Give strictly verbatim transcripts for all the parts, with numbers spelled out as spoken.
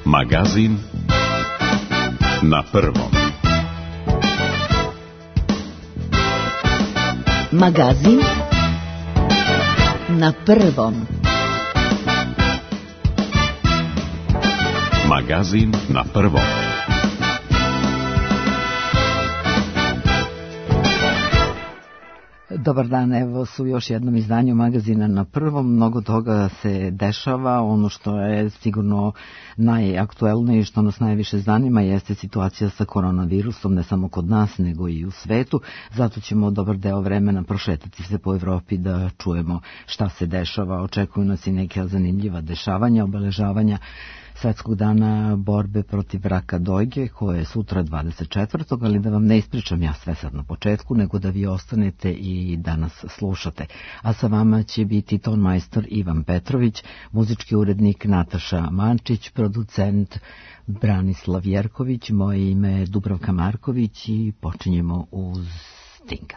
Magazin na prvom. Magazin na prvom. Magazin na prvom. Dobar dan, evo su još jednom izdanju Magazina na prvom. Mnogo toga se dešava. Ono što je sigurno najaktuelnije i što nas najviše zanima jeste situacija sa koronavirusom, ne samo kod nas nego i u svetu. Zato ćemo dobar deo vremena prošetati se po Evropi da čujemo šta se dešava. Očekuju nas i neke zanimljiva dešavanja, obeležavanja Svetskog dana borbe protiv raka dojke, koje je sutra dvadeset četvrtog ali da vam ne ispričam ja sve sad na početku, nego da vi ostanete i da nas slušate. A sa vama će biti tonmajstor Ivan Petrović, muzički urednik Nataša Mančić, producent Branislav Jerković, moje ime je Dubravka Marković i počinjemo uz Stinga.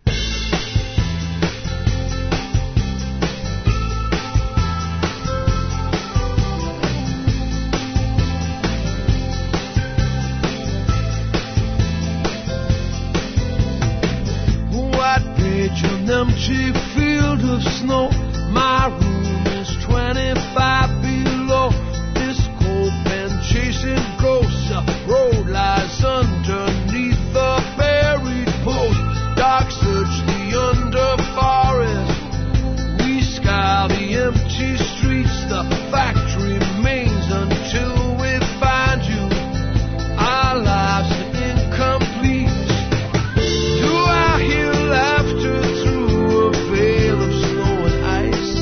An empty field of snow. My room is twenty-five below. This cold been chasing ghosts. A road lies underneath the buried post. Dark search the under forest. We scour the empty streets. The fact remains until we find you. Our lives are incomplete. Do I hear laughter through a veil of snow and ice?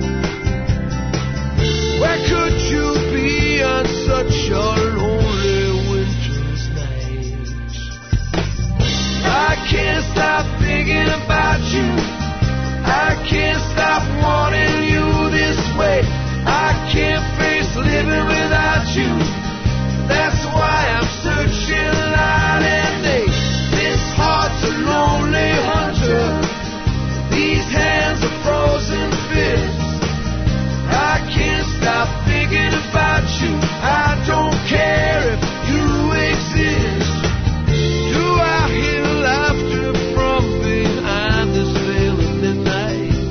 Where could you be on such a lonely winter's night? I can't stop thinking about you. I can't stop wanting you this way. I can't face living without you. That's why I'm searching night and day. This heart's a lonely hunter. These hands are frozen fists. I can't stop thinking about you. I don't care if you exist. Do I hear laughter from behind this veil of midnight?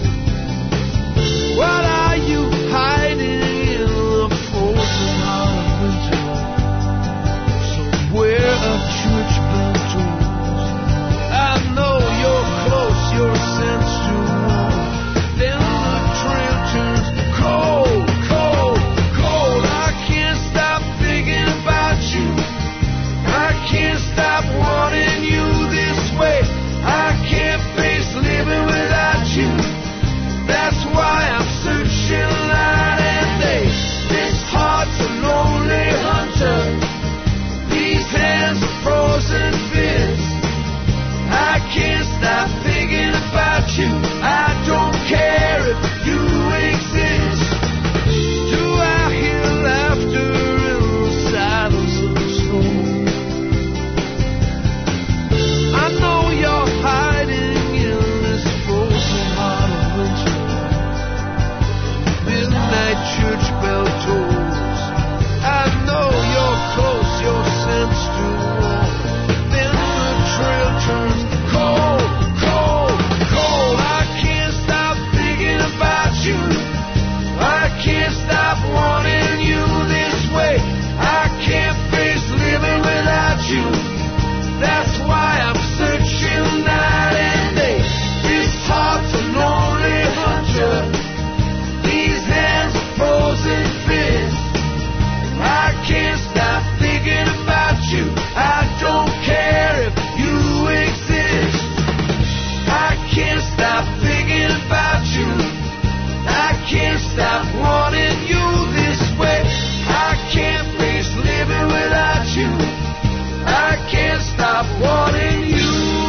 What are you hiding in the frozen heart of winter? Somewhere a church bell tolls. I know you're close, your sense to warm. Then the trail turns cold, cold, cold. I can't stop thinking about you. I can't stop wanting you this way. I can't face living without you. That's why I'm searching night and day. This heart's a lonely hunter. These hands are frozen fists. I can't stop thinking about you. I don't care if you exist. Do I hear laughter in the silence of the storm? I know you're hiding in this frozen heart of winter. Midnight church bell tolls. I know you're close, your sense to warm. Then the trail turns cold, cold, cold. I can't stop thinking about you. I can't stop wanting you this way. I can't face living without you. That's why I'm searching night and day. This heart's a lonely hunter. These hands are frozen fists. I can't stop thinking about you. I don't care if you exist. I can't stop thinking about you. I can't stop wanting you this way. I can't face living without you. I can't stop wanting you.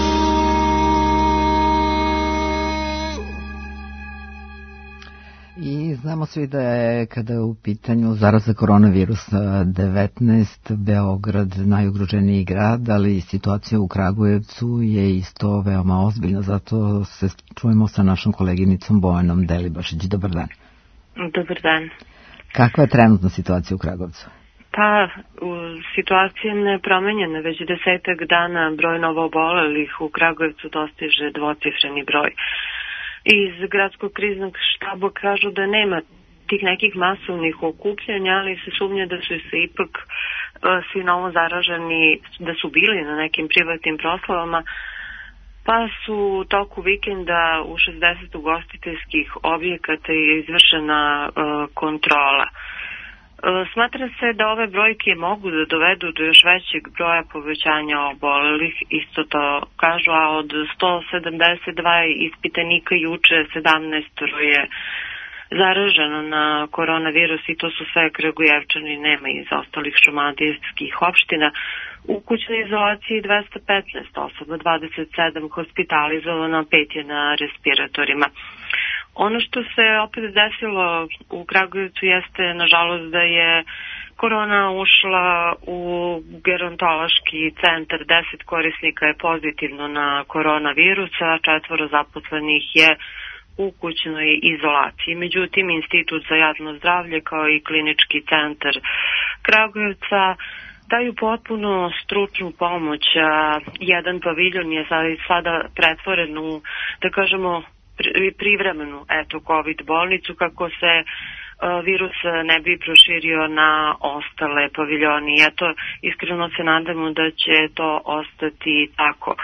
I znamo svi da je, kada je u pitanju zaraza koronavirusa devetnaest, Beograd najugroženiji grad, ali situacija u Kragujevcu je isto veoma ozbiljna, zato se čujemo sa našom koleginicom Bojanom Delibašić. Dobar dan. Dobar dan. Kakva je trenutna situacija u Kragujevcu? Pa, situacija je nepromenjena. Već desetak dana broj novoobolelih u Kragujevcu dostiže dvocifreni broj. Iz gradskog kriznog štaba kažu da nema tih nekih masovnih okupljanja, ali se sumnja da su se ipak svi novo zaraženi, da su bili na nekim privatnim proslavama, pa su u toku vikenda u šezdeset ugostiteljskih objekata je izvršena uh, kontrola. Uh, smatra se da ove brojke mogu da dovedu do još većeg broja povećanja obolelih, isto to kažu, a od sto sedamdeset dva ispitanika juče sedamnaest je zaraženo na koronavirus i to su sve Kragujevčani, nema iz ostalih šumadijskih opština. U kućnoj izolaciji dvesta petnaest osoba, dvadeset sedam hospitalizovano, pet je na respiratorima. Ono što se opet desilo u Kragujevcu jeste, nažalost, da je korona ušla u gerontološki centar. Deset korisnika je pozitivno na koronavirus, a četvoro zaposlenih je u kućnoj izolaciji. Međutim, Institut za javno zdravlje kao i klinički centar Kragujevca daju potpuno stručnu pomoć. Jedan paviljon je sada pretvoren u, da kažemo, privremenu eto, COVID bolnicu kako se virus ne bi proširio na ostale paviljoni. Eto, iskreno se nadamo da će to ostati tako.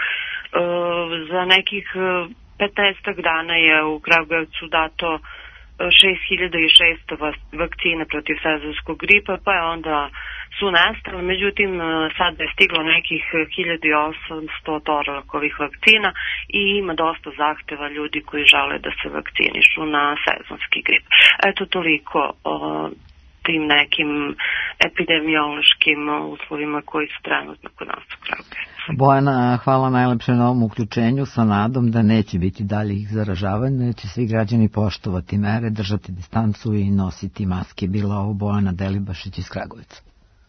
Za nekih petnaestak dana je u Kragujevcu dato šest hiljada šesto vakcina protiv sezonskog gripa, pa je onda su nestale. Međutim, sada je stiglo nekih hiljadu osamsto Torlakovih vakcina i ima dosta zahteva ljudi koji žele da se vakcinišu na sezonski grip. Eto, toliko o tim nekim epidemiološkim uslovima koji su trenutno kod nas u Kragujevcu. Bojana, hvala najlepše na ovom uključenju sa nadom da neće biti daljih zaražavanja, da će svi građani poštovati mere, držati distancu i nositi maske. Bila ovo Bojana Delibašić iz Kragujevca.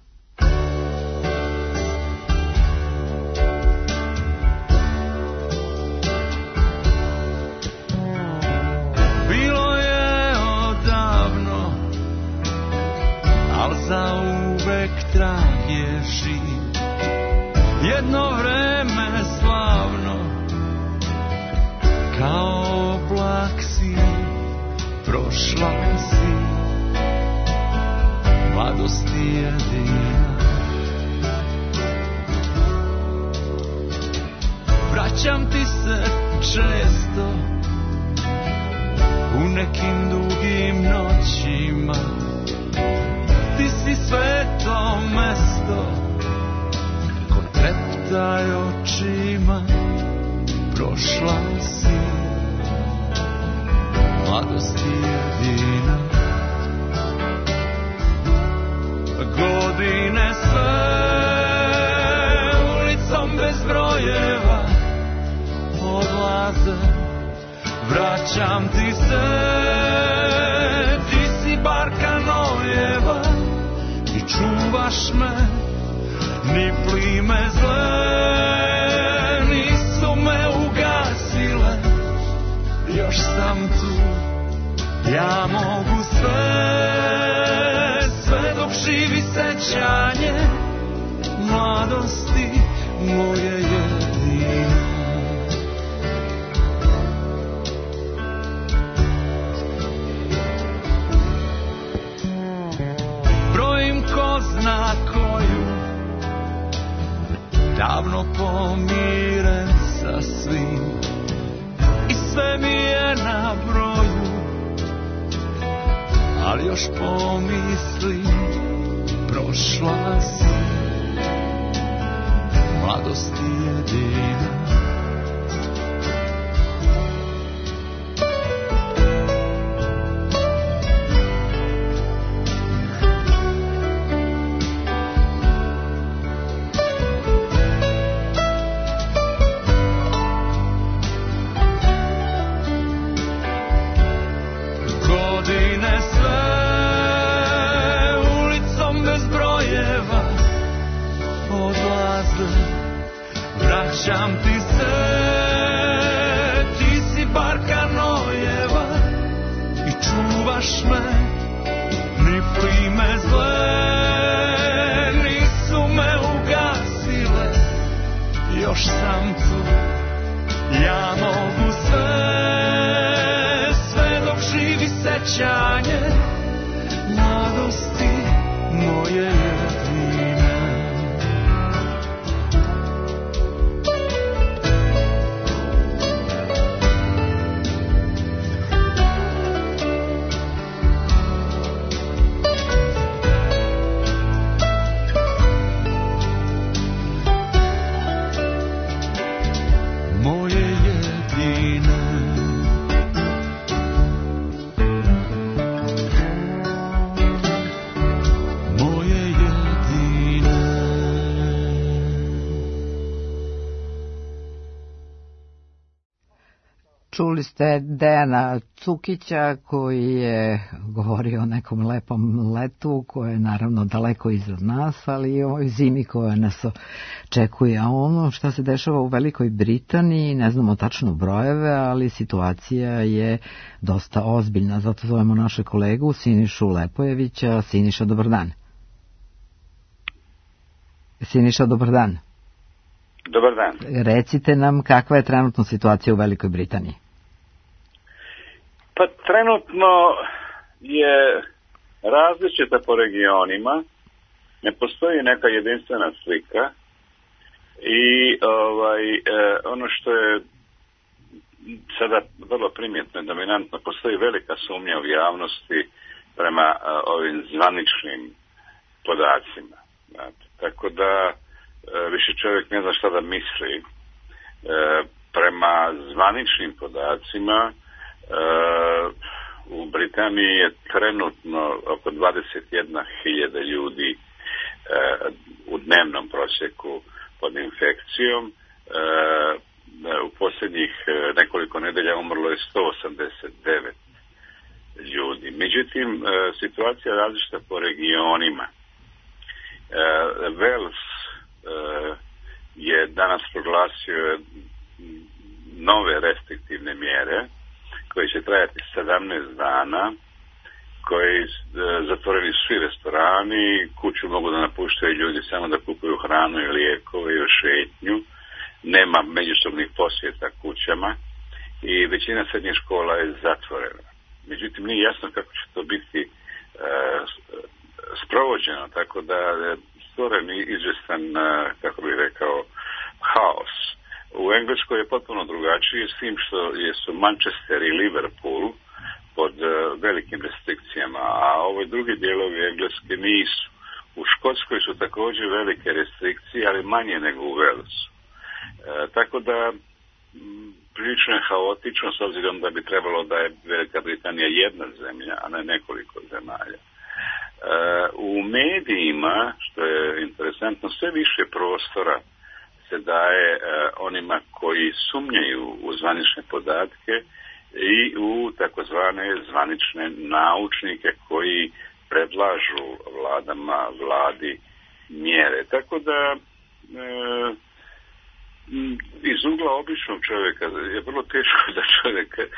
Bilo je odavno, al zauvek trag je živ. Jedno vreme slavno, kao oblak si, prošla si, mladosti jedina. Vraćam ti se često, u nekim dugim noćima. Ti si sveto mesto, treptaj očima, prošla si, mladosti jedina. Godine sve ulicom bez brojeva odlaze, vraćam ti se, ti si barka nojeva i čuvaš me. Ni plime zle nisu me ugasile, još sam tu, ja mogu sve, sve dok živi sećanje mladosti moje jedine. Brojim ko zna koju, davno pomiren sa svim i sve mi je na broju, ali još pomislim, prošla si, mladosti jedina. Vraćam ti se, ti si barka nojeva i čuvaš me, ni plime zle čuli ste Dejana Cukića koji je govorio o nekom lepom letu koje je naravno daleko iznad nas, ali i o ovoj zimi koja nas očekuje. A ono što se dešava u Velikoj Britaniji, ne znamo tačno brojeve, ali situacija je dosta ozbiljna. Zato zovemo naše kolegu Sinišu Lepojevića. Siniša, dobar dan. Siniša, dobar dan. Dobar dan. Recite nam kakva je trenutno situacija u Velikoj Britaniji. Pa trenutno je različita po regionima, ne postoji neka jedinstvena slika i ovaj, eh, ono što je sada vrlo primjetno i dominantno, postoji velika sumnja u javnosti prema eh, ovim zvaničnim podacima. Znate. Tako da više čovjek ne zna šta da misli. E, prema zvaničnim podacima e, u Britaniji je trenutno oko dvadeset jedna hiljada ljudi e, u dnevnom prosjeku pod infekcijom. E, u posljednjih nekoliko nedelja umrlo je sto osamdeset devet ljudi. Međutim, e, situacija je različita po regionima. E, Wales je danas proglasio nove restriktivne mjere koje će trajati sedamnaest dana, koji zatvoreni svi restorani, kuću mogu da napuštaju ljudi samo da kupuju hranu i lijekove i šetnju, nema međusobnih posjeta kućama i većina srednjih škola je zatvorena. Međutim, nije jasno kako će to biti e, sprovođeno, tako da stvoren izvjestan, kako bih rekao, haos. U Engleskoj je potpuno drugačije, s tim što su Manchester i Liverpool pod velikim restrikcijama, a ovoj drugi dijelovi Engleske nisu. U Škotskoj su također velike restrikcije, ali manje nego u Walesu. E, tako da prilično je haotično, s obzirom da bi trebalo da je Velika Britanija jedna zemlja, a ne nekoliko zemalja. U medijima, što je interesantno, sve više prostora se daje onima koji sumnjaju u zvanične podatke i u takozvane zvanične naučnike koji predlažu vladama, vladi mjere. Tako da e, iz ugla običnog čovjeka je vrlo teško da čovjek e,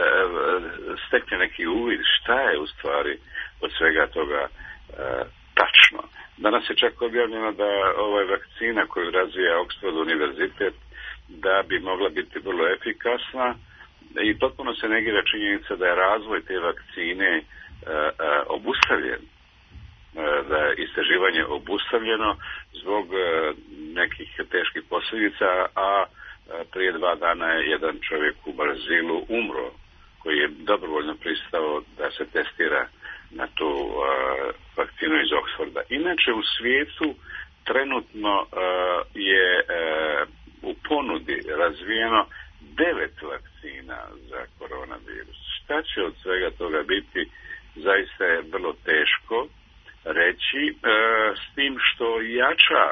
stekne neki uvid šta je u stvari od svega toga e, tačno. Danas je čak objavljeno da ova vakcina koju razvija Oxford univerzitet da bi mogla biti vrlo efikasna i potpuno se negira činjenica da je razvoj te vakcine e, e, obustavljen, e, da je istraživanje obustavljeno zbog e, nekih teških posljedica, a e, prije dva dana je jedan čovjek u Brazilu umro koji je dobrovoljno pristao da se testira na tu uh, vakcinu iz Oxforda. Inače u svijetu trenutno uh, je uh, u ponudi razvijeno devet vakcina za koronavirus. Šta će od svega toga biti, zaista je vrlo teško reći, uh, s tim što jača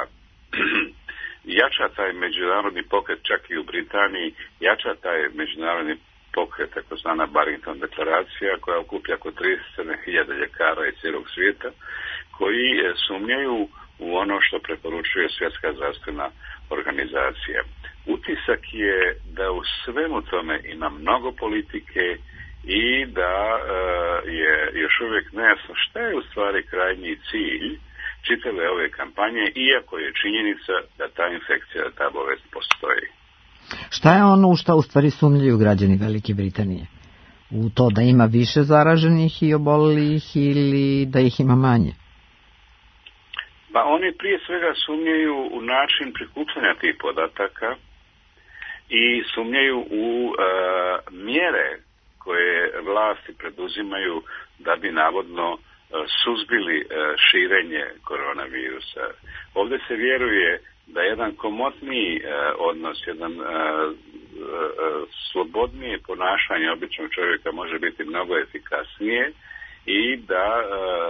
jača taj međunarodni pokret, čak i u Britaniji, jača taj međunarodni pokret, takozvana Barrington deklaracija, koja okuplja oko trideset sedam hiljada ljekara iz cijelog svijeta, koji sumnjaju u ono što preporučuje Svjetska zdravstvena organizacija. Utisak je da u svemu tome ima mnogo politike i da e, je još uvijek nejasno šta je u stvari krajnji cilj čitave ove kampanje, iako je činjenica da ta infekcija, da ta bolest postoji. Šta je ono u što u stvari sumnjaju građani Velike Britanije? U to da ima više zaraženih i obolelih ili da ih ima manje? Pa oni prije svega sumnjaju u način prikupljanja tih podataka i sumnjaju u e, mjere koje vlasti preduzimaju da bi navodno e, suzbili e, širenje koronavirusa. Ovdje se vjeruje da jedan komotniji e, odnos, jedan e, e, slobodnije ponašanje običnog čovjeka može biti mnogo efikasnije i da e,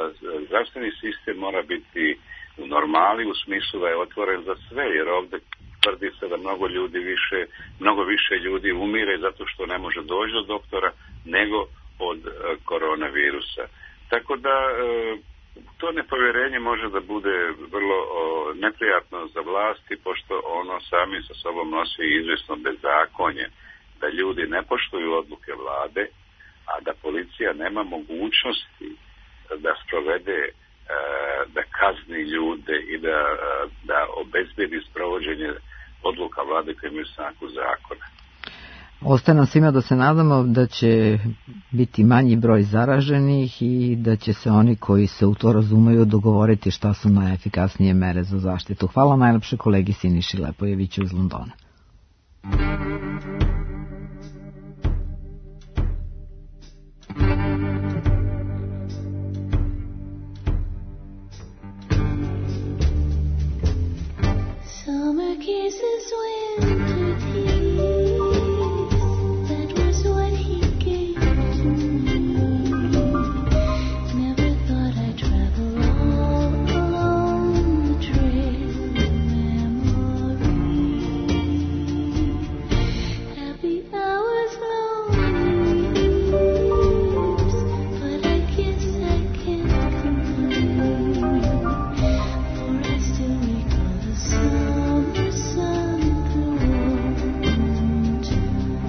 zdravstveni sistem mora biti u normali u smislu da je otvoren za sve, jer ovdje tvrdi se da mnogo ljudi više, mnogo više ljudi umire zato što ne može doći do doktora nego od uh, koronavirusa. Tako da uh, to nepovjerenje može da bude vrlo uh, neprijatno za vlasti, pošto ono sami sa sobom nosi izvjesno bezakonje, da ljudi ne poštuju odluke vlade, a da policija nema mogućnosti da sprovede, da kazni ljude i da, da obezbedi sprovođenje odluka vlade koje imaju snagu zakona. Ostaje nam svima da se nadamo da će biti manji broj zaraženih i da će se oni koji se u to razumeju dogovoriti šta su najefikasnije mere za zaštitu. Hvala najlepše kolegi Siniši Lepojeviću iz Londona. Summer kisses, winter tears, that was what he gave to me. Never thought I'd travel all along the trail of memory. Happy hours, lonely years, but I guess I can't complain, for I still recall the summer sun through winter.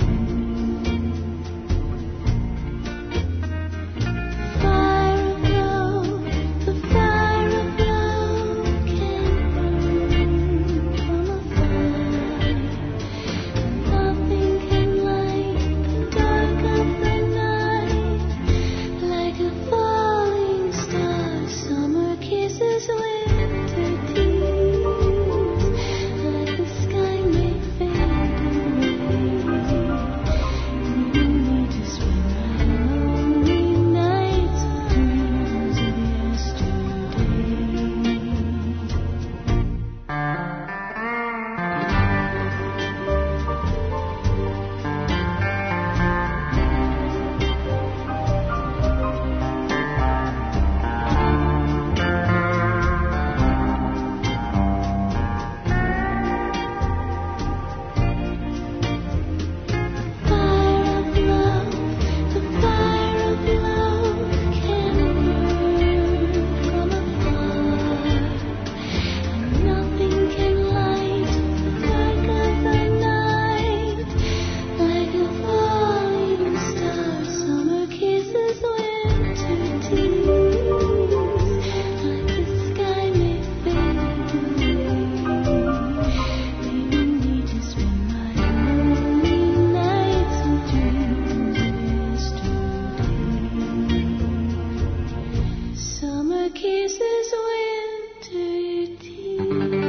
Fire of love, the fire of love can burn from afar. Nothing can light the dark of the night like a falling star. Summer kisses, winter tears, like the sky may fade away, leaving me to spend my lonely nights with dreams of yesterday. Fire of love, the fire of love can burn from afar, and nothing can light the dark of the night like a falling star. Summer kisses, winter tears, like the sky may fade away, leaving me to spend my lonely nights with dreams of yesterday. Summer kisses, winter tears.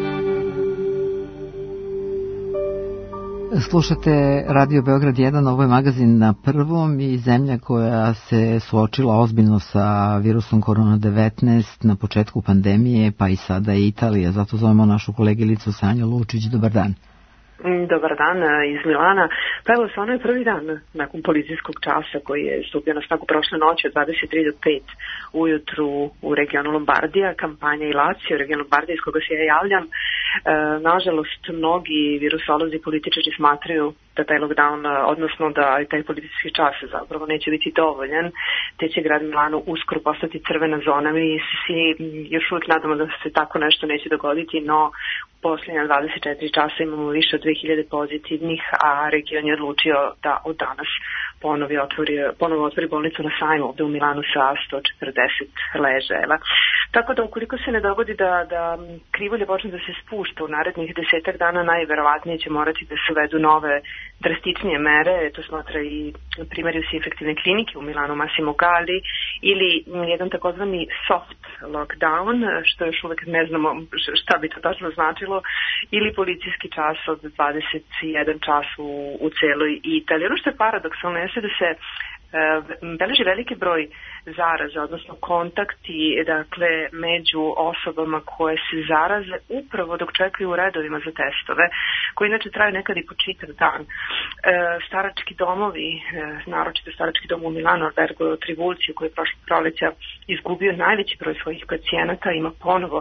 Slušate Radio Beograd jedan, ovo je magazin Na prvom i zemlja koja se suočila ozbiljno sa virusom korona devetnaest na početku pandemije, pa i sada je Italija. Zato zovemo našu kolegilicu Sanju Lučić. Dobar dan. Dobar dan iz Milana. Pa evo, stvarno je prvi dan nakon policijskog časa koji je stupio na snagu prošle noći od dvadeset tri do pet ujutru u regionu Lombardija, kampanja i Lazio, region Lombardija iz koga se ja javljam. E, nažalost, mnogi virusolozi i političari smatraju da taj lockdown, odnosno da taj policijski čas zapravo neće biti dovoljan, te će grad Milano uskoro postati crvena zona. Mi svi još uvijek nadamo da se tako nešto neće dogoditi, no posljednja dvadeset četiri časa imamo više od dve hiljade pozitivnih, a region je odlučio da od danas ponovi otvori, ponovo otvori bolnicu na Sajmu ovde u Milanu sa sto četrdeset ležajeva. Tako da ukoliko se ne dogodi da, da krivulja počne da se spušta u narednih desetak dana, najverovatnije će morati da se uvedu nove drastičnije mere. To smatra i primarius infektivne klinike u Milanu Massimo Galli, ili jedan takozvani soft lockdown, što još uvek ne znamo šta bi to tačno značilo, ili policijski čas od dvadeset jedan čas u, u celoj Italiji. Ono što je paradoksalno jeste da se e, beleži veliki broj zaraza, odnosno kontakti, dakle, među osobama koje se zaraze upravo dok čekaju u redovima za testove, koji inače traju nekad i po čitav dan. E, starački domovi, e, naročito starački dom u Milano, Albergo Trivulzio, koji je prošlog proleća izgubio najveći broj svojih pacijenata, ima ponovo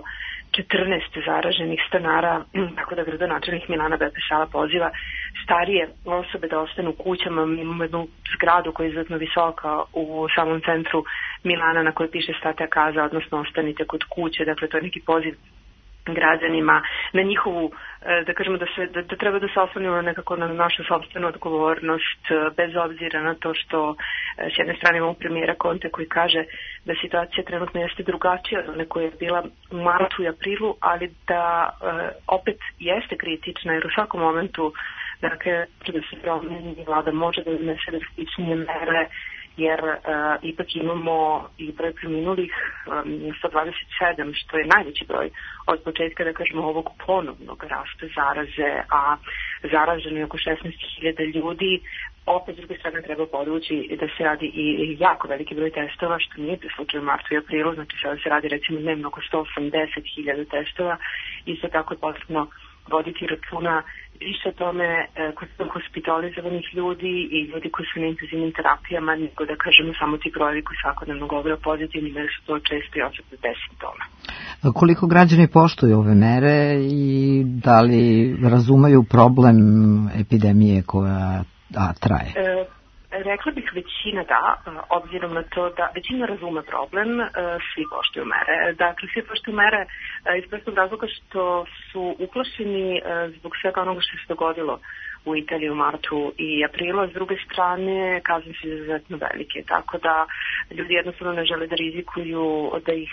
četrnaest zaraženih stanara, tako da gradonačelnik Milana Bepe Sala poziva starije osobe da ostanu u kućama. Mi imamo jednu zgradu koja je izuzetno visoka u samom centru Milana na kojoj piše State a casa, odnosno ostanite kod kuće, dakle to je neki poziv građanima na njihovu, da kažemo da, se, da, da treba da se oslanimo nekako na našu sopstvenu odgovornost, bez obzira na to što s jedne strane imamo premijera Conte koji kaže da situacija trenutno jeste drugačija od one koja je bila u martu i aprilu, ali da opet jeste kritična jer u svakom momentu dakle, da se promeni vlada može da donese drastičnije mere jer uh, ipak imamo i broj preminulih um, sto dvadeset sedam, što je najveći broj od početka, da kažemo, ovog ponovnog rasta zaraze, a zaraženo je oko šesnaest hiljada ljudi. Opet, s druge strane, treba podvući da se radi i jako veliki broj testova, što nije bio slučaj u martu i aprilu, znači sada se radi recimo dnevno oko sto osamdeset hiljada testova. Isto tako je potrebno voditi računa više o tome kod hospitalizovanih ljudi i ljudi koji su na intenzivnim terapijama, nego da kažemo samo ti brojevi koji svakodnevno govore o pozitivnim, jer su to često i osobe bez simptoma. Koliko građani poštuju ove mere i da li razumeju problem epidemije koja a, traje? E, Rekla bih većina da, obzirom na to da većina razume problem, svi poštuju mere. Dakle, svi poštuju mere iz prostog razloga što su uplašeni zbog svega onoga što se dogodilo u Italiji u martu i aprilu, a s druge strane kazne su izuzetno velike, tako da ljudi jednostavno ne žele da rizikuju, da ih,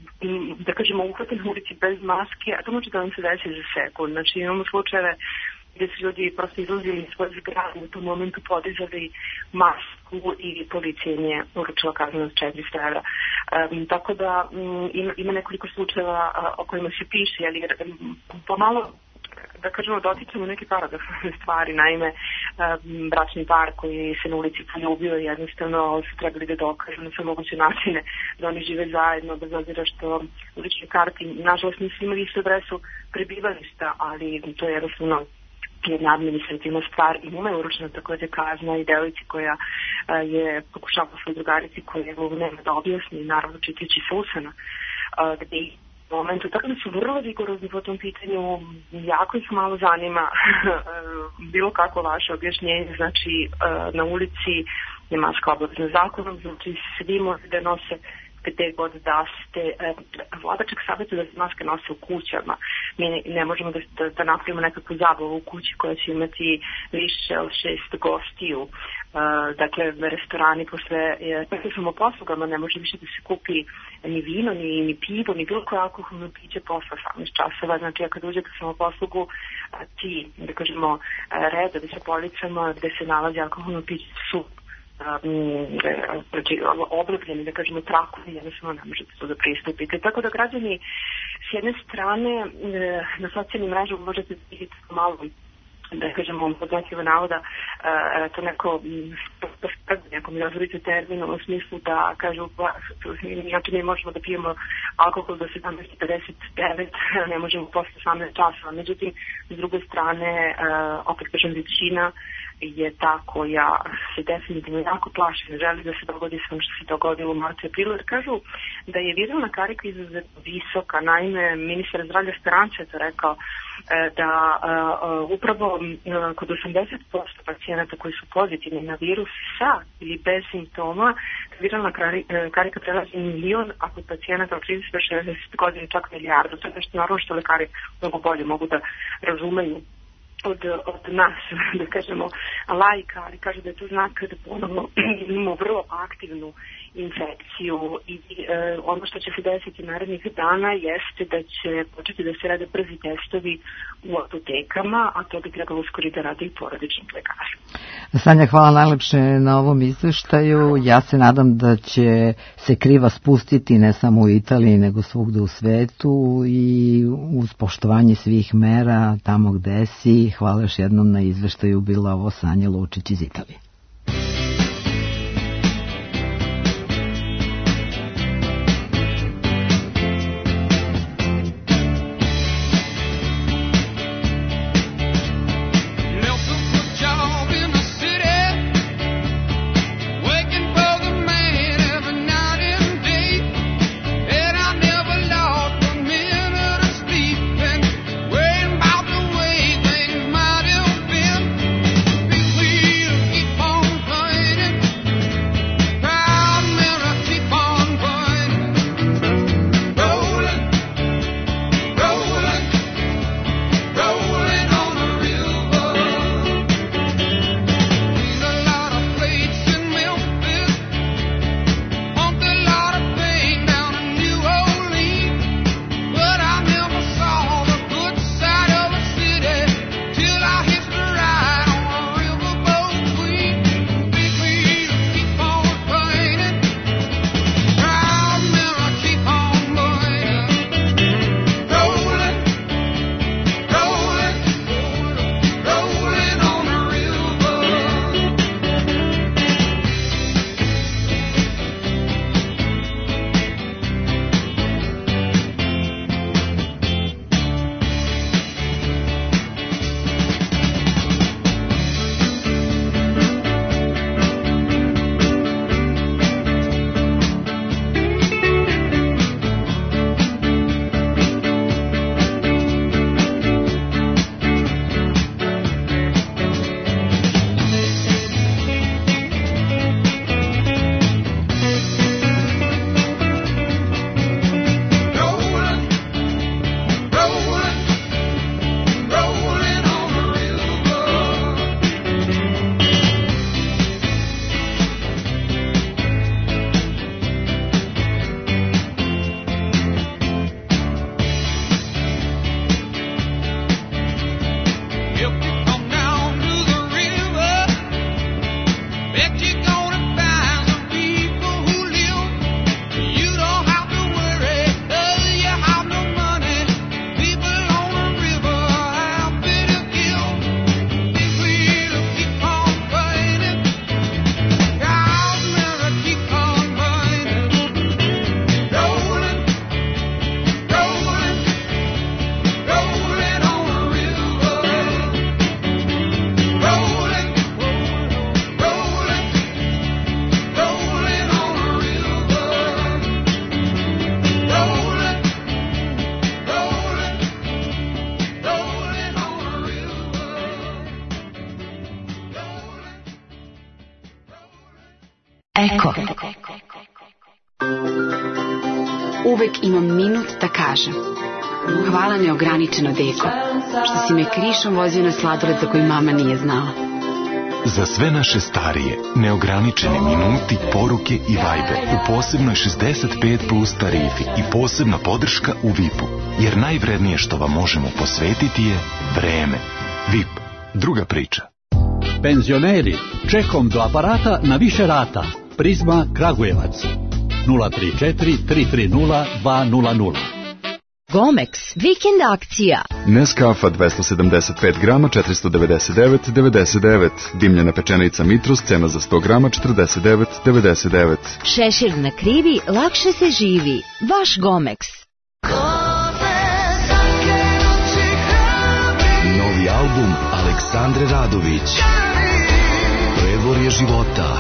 da kažemo, uhvate na ulici bez maske, a to može da vam se desi za sekund. Znači imamo slučajeve gdje su ljudi prosto izlazili iz svoje zgrade, u tom momentu podizali masku i policija im je uručila kaznu od četiristo evra. Um, tako da um, ima, ima nekoliko slučajeva uh, o kojima se piše, ali um, pomalo, da kažemo, dotičemo neke paradoksalne stvari. Naime, um, bračni par koji se na ulici poljubio i jednostavno su trebali da dokažu na sve moguće načine da oni žive zajedno, bez obzira što u ličnoj karti, nažalost, nisu imali istu adresu prebivališta, ali to je jednostavno jedna administrativna stvar i njima je uručena također kazna i devojci koja uh, je pokušala svoj drugarici koja je nema da objasni, naravno čitajući sa usana, uh, gdje i u momentu, tako da su vrlo rigorozni po tom pitanju, jako ih malo zanima bilo kako vaše objašnjenje, znači uh, na ulici je maska obavezna zakonom, znači svi možete da nose gde god da ste, vlada čak savjetuje da se maske nose u kućama. Mi ne možemo da, da, da napravimo nekakvu zabavu u kući koja će imati više od šest gostiju. Uh, dakle, restorani posle takve samoposlugama ne može više da se kupi ni vino, ni, ni pivo, ni bilo koje alkoholno piće posle osamnaest časova. Znači, kad uđete u samoposlugu, ti, da kažemo, redovi sa policama gde se nalazi alkoholno piće su znači oblagljeni, da kažemo, trakovi, jednostavno ne možete to da pristupite. Tako da građani s jedne strane na socijalnim mrežama možete vidjeti malo, da kažemo, pod znakova navoda, to neko neko mi razvorite termin u smislu da kažu, znači mi možemo da pijemo alkohol do sedamnaest pedeset devet, ne možemo posle osamnaest časova. Međutim, s druge strane, opet kažem, većina je ta koja se definitivno jako plaši, ne želi da se dogodi sve što se dogodilo u martu i aprilu, jer kažu da je viralna karika izuzetno visoka. Naime, ministar zdravlja Speranca je to rekao, da uh, upravo uh, kod osamdeset posto pacijenata koji su pozitivni na virus sa ili bez simptoma, viralna karika prelazi milion, a kod pacijenata od trideset do šezdeset godina čak milijardu. To je nešto naravno što lekari mnogo bolje mogu da razumeju od, od nas, da kažemo, laika, ali kaže da je to znak da ponovno imamo vrlo aktivnu infekciju i e, ono što će se desiti narednih dana jeste da će početi da se rade prvi testovi u apotekama, a to bi trebalo uskoro da rade i porodični lekari. Sanja, hvala najlepše na ovom izveštaju. Ja se nadam da će se kriva spustiti ne samo u Italiji, nego svugde u svetu i uz poštovanje svih mera tamo gde si. Hvala još jednom na izveštaju. Bila ovo Sanja Lučić iz Italije. Minute Eko. Uvek imam minut da kažem. Hvala neograničeno, deko, što si me krišom vozio na sladoled za koji mama nije znala. Za sve naše starije, neograničeni minuti, poruke i vajbe u posebnoj šezdeset pet plus tarifi i posebna podrška u V I P-u. Jer najvrednije što vam možemo posvetiti je vreme. V I P. Druga priča. Penzioneri, čekom do aparata na više rata. Prizma Kragujevac. nula tri četiri tri tri nula dva nula nula. Gomex, vikend akcija. Nescafa dvesta sedamdeset pet grama, četiristo devedeset devet devedeset devet. Dimljena pečenica Mitrus, cena za sto grama, četrdeset devet devedeset devet. Šešir na krivi, lakše se živi. Vaš Gomex. Novi album Aleksandre Radović. Predvorje života.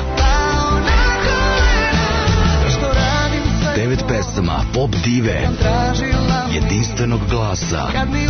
Devet pesama pop dive, jedinstvenog glasa.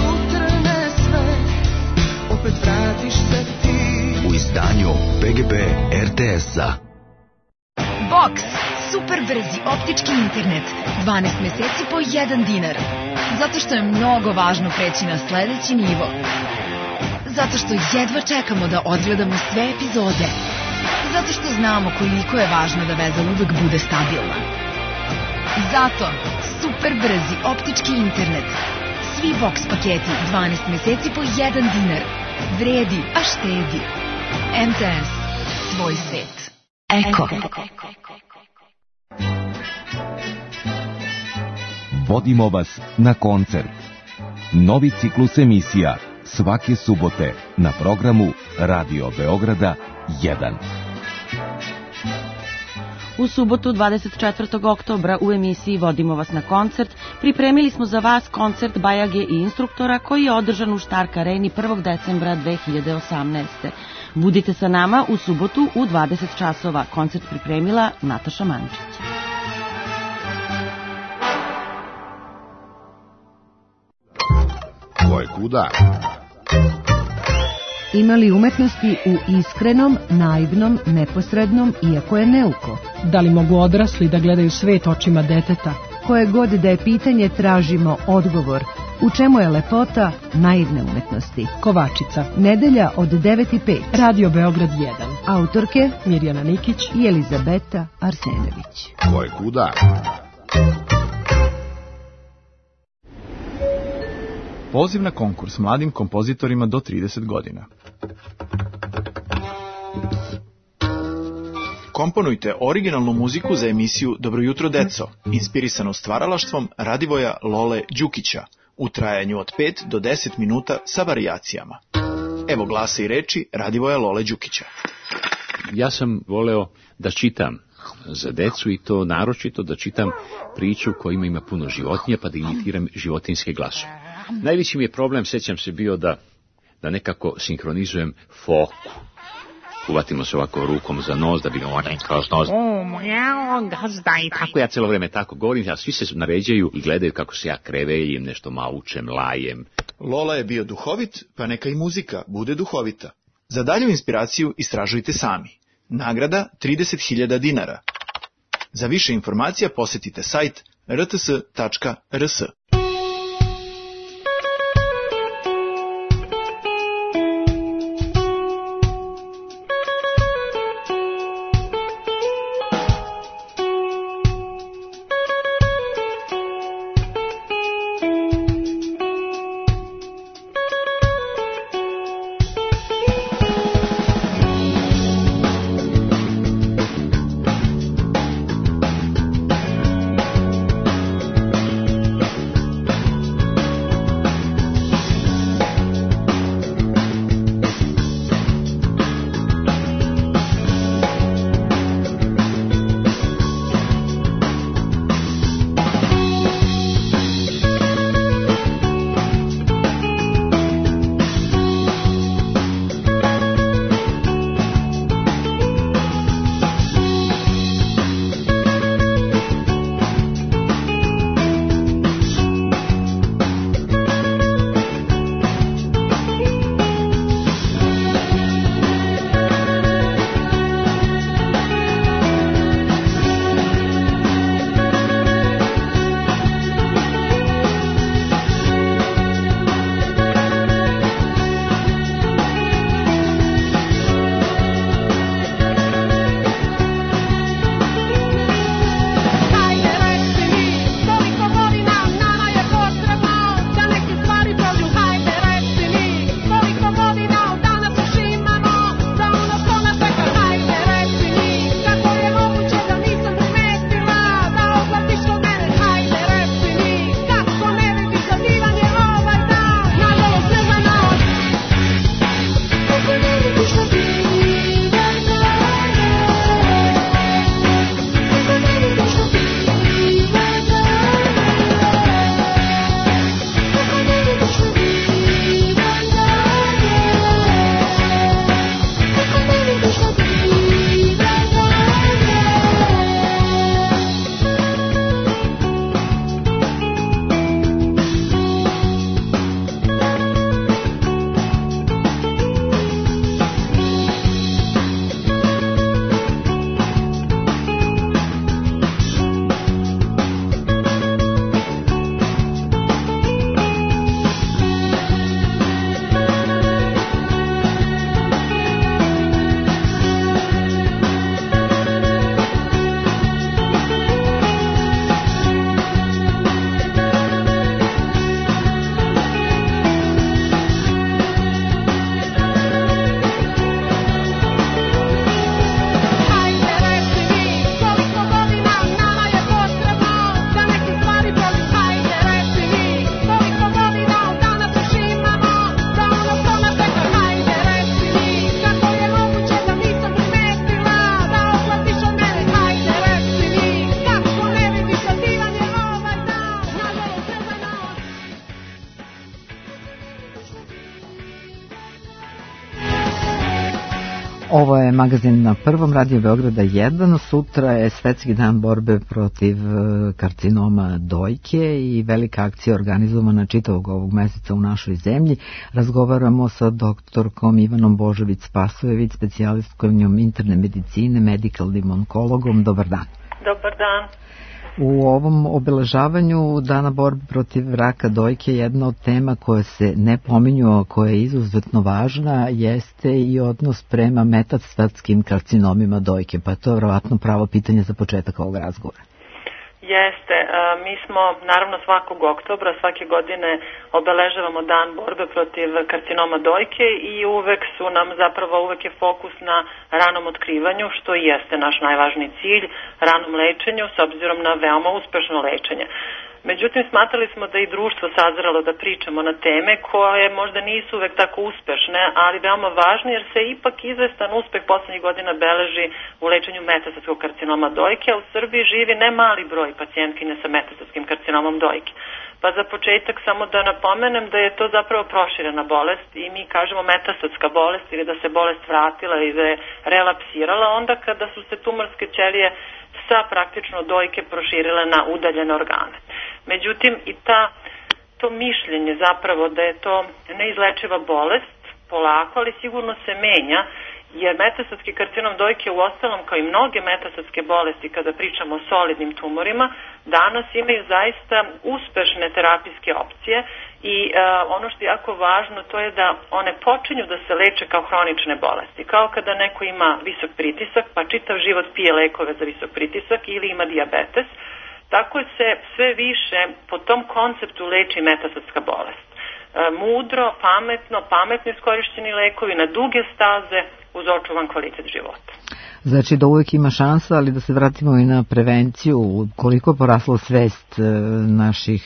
U izdanju P G P R T S-a. Box, super brzi optički internet, dvanaest meseci po jedan dinar. Zato što je mnogo važno preći na sledeći nivo. Zato što jedva čekamo da odgledamo sve epizode. Zato što znamo koliko je važno da veza uvek bude stabilna. Zato, super brzi optički internet. Svi Vox paketi dvanaest meseci po jedan dinar. Vredi, a štedi. M T S. Tvoj svet. Eko. Vodimo vas na koncert. Novi ciklus emisija svake subote na programu Radio Beograda jedan. U subotu dvadeset četvrtog oktobra u emisiji Vodimo vas na koncert pripremili smo za vas koncert Bajage i instruktora koji je održan u Štark areni prvog decembra dve hiljade osamnaeste. Budite sa nama u subotu u dvadeset časova. Koncert pripremila Nataša Mančić. Ko je kuda? Ima li umetnosti u iskrenom, naivnom, neposrednom, iako je neuko? Da li mogu odrasli da gledaju svet očima deteta? Koje god da je pitanje, tražimo odgovor. U čemu je lepota naivne umetnosti? Kovačica. Nedelja od devet i pet. Radio Beograd jedan. Autorke Mirjana Nikić i Elizabeta Arsenović. Ko je kuda? Poziv na konkurs mladim kompozitorima do trideset godina. Komponujte originalnu muziku za emisiju Dobro jutro deco, inspirisanu stvaralaštvom Radivoja Lole Đukića, u trajanju od pet do deset minuta sa varijacijama. Evo glasa i reči Radivoja Lole Đukića. Ja sam voleo da čitam za decu i to naročito da čitam priču kojima ima puno životinja pa da imitiram životinjske glasove. Najveći mi je problem, sećam se, bio da, da nekako sinhronizujem foku. Uvatimo se ovako rukom za nos, da bi ga onaj kroz nos. O, moja, gazda i tako. Ja celo vreme tako govorim, a svi se naređaju i gledaju kako se ja kreveljim, nešto maučem, lajem. Lola je bio duhovit, pa neka i muzika bude duhovita. Za dalju inspiraciju istražujte sami. Nagrada trideset hiljada dinara. Za više informacija posetite sajt r t s tačka r s. je magazin na prvom, Radio Beograda jedan. Sutra je Svetski dan borbe protiv karcinoma dojke i velika akcija organizovana čitavog ovog meseca u našoj zemlji. Razgovaramo sa doktorkom Ivanom Božović-Spasojević, specijalistkom interne medicine, medikalnim onkologom. Dobar dan. Dobar dan. U ovom obeležavanju Dana borbe protiv raka dojke jedna od tema koje se ne pominju, a koja je izuzetno važna, jeste i odnos prema metastatskim karcinomima dojke, pa to je verovatno pravo pitanje za početak ovog razgovora. Jeste, mi smo naravno svakog oktobra, svake godine obeležavamo Dan borbe protiv karcinoma dojke i uvek su nam, zapravo uvek je fokus na ranom otkrivanju, što i jeste naš najvažniji cilj, ranom lečenju s obzirom na veoma uspešno lečenje. Međutim, smatrali smo da i društvo sazrelo da pričamo na teme koje možda nisu uvek tako uspešne, ali veoma važne jer se ipak izvestan uspeh poslednjih godina beleži u lečenju metastatskog karcinoma dojke, a u Srbiji živi ne mali broj pacijentkinja sa metastatskim karcinomom dojke. Pa za početak samo da napomenem da je to zapravo proširena bolest i mi kažemo metastatska bolest ili da se bolest vratila i da je relapsirala onda kada su se tumorske ćelije sa praktično dojke proširile na udaljene organe. Međutim, i ta, to mišljenje zapravo da je to neizlečiva bolest, polako, ali sigurno se menja, jer metastatski karcinom dojke u ostalom kao i mnoge metastatske bolesti kada pričamo o solidnim tumorima, danas imaju zaista uspešne terapijske opcije i uh, ono što je jako važno to je da one počinju da se leče kao hronične bolesti, kao kada neko ima visok pritisak pa čitav život pije lekove za visok pritisak ili ima dijabetes, tako se sve više po tom konceptu leči metastatska bolest. Uh, mudro, pametno, pametno iskorišćeni lekovi na duge staze uz očuvan kvalitet života. Znači da uvijek ima šansa, ali da se vratimo i na prevenciju. Koliko je porasla svest naših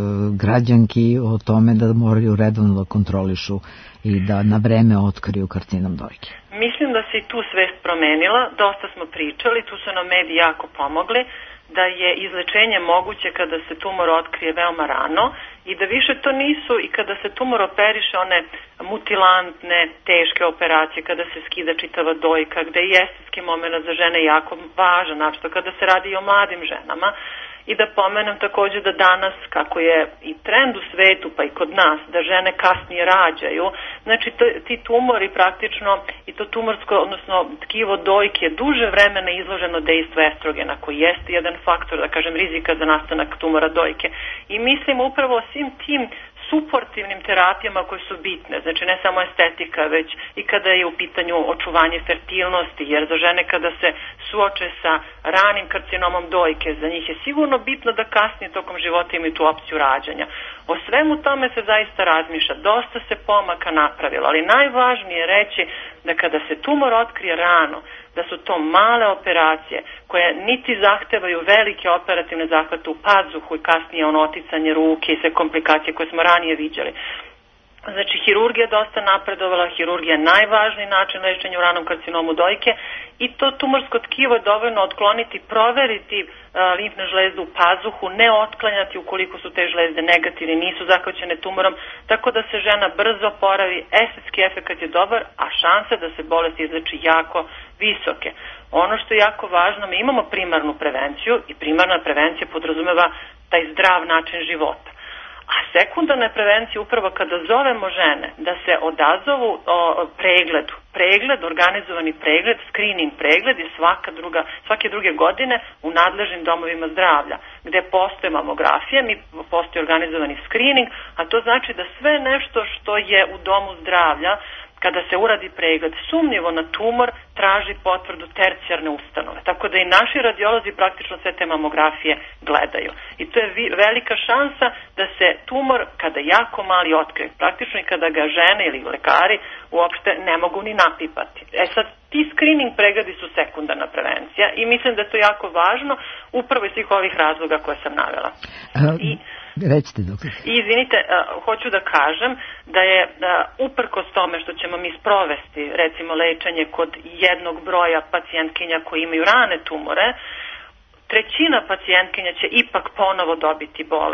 građanki o tome da moraju redovno da kontrolišu i da na vreme otkriju karcinom dojke? Mislim da se i tu svest promenila, dosta smo pričali, tu su nam mediji jako pomogli, da je izlečenje moguće kada se tumor otkrije veoma rano i da više to nisu i kada se tumor operiše one mutilantne, teške operacije, kada se skida čitava dojka, gde je estetski moment za žene jako važan, našto kada se radi i o mladim ženama. I da pomenem takođe da danas, kako je i trend u svetu, pa i kod nas, da žene kasnije rađaju, znači to, ti tumori praktično i to tumorsko, odnosno tkivo dojke duže vremena izloženo dejstvu estrogena, koji jeste jedan faktor, da kažem, rizika za nastanak tumora dojke. I mislim upravo o svim tim suportivnim terapijama koje su bitne, znači ne samo estetika, već i kada je u pitanju očuvanje fertilnosti, jer za žene kada se suoče sa ranim karcinomom dojke, za njih je sigurno bitno da kasnije tokom života imaju tu opciju rađanja. O svemu tome se zaista razmišlja, dosta se pomaka napravilo, ali najvažnije je reći da kada se tumor otkrije rano, da su to male operacije koje niti zahtevaju velike operativne zahvate u pazuhu i kasnije ono oticanje ruke i sve komplikacije koje smo ranije viđali. Znači, hirurgija je dosta napredovala, hirurgija je najvažniji način lečenja u ranom karcinomu dojke i to tumorsko tkivo je dovoljno otkloniti, proveriti uh, limfne žlezde u pazuhu, ne otklanjati ukoliko su te žlezde negativne, nisu zahvaćene tumorom, tako da se žena brzo oporavi, estetski efekat je dobar, a šanse da se bolest izleči jako visoke. Ono što je jako važno, mi imamo primarnu prevenciju i primarna prevencija podrazumeva taj zdrav način života. A sekundarna prevencija upravo kada zovemo žene da se odazovu o, pregledu, pregled, organizovani pregled, screening pregled je svaka druga, svake druge godine u nadležnim domovima zdravlja, gde postoje mamografije, mi postoji organizovani screening, a to znači da sve nešto što je u domu zdravlja, kada se uradi pregled sumnjivo na tumor, traži potvrdu tercijarne ustanove. Tako da i naši radiolozi praktično sve te mamografije gledaju. I to je velika šansa da se tumor, kada jako mali otkrije, praktično i kada ga žene ili lekari uopšte ne mogu ni napipati. E sad, ti screening pregledi su sekundarna prevencija i mislim da je to jako važno upravo iz svih ovih razloga koje sam navela. I Recite, doktor. I izvinite, uh, hoću da kažem da je uh, uprkos tome što ćemo mi sprovesti recimo lečenje kod jednog broja pacijentkinja koji imaju rane tumore, trećina pacijentkinja će ipak ponovo dobiti bolest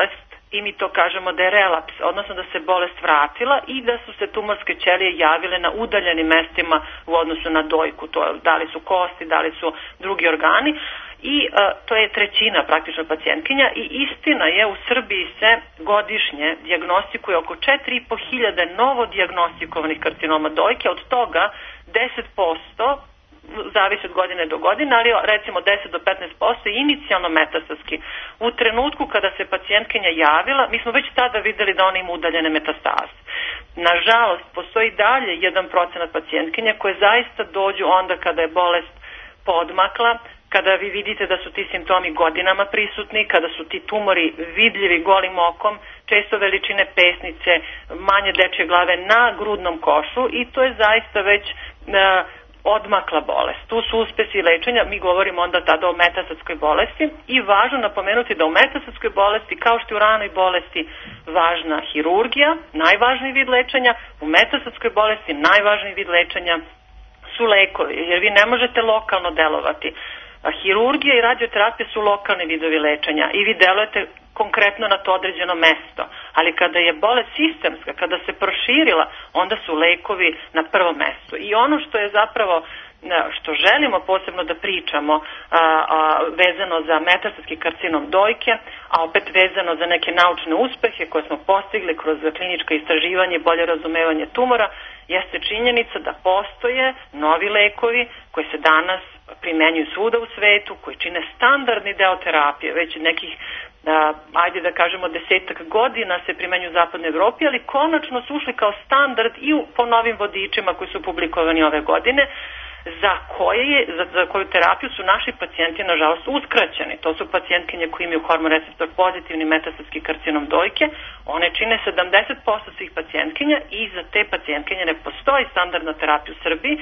i mi to kažemo da je relaps, odnosno da se bolest vratila i da su se tumorske ćelije javile na udaljenim mestima u odnosu na dojku, to je, da li su kosti, da li su drugi organi, i a, to je trećina praktično pacijentkinja i istina je u Srbiji se godišnje dijagnostikuje oko četiri i po hiljade novo dijagnostikovanih karcinoma dojke, od toga deset posto zavisi od godine do godine, ali recimo deset do petnaest posto je inicijalno metastatski. U trenutku kada se pacijentkinja javila, mi smo već tada videli da ona ima udaljene metastaze. Nažalost, postoji dalje jedan procenat pacijentkinja koje zaista dođu onda kada je bolest podmakla, kada vi vidite da su ti simptomi godinama prisutni, kada su ti tumori vidljivi golim okom, često veličine pesnice, manje dečje glave na grudnom košu i to je zaista već uh, odmakla bolest. Tu su uspesi lečenja, mi govorimo onda tada o metastatskoj bolesti i važno napomenuti da u metastatskoj bolesti, kao što je u ranoj bolesti važna hirurgija, najvažniji vid lečenja, u metastatskoj bolesti najvažniji vid lečenja su lekovi, jer vi ne možete lokalno delovati. Hirurgija i radioterapija su lokalni vidovi lečenja i vi delujete konkretno na to određeno mesto, ali kada je bolest sistemska, kada se proširila, onda su lekovi na prvom mestu. I ono što je zapravo, što želimo posebno da pričamo a, a, vezano za metastatski karcinom dojke, a opet vezano za neke naučne uspehe koje smo postigli kroz klinička istraživanje i bolje razumevanje tumora, jeste činjenica da postoje novi lekovi koji se danas primenjuju svuda u svetu, koji čine standardni deo terapije, već nekih, a, ajde da kažemo, desetak godina se primenjuju u zapadnoj Evropi, ali konačno su ušli kao standard i u, po novim vodičima koji su publikovani ove godine, za, koje je, za, za koju terapiju su naši pacijenti nažalost uskraćeni. To su pacijentkinje koji imaju hormon receptor pozitivni metastatski karcinom dojke, one čine sedamdeset posto svih pacijentkinja i za te pacijentkinje ne postoji standardna terapija u Srbiji,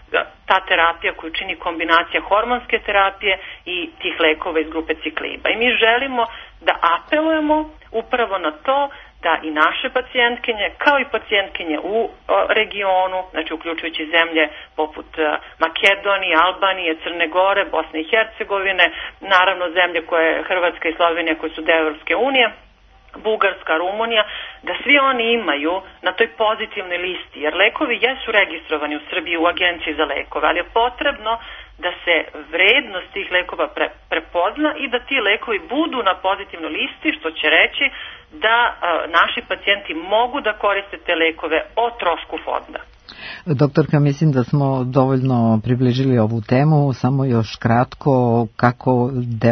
ta terapija koju čini kombinacija hormonske terapije i tih lekova iz grupe cikliba. I mi želimo da apelujemo upravo na to da i naše pacijentkinje, kao i pacijentkinje u o, regionu, znači uključujući zemlje poput a, Makedonije, Albanije, Crne Gore, Bosne i Hercegovine, naravno zemlje koje Hrvatska i Slovenija koje su deo Evropske unije, Bugarska, Rumunija, da svi oni imaju na toj pozitivnoj listi, jer lekovi jesu registrovani u Srbiji u Agenciji za lekove, ali je potrebno da se vrednost tih lekova pre, prepozna i da ti lekovi budu na pozitivnoj listi, što će reći da a, naši pacijenti mogu da koriste te lekove o trošku fonda. Doktorka, mislim da smo dovoljno približili ovu temu, samo još kratko kako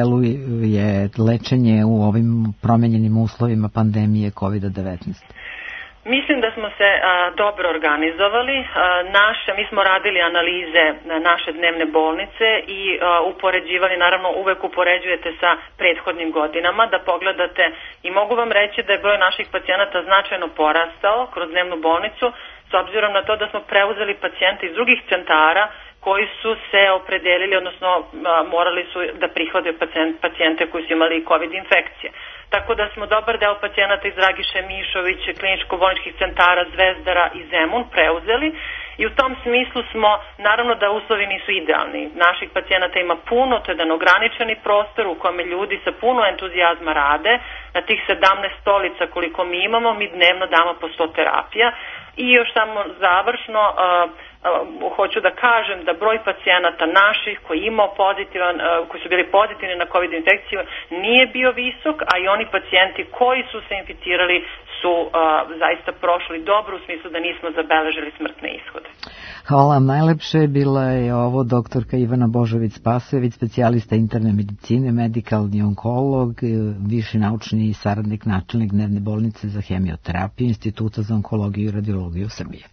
deluje lečenje u ovim promenjenim uslovima pandemije kovid devetnaest. Mislim da smo se a, dobro organizovali. A, naše, mi smo radili analize na naše dnevne bolnice i a, upoređivali, naravno uvek upoređujete sa prethodnim godinama, da pogledate i mogu vam reći da je broj naših pacijenata značajno porastao kroz dnevnu bolnicu, s obzirom na to da smo preuzeli pacijente iz drugih centara koji su se opredelili, odnosno a, morali su da prihvate pacijente koji su imali COVID infekcije. Tako da smo dobar deo pacijenata iz Dragiše Mišović, kliničko-bolničkih centara Zvezdara i Zemun preuzeli i u tom smislu smo, naravno da uslovi nisu idealni. Naših pacijenata ima puno, to je jedan ograničeni prostor u kome ljudi sa puno entuzijazma rade. Na tih sedamnaest stolica koliko mi imamo, mi dnevno damo po sto terapija. I još samo završno, uh, uh, hoću da kažem da broj pacijenata naših koji imao pozitivan, uh, koji su bili pozitivni na COVID infekciju nije bio visok, a i oni pacijenti koji su se inficirali su uh, zaista prošli dobro u smislu da nismo zabeležili smrtne ishode. Hvala vam najlepše. Bila je ovo doktorka Ivana Božović-Spasojević, specijalista interne medicine, medikalni onkolog, viši naučni saradnik, načelnik dnevne bolnice za hemioterapiju Instituta za onkologiju i radiologiju Srbije.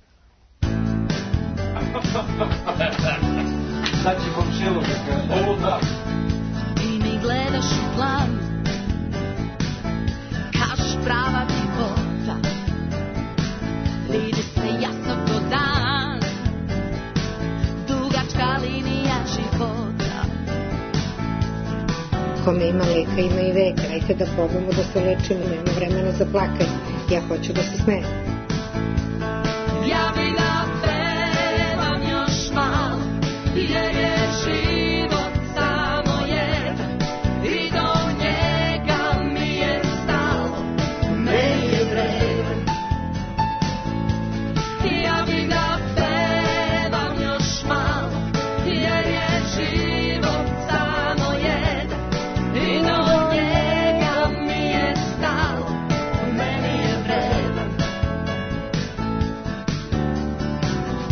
Sad će komšilo da kaže. Ovo da. Ti mi gledaš u plan, kažeš prava divota, vidi se jasno ko dan, dugačka linija života. Kome ima leka, ima i veka. Ajde da probamo da se lečimo, nema vremena za plakanje. Ja hoću da se smejem. Ja bi da pevam još malo, jer je život samo jedan i do njega mi je stalo.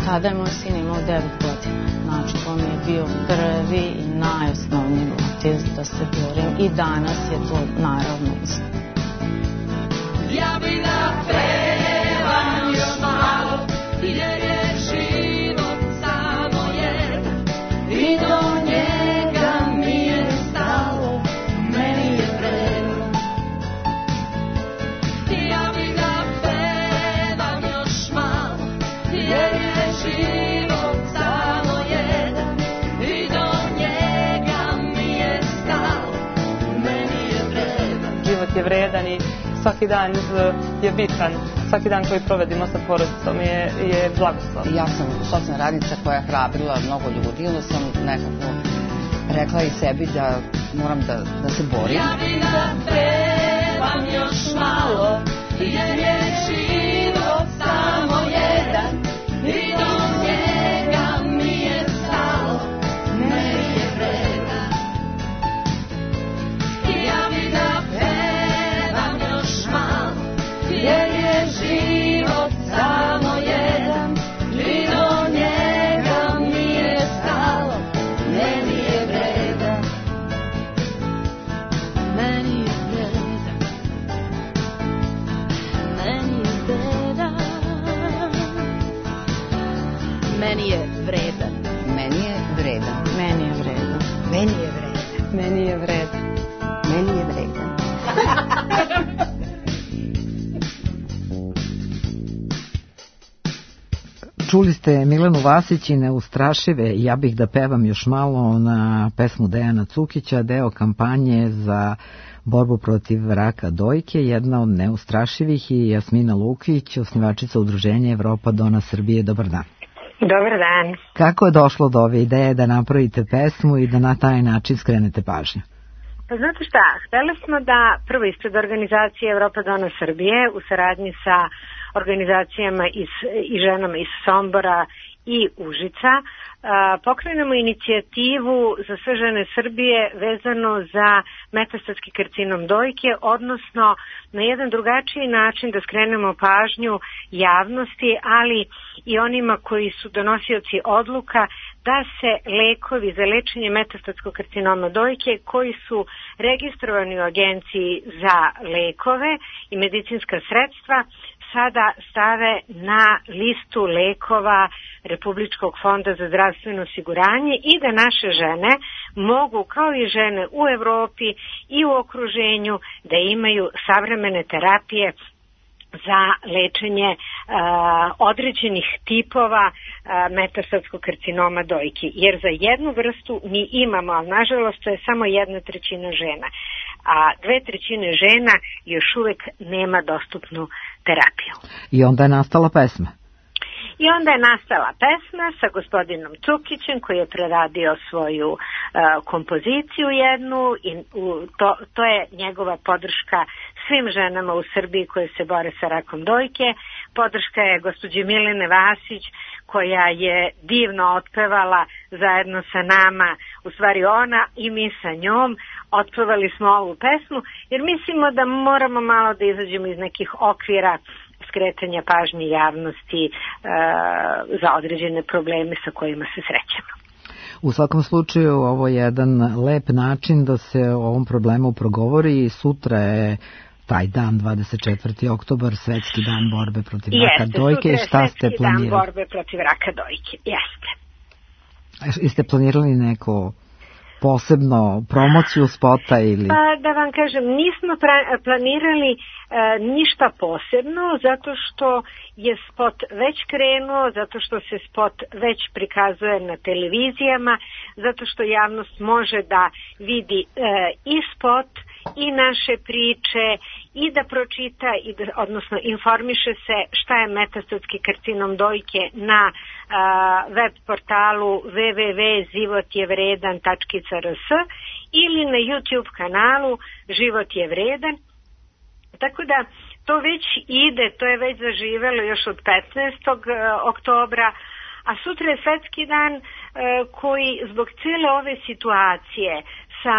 Tada je moj sin imao devet godina. Znači, to mi je bio prvi i najosnovniji motiv da se borim. I danas je to naravno isto. Ja bi da pevam još malo, jer je život samo jedan i do njega mi je stalo, meni je vredan. Ja bi da pevam još malo, jer je život samo jedan i do njega mi je stalo, meni je vredan. Život je vredan i svaki dan je bitan, svaki dan koji provedimo sa porodicom je, je blagoslov. Ja sam socijalna radnica koja je hrabrila mnogo ljudi, onda sam nekako rekla i sebi da moram da, da se borim. Ja bi da pevam još malo, jer je život samo jedan i do njega mi je stalo, meni je vredan. Ja bi da pevam još malo, jer je život samo jedan i do njega mi je stalo, meni je vredan. Meni je vredan. Meni je vredan. Meni je vredan. Meni je vredan. Meni je vredan. Meni je vredan. Meni je vredan. Meni je vredan. Čuli ste Milenu Vasić i Neustrašive, ja bih da pevam još malo na pesmu Dejana Cukića, deo kampanje za borbu protiv raka dojke, jedna od neustrašivih i Jasmina Lukić, osnivačica udruženja Evropa Dona Srbije. Dobar dan. Dobar dan. Kako je došlo do ove ideje da napravite pesmu i da na taj način skrenete pažnju? Pa znate šta, hteli smo da prvo ispred organizacije Evropa Dona Srbije u saradnji sa organizacijama iz, i ženama iz Sombora i Užica a, pokrenemo inicijativu za sve žene Srbije vezano za metastatski karcinom dojke, odnosno na jedan drugačiji način da skrenemo pažnju javnosti, ali i onima koji su donosioci odluka, da se lekovi za lečenje metastatskog karcinoma dojke koji su registrovani u Agenciji za lekove i medicinska sredstva sada stave na listu lekova Republičkog fonda za zdravstveno osiguranje i da naše žene mogu, kao i žene u Evropi i u okruženju, da imaju savremene terapije za lečenje uh, određenih tipova uh, metastatskog karcinoma dojke. Jer za jednu vrstu mi imamo, ali nažalost to je samo jedna trećina žena, a dve trećine žena još uvek nema dostupnu terapiju. I onda je nastala pesma. I onda je nastala pesma sa gospodinom Cukićem koji je preradio svoju uh, kompoziciju jednu i u, to, to je njegova podrška svim ženama u Srbiji koje se bore sa rakom dojke. Podrška je gospođe Milene Vasić koja je divno otpevala zajedno sa nama, u stvari ona i mi sa njom otpevali smo ovu pesmu jer mislimo da moramo malo da izađemo iz nekih okvira skretanja pažnje javnosti e, za određene probleme sa kojima se srećemo. U svakom slučaju ovo je jedan lep način da se o ovom problemu progovori i sutra je taj dan, dvadeset četvrti oktobar, svetski dan borbe protiv raka dojke. Jeste, šta ste planirali? Dan borbe protiv raka dojke, jeste. Jeste planirali neko posebno promociju spota ili... Pa da vam kažem, nismo pra- planirali e, ništa posebno, zato što je spot već krenuo, zato što se spot već prikazuje na televizijama, zato što javnost može da vidi e, i spot i naše priče i da pročita, i da, odnosno informiše se šta je metastatski karcinom dojke na a, web portalu w w w tačka život je vredan tačka r s ili na YouTube kanalu Život je vredan. Tako da to već ide, to je već zaživelo još od petnaestog oktobra, a sutra je svetski dan e, koji zbog cijele ove situacije sa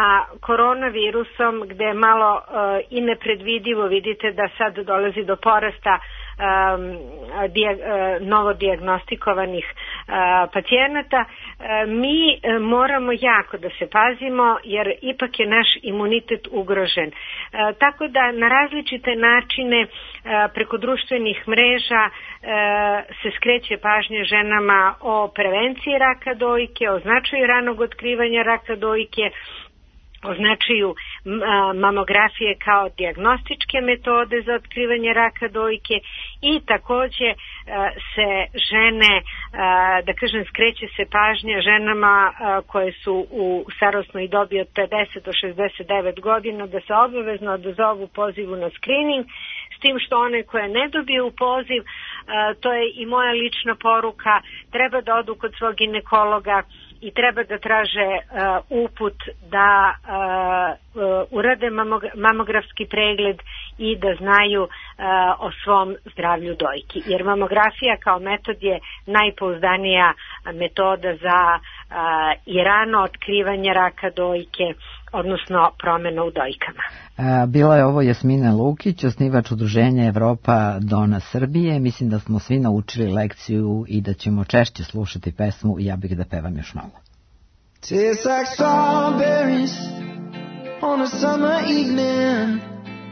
koronavirusom, gde je malo e, i nepredvidivo, vidite da sad dolazi do porasta novo dijagnostikovanih pacijenata. Mi moramo jako da se pazimo jer ipak je naš imunitet ugrožen. Tako da na različite načine preko društvenih mreža se skreće pažnje ženama o prevenciji raka dojke, o značaju ranog otkrivanja raka dojke, o značaju mamografije kao dijagnostičke metode za otkrivanje raka dojke i takođe se žene, da kažem, skreće se pažnja ženama koje su u starosnoj dobi od pedeset do šezdeset devet godina da se obavezno odazovu pozivu na skrining, s tim što one koje ne dobiju poziv, to je i moja lična poruka, treba da odu kod svog ginekologa i treba da traže uh, uput da uh, uh, urade mamografski pregled i da znaju uh, o svom zdravlju dojki. Jer mamografija kao metod je najpouzdanija metoda za uh, i rano otkrivanje raka dojke, odnosno promjena u dojkama. Bila je ovo Jasmina Lukić, osnivač udruženja Evropa Dona Srbije. Mislim da smo svi naučili lekciju i da ćemo češće slušati pesmu Ja bih da pevam još malo. Tastes like strawberries on a summer evening,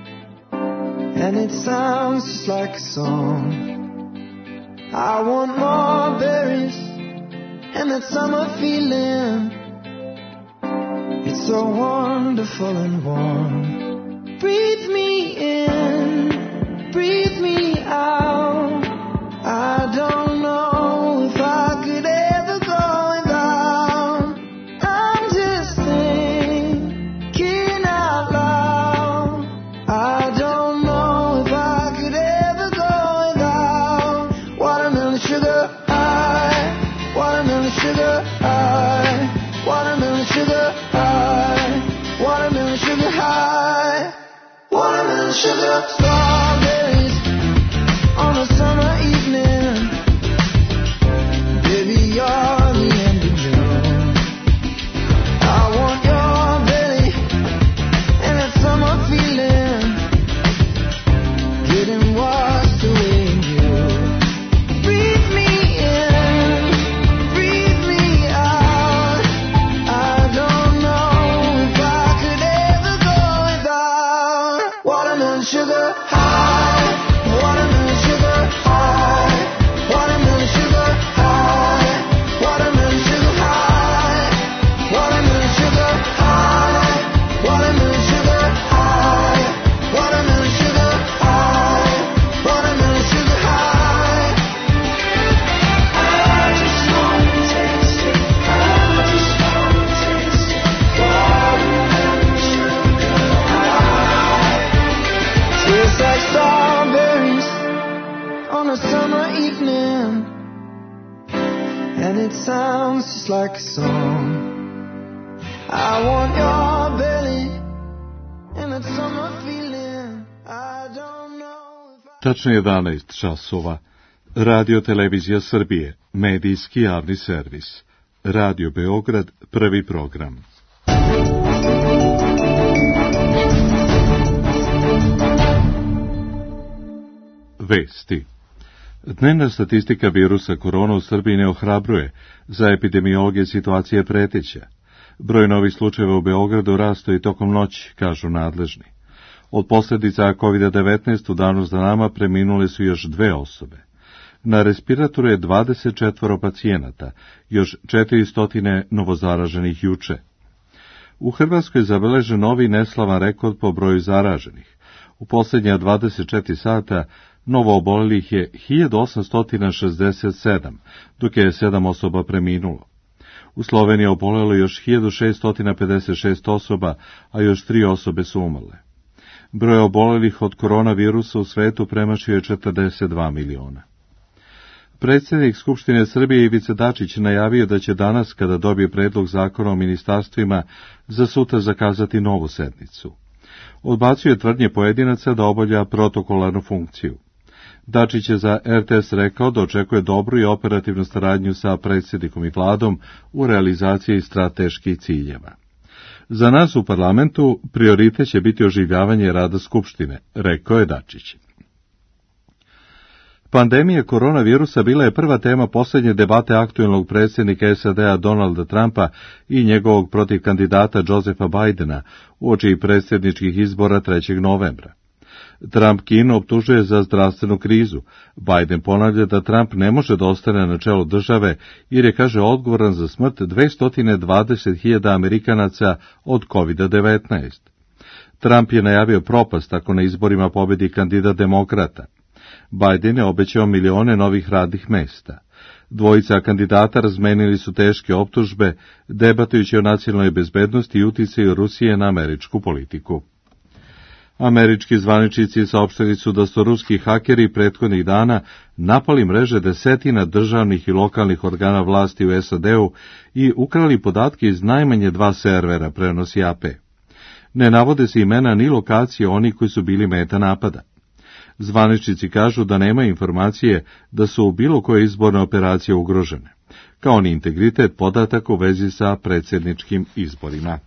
and it sounds just like a song. I want more berries and that summer feeling. It's so wonderful and warm. Breathe me in, breathe me out. I don't know if I could ever go without. I'm just thinking out loud. I don't know if I could ever go without. Watermelon sugar high, watermelon sugar high, watermelon sugar high, watermelon sugar high. Watermelon sugar, strawberries on a summer evening. Baby, you're the end of June. I want your belly and that summer feeling, getting washed away in you. Breathe me in, breathe me out. I don't know if I could ever go without. Watermelon sugar high, watermelon sugar high, watermelon sugar high, watermelon sugar high, watermelon sugar high, watermelon sugar high, watermelon sugar high, watermelon sugar high. I just want to taste it, I just want to taste it, watermelon sugar high. Tastes like strawberries on a summer evening, and it sounds just like a song. I want your belly and that summer feeling. I don't know if I... Tačno jedanaest časova. Radio Televizija Srbije, medijski javni servis. Radio Beograd, prvi program. Vesti. Dnevna statistika virusa korona u Srbiji ne ohrabruje. Za epidemiologe situacija je preteća. Broj novih slučajeva u Beogradu rastao i tokom noći, kažu nadležni. Od posljedica kovid devetnaest u danu za nama preminule su još dve osobe. Na respiratoru je dvadeset četvoro pacijenata, još četiristo novozaraženih juče. U Hrvatskoj je zabeležen novi neslavan rekord po broju zaraženih. U posljednja dvadeset četiri sata novo obolelih je hiljadu osamsto šezdeset sedam, dok je sedam osoba preminulo. U Sloveniji je obolelo još hiljadu šesto pedeset šest osoba, a još tri osobe su umrle. Broj obolelih od koronavirusa u svetu premašio je četrdeset dva miliona. Predsjednik Skupštine Srbije Ivica Dačić najavio da će danas, kada dobije predlog zakona o ministarstvima, za sutra zakazati novu sednicu. Odbacio je tvrdnje pojedinaca da obavlja protokolarnu funkciju. Dačić je za er te es rekao da očekuje dobru i operativnu saradnju sa predsjednikom i vladom u realizaciji strateških ciljeva. Za nas u parlamentu prioritet će biti oživljavanje rada Skupštine, rekao je Dačić. Pandemija koronavirusa bila je prva tema posljednje debate aktuelnog predsjednika S A D-a Donalda Trumpa i njegovog protiv kandidata Josepha Bidena uoči predsjedničkih izbora trećeg novembra. Trump Kinu optužuje za zdravstvenu krizu. Biden ponavlja da Trump ne može da ostane na čelu države jer je, kaže, odgovoran za smrt dvesta dvadeset hiljada Amerikanaca od kovid devetnaest. Trump je najavio propast ako na izborima pobedi kandidat demokrata. Biden je obećao milione novih radnih mesta. Dvojica kandidata razmenili su teške optužbe, debatujući o nacionalnoj bezbednosti i uticaju Rusije na američku politiku. Američki zvaničnici saopštili su da su ruski hakeri prethodnih dana napali mreže desetina državnih i lokalnih organa vlasti u S A D-u i ukrali podatke iz najmanje dva servera, prenosi A P. Ne navode se imena ni lokacije onih koji su bili meta napada. Zvaničnici kažu da nema informacije da su u bilo koje izborne operacije ugrožene, kao ni integritet podataka u vezi sa predsjedničkim izborima.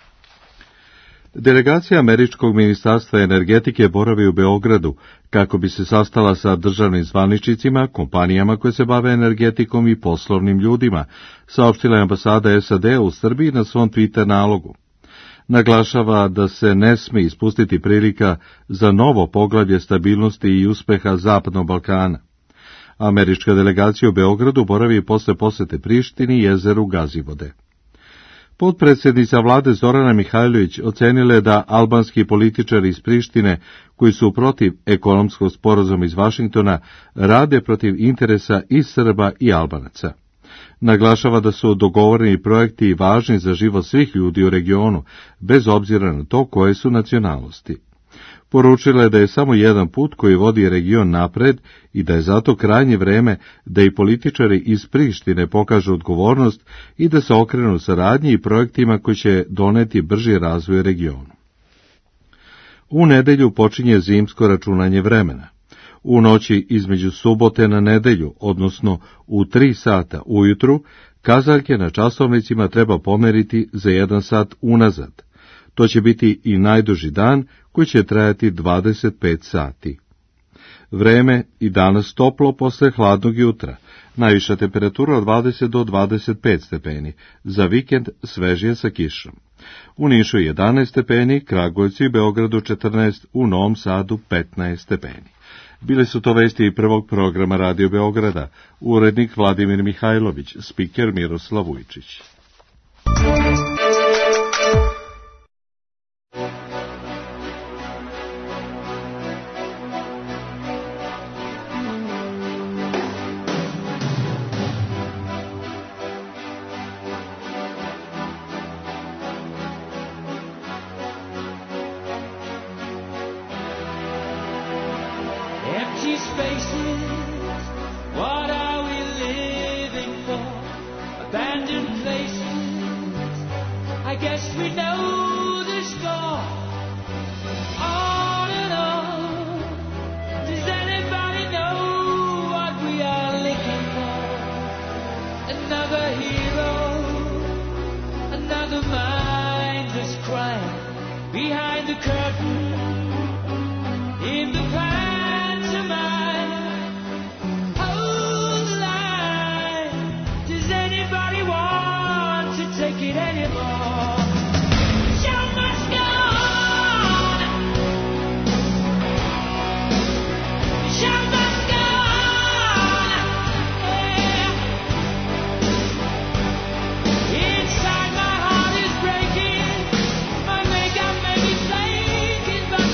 Delegacija Američkog ministarstva energetike boravi u Beogradu kako bi se sastala sa državnim zvaničnicima, kompanijama koje se bave energetikom i poslovnim ljudima, saopštila je ambasada S A D u Srbiji na svom Twitter nalogu. Naglašava da se ne smije ispustiti prilika za novo poglavlje stabilnosti i uspeha Zapadnog Balkana. Američka delegacija u Beogradu boravi posle posete Prištini i jezeru Gazivode. Potpredsjednica vlade Zorana Mihajlović ocenila je da albanski političari iz Prištine, koji su protiv ekonomskog sporazuma iz Vašingtona, rade protiv interesa i Srba i Albanaca. Naglašava da su dogovoreni projekti važni za život svih ljudi u regionu, bez obzira na to koje su nacionalnosti. Poručila je da je samo jedan put koji vodi region napred i da je zato krajnje vreme da i političari iz Prištine pokažu odgovornost i da se okrenu saradnji i projektima koji će doneti brži razvoj regionu. U nedelju počinje zimsko računanje vremena. U noći između subote na nedelju, odnosno u tri sata ujutru, kazaljke na časovnicima treba pomeriti za jedan sat unazad. To će biti i najduži dan koji će trajati dvadeset pet sati. Vreme i danas toplo posle hladnog jutra. Najviša temperatura od dvadeset do dvadeset pet stepeni. Za vikend svežije sa kišom. U Nišu jedanaest stepeni, Kragujevcu i Beogradu četrnaest, u Novom Sadu petnaest stepeni. Bile su to vesti i prvog programa Radio Beograda. Urednik Vladimir Mihajlović, spiker Miroslav Vujčić. Inside my heart is breaking, my makeup may be flaking, but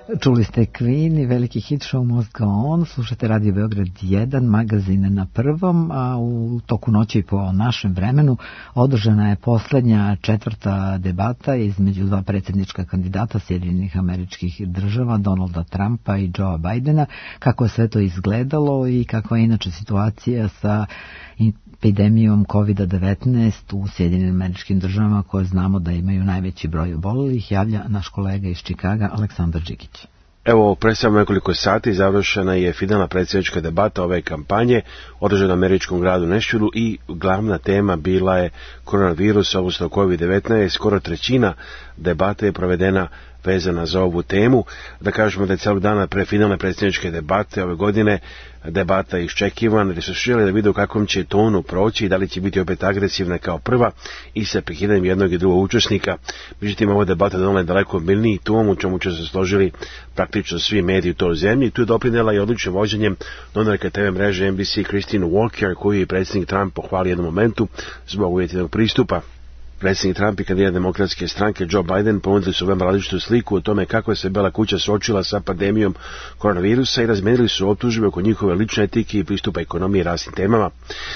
Čuli ste Queen i veliki hit Show Must Go On, slušate Radio Beograd jedan, magazin na prvom, a u toku noći po našem vremenu održana je poslednja četvrta debata između dva predsjednička kandidata Sjedinjenih Američkih Država, Donalda Trumpa i Joea Bidena, kako je sve to izgledalo i kakva je inače situacija sa epidemijom kovid devetnaest u Sjedinjenim Američkim Državama, koje znamo da imaju najveći broj obolelih, javlja naš kolega iz Čikaga Aleksandar Đigić. Evo, pre samo nekoliko sati završena je finalna predsjednička debata ove kampanje, održana u američkom gradu Nashvillu i glavna tema bila je koronavirus, odnosno kovid devetnaest. Skoro trećina debate je provedena vezana za ovu temu. Da kažemo da je celog dana pre finalne predsjedničke debate ove godine debata iščekivana, jer su željeli da vide u kakvom će tonu proći i da li će biti opet agresivna kao prva i sa prekidanjem jednog i drugog učesnika. Međutim, ova debata donala je daleko biljniji tom, u čemu će se složili praktično svi mediji u toj zemlji. Tu je doprinela i odličnim vođenjem novinarka te ve mreže N B C Christine Walker, koju je predsjednik Trump pohvalio jednom momentu zbog uvjetnog pristupa. Predsjednik Trump i kandidat demokratske stranke Joe Biden ponudili su veoma različitu sliku o tome kako je se Bela kuća suočila sa pandemijom koronavirusa i razmenili su optužbe oko njihove lične etike i pristupa ekonomiji i rasnim temama.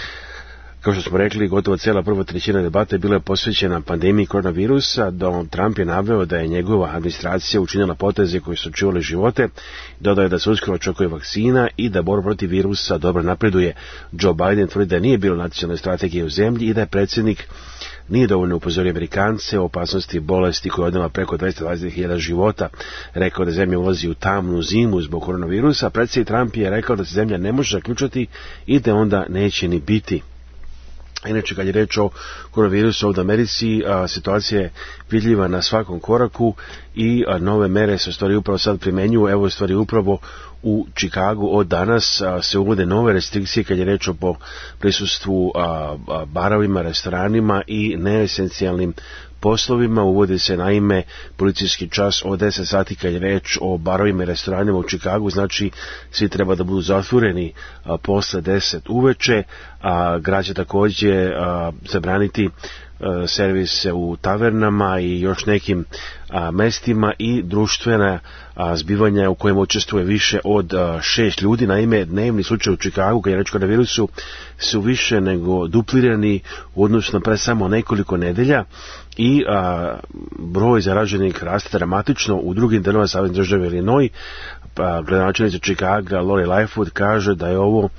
Kao što smo rekli, gotovo cijela prva trećina debate bila je posvećena pandemiji koronavirusa. Donald Trump je naveo da je njegova administracija učinila poteze koji su čuvali živote, dodao je da se uskoro očekuje vakcina i da borba protiv virusa dobro napreduje. Joe Biden tvrdi da nije bilo nacionalne strategije u zemlji i da je predsjednik nije dovoljno upozorio Amerikance o opasnosti bolesti koja je odnela preko dvesta dvadeset hiljada života. Rekao da zemlja ulazi u tamnu zimu zbog koronavirusa. Predsjednik Trump je rekao da se zemlja ne može zaključati i da onda neće ni biti. Inače, kad je reč o koronavirusu ovdje u Americi, a, situacija je vidljiva na svakom koraku i a, nove mere se stvari upravo sad primenjuju. Evo stvari upravo u Čikagu od danas a, se uvode nove restrikcije kad je reč o po prisustvu a, a, barovima, restoranima i neesencijalnim poslovima. Uvodi se naime policijski čas od deset sati kad je reč o barovima i restoranima u Čikagu, znači svi treba da budu zatvoreni a, posle deset uveče, a grad će također a, zabraniti a, servise u tavernama i još nekim a, mestima i društvena a, zbivanja u kojima učestvuje više od a, šest ljudi. Naime, dnevni slučaj u Čikagu kad je reč o koronavirusu su više nego duplirani u odnosu na pre samo nekoliko nedelja i a, broj zaraženih raste dramatično u drugim delovima savezne države Illinois. Pa, gradonačelnica Čikaga Lori Lightfoot kaže da je ovo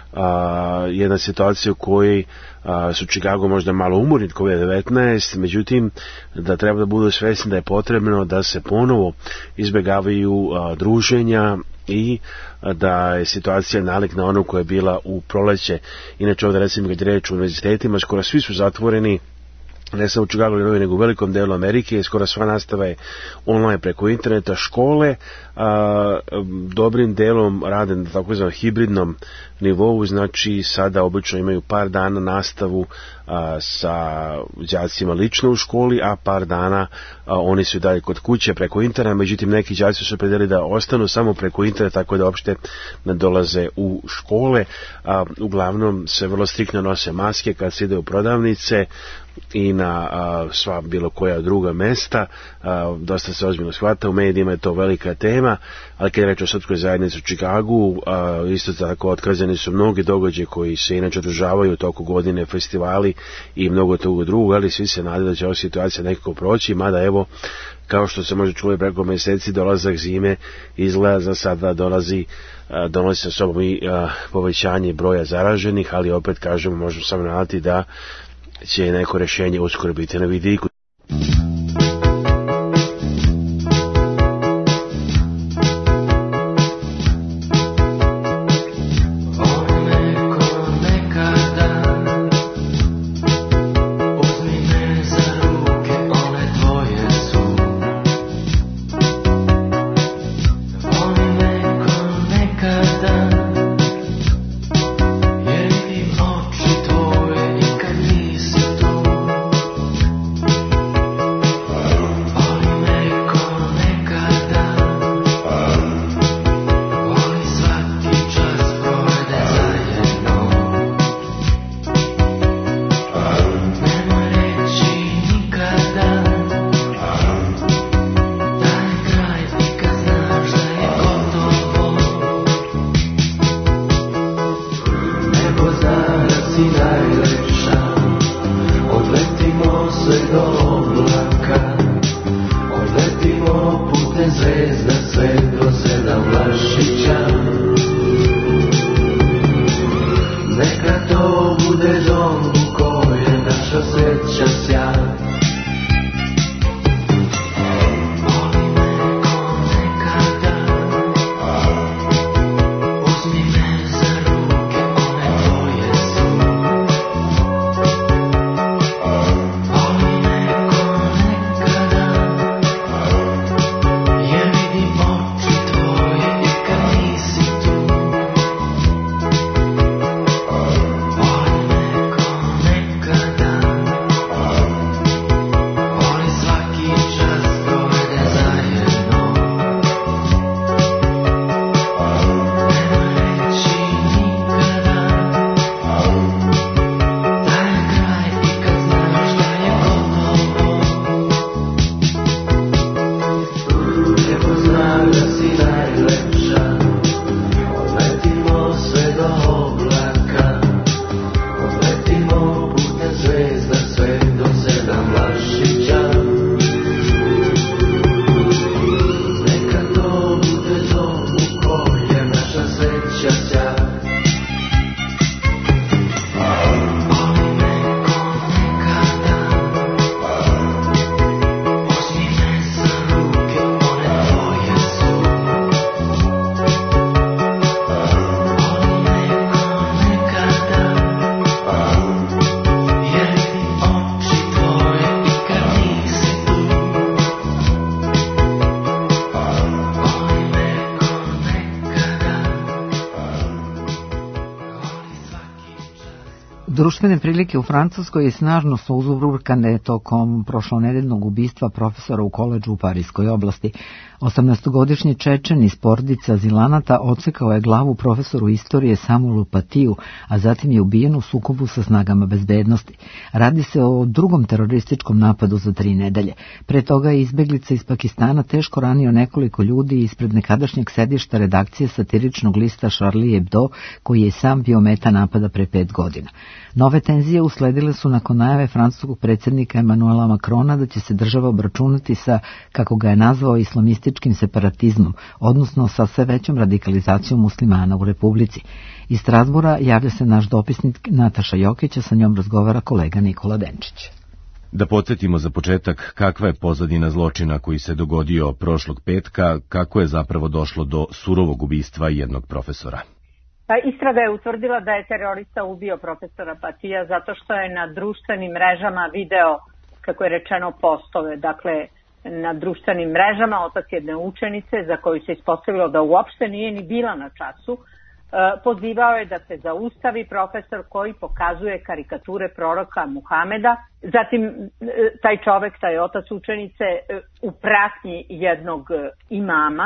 a, jedna situacija u kojoj a, su Čikago možda malo umorni od kovid devetnaest, međutim da treba da budu svesni da je potrebno da se ponovo izbjegavaju a, druženja i a, da je situacija nalik na onu koja je bila u proleće. Inače ovdje recimo kad je reč u univerzitetima, skoro svi su zatvoreni, ne samo u Čikagu, nego u velikom delu Amerike, skoro sva nastava je online preko interneta, škole a, dobrim delom rade na takozvanom hibridnom nivou, znači sada obično imaju par dana nastavu a, sa đacima lično u školi, a par dana a, oni su dalje kod kuće preko interneta. Međutim, neki đaci su predeli da ostanu samo preko interneta, tako da uopšte ne dolaze u škole. A, uglavnom se vrlo striktno nose maske kad se ide u prodavnice i na a, sva bilo koja druga mesta. A, dosta se ozbiljno shvata, u medijima je to velika tema, ali kad je reč o srpskoj zajednici u Čikagu, a, isto tako otkazani su mnogi događaji koji se inače održavaju u toku godine, festivali i mnogo toga drugog, ali svi se nadaju da će ova situacija nekako proći, mada evo, kao što se može čuli preko mjeseci, dolazak zime izgleda za sada dolazi, a, donosi sa sobom i a, povećanje broja zaraženih, ali opet kažemo, možemo samo nadati da će neko rješenje uskoro biti na vidiku. Jer im oči tvoje nikad nisi tu. zvezda svetlo sedam Vlašića. Neka to bude dom u kojem naša sreća sja. Društvene prilike u Francuskoj snažno su uzburkane tokom prošlonedeljnog ubistva profesora u koledžu u Parijskoj oblasti. osamnaestogodišnji Čečen iz porodice azilanata odsekao je glavu profesoru istorije Samuelu Patiju, a zatim je ubijen u sukobu sa snagama bezbednosti. Radi se o drugom terorističkom napadu za tri nedelje. Pre toga je izbeglica iz Pakistana teško ranio nekoliko ljudi ispred nekadašnjeg sedišta redakcije satiričnog lista Charlie Hebdo, koji je sam bio meta napada pre pet godina. Nove tenzije usledile su nakon najave francuskog predsjednika Emmanuela Macrona da će se država obračunati sa, kako ga je nazvao, islamističkim separatizmom, odnosno sa sve većom radikalizacijom muslimana u Republici. Iz Strasbura javlja se naš dopisnik Nataša Jokić, a sa njom razgovara kolega Nikola Denčić. Da podsjetimo za početak kakva je pozadina zločina koji se dogodio prošlog petka, kako je zapravo došlo do surovog ubistva jednog profesora. Pa istraga je utvrdila da je terorista ubio profesora Patija zato što je na društvenim mrežama video, kako je rečeno, postove. Dakle, na društvenim mrežama otac jedne učenice, za koju se ispostavilo da uopšte nije ni bila na času, pozivao je da se zaustavi profesor koji pokazuje karikature proroka Muhameda. Zatim, taj čovek, taj otac učenice, u pratnji jednog imama,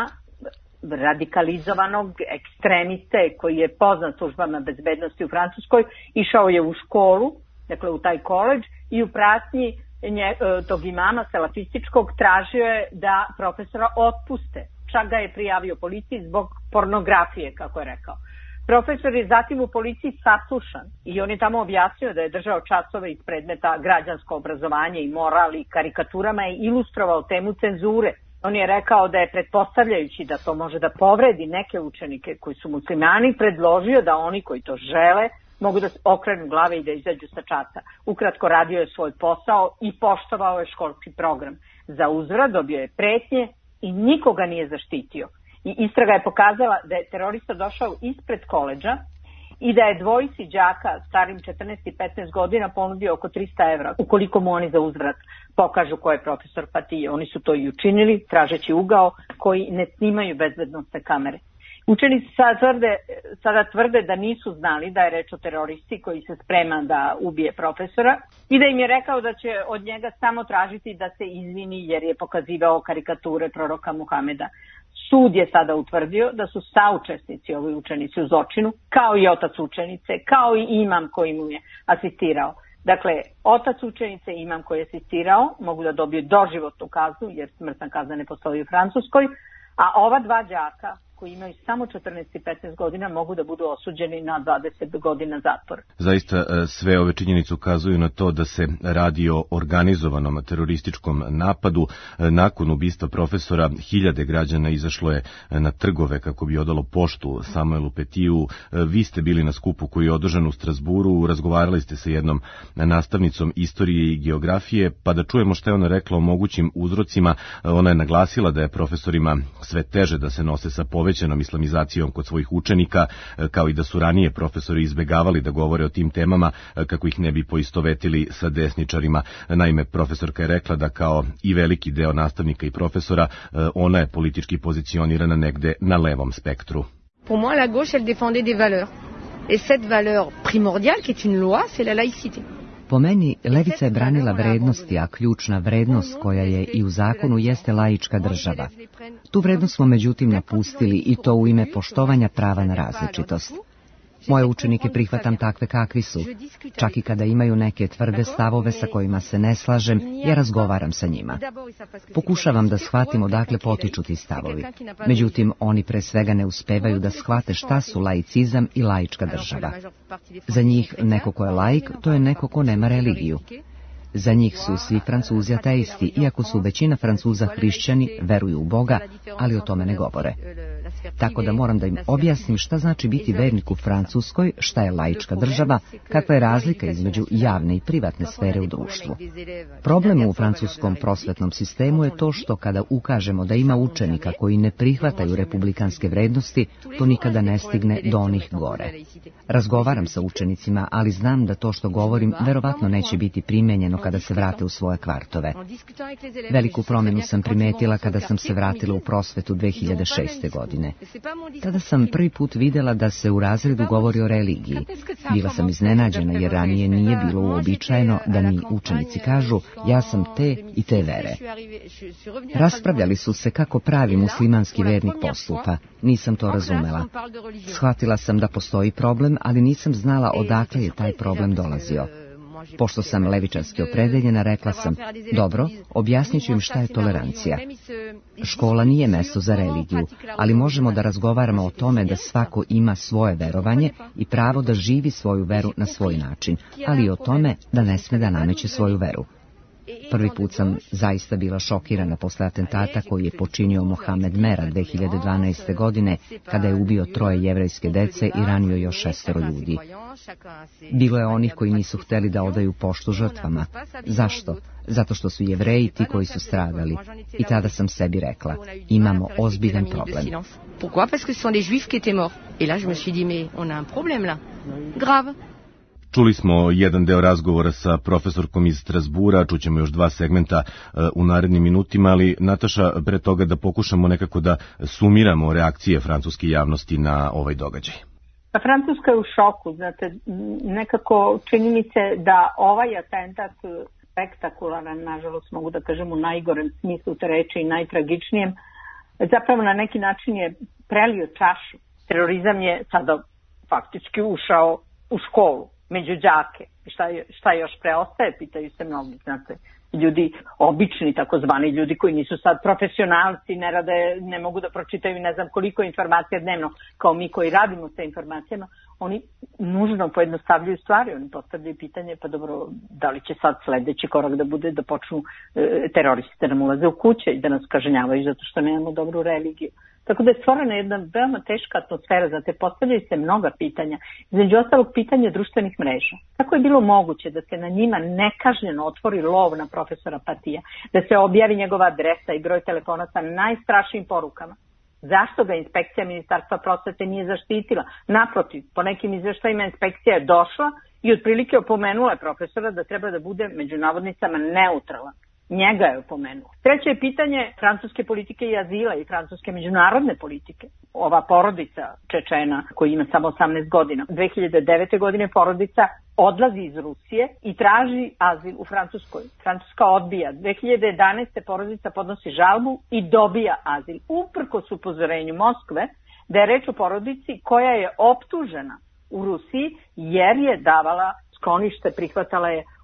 radikalizovanog ekstremiste koji je poznat službama bezbednosti u Francuskoj, išao je u školu, dakle u taj koledž, i u pratnji nje, tog imama salafističkog tražio je da profesora otpuste. Čak ga je prijavio policiji zbog pornografije, kako je rekao. Profesor je zatim u policiji saslušan i on je tamo objasnio da je držao časove iz predmeta građansko obrazovanje i moral i karikaturama i ilustrovao temu cenzure. On je rekao da je, pretpostavljajući da to može da povredi neke učenike koji su muslimani, predložio da oni koji to žele mogu da okrenu glave i da izađu sa časa. Ukratko, radio je svoj posao i poštovao je školski program. Za uzvrat dobio je pretnje i nikoga nije zaštitio. I istraga je pokazala da je terorista došao ispred koledža i da je dvojici đaka starim četrnaest i petnaest godina ponudio oko trista evra ukoliko mu oni za uzvrat pokažu ko je profesor Patije. Oni su to i učinili, tražeći ugao koji ne snimaju bezbednosne kamere. Učenici sada tvrde, sada tvrde da nisu znali da je reč o teroristi koji se sprema da ubije profesora i da im je rekao da će od njega samo tražiti da se izvini jer je pokazivao karikature proroka Muhameda. Sud je sada utvrdio da su saučesnici ovi učenici u zločinu, kao i otac učenice, kao i imam koji mu je asistirao. Dakle, otac učenice i imam koji je asistirao mogu da dobiju doživotnu kaznu, jer smrtna kazna ne postoji u Francuskoj, a ova dva đaka koji imaju samo četrnaest i petnaest godina mogu da budu osuđeni na dvadeset godina zatvora. Zaista sve ove činjenice ukazuju na to da se radi o organizovanom terorističkom napadu. Nakon ubistva profesora hiljade građana izašlo je na trgove kako bi odalo poštu Samuelu Petiju. Vi ste bili na skupu koji je održan u Strasburu, razgovarali ste sa jednom nastavnicom istorije i geografije, pa da čujemo šta je ona rekla o mogućim uzrocima. Ona je naglasila da je profesorima sve teže da se nose sa povećanom islamizacijom kod svojih učenika, kao i da su ranije profesori izbegavali da govore o tim temama kako ih ne bi poistovetili sa desničarima. Naime, profesorka je rekla da kao i veliki deo nastavnika i profesora, ona je politički pozicionirana negde na levom spektru. Pour moi, la gauche, elle défendait des valeurs. Et cette valeur primordiale, qui est une loi, c'est la laïcité. Po meni, levica je branila vrednosti, a ključna vrednost koja je i u zakonu jeste laička država. Tu vrednost smo međutim napustili i to u ime poštovanja prava na različitost. Moje učenike prihvatam takve kakvi su. Čak i kada imaju neke tvrde stavove sa kojima se ne slažem, ja razgovaram sa njima. Pokušavam da shvatim odakle potiču ti stavovi. Međutim, oni pre svega ne uspevaju da shvate šta su laicizam i laička država. Za njih neko ko je laik, to je neko ko nema religiju. Za njih su svi Francuzi ateisti, iako su većina Francuza hrišćani, veruju u Boga, ali o tome ne govore. Tako da moram da im objasnim šta znači biti vernik u Francuskoj, šta je laička država, kakva je razlika između javne i privatne sfere u društvu. Problem u francuskom prosvetnom sistemu je to što kada ukažemo da ima učenika koji ne prihvataju republikanske vrednosti, to nikada ne stigne do onih gore. Razgovaram sa učenicima, ali znam da to što govorim verovatno neće biti primenjeno kada se vrate u svoje kvartove. Veliku promjenu sam primetila kada sam se vratila u prosvetu dve hiljade šeste. godine. Tada sam prvi put videla da se u razredu govori o religiji. Bila sam iznenađena jer ranije nije bilo uobičajeno da mi učenici kažu ja sam te i te vere. Raspravljali su se kako pravi muslimanski vernik postupa. Nisam to razumela. Shvatila sam da postoji problem, ali nisam znala odakle je taj problem dolazio. Pošto sam levičarski opredeljena, rekla sam, dobro, objasnit ću im šta je tolerancija. Škola nije mesto za religiju, ali možemo da razgovaramo o tome da svako ima svoje verovanje i pravo da živi svoju veru na svoj način, ali i o tome da ne sme da nameće svoju veru. Prvi put sam zaista bila šokirana posle atentata koji je počinio Mohamed Mera dve hiljade dvanaeste. godine, kada je ubio troje jevrejske dece i ranio još šestero ljudi. Bilo je onih koji nisu hteli da odaju poštu žrtvama. Zašto? Zato što su Jevreji ti koji su stradali. I tada sam sebi rekla, imamo ozbiljan problem. Pourquoi? Parce que ce sont des juifs qui étaient morts. Et là je me suis dit mais on a un problème là. Grave. Čuli smo jedan deo razgovora sa profesorkom iz Strasbura, čućemo još dva segmenta u narednim minutima, ali Nataša, pre toga da pokušamo nekako da sumiramo reakcije francuske javnosti na ovaj događaj. Pa Francuska je u šoku, znate, nekako čini mi se da ovaj atentat spektakularan, nažalost mogu da kažem u najgorem smislu te reči i najtragičnijem, zapravo na neki način je prelio čašu. Terorizam je sada faktički ušao u školu, među đake. Šta, šta još preostaje, pitaju se mnogi, znate. Ljudi, obični takozvani ljudi koji nisu sad profesionalci, ne rade, ne mogu da pročitaju ne znam koliko informacija dnevno, kao mi koji radimo sa informacijama, oni nužno pojednostavljaju stvari, oni postavljaju pitanje, pa dobro, da li će sad sledeći korak da bude da počnu e, teroristi da nam ulaze u kuće i da nas kažnjavaju zato što nemamo dobru religiju. Tako da je stvorena jedna veoma teška atmosfera, znate, postavljaju se mnoga pitanja, između ostalog pitanja društvenih mreža. Kako je bilo moguće da se na njima nekažnjeno otvori lov na profesora Patija, da se objavi njegova adresa i broj telefona sa najstrašnijim porukama? Zašto ga inspekcija Ministarstva prosvete nije zaštitila? Naprotiv, po nekim izveštajima inspekcija je došla i otprilike opomenula je profesora da treba da bude među navodnicama neutralan. Njega je opomenuo. Treće je pitanje francuske politike i azila i francuske međunarodne politike. Ova porodica Čečena koji ima samo osamnaest godina. dve hiljade devete. godine porodica odlazi iz Rusije i traži azil u Francuskoj. Francuska odbija. dve hiljade jedanaeste. porodica podnosi žalbu i dobija azil. Uprkos upozorenju Moskve da je reč o porodici koja je optužena u Rusiji jer je davala sklonište, prihvatala je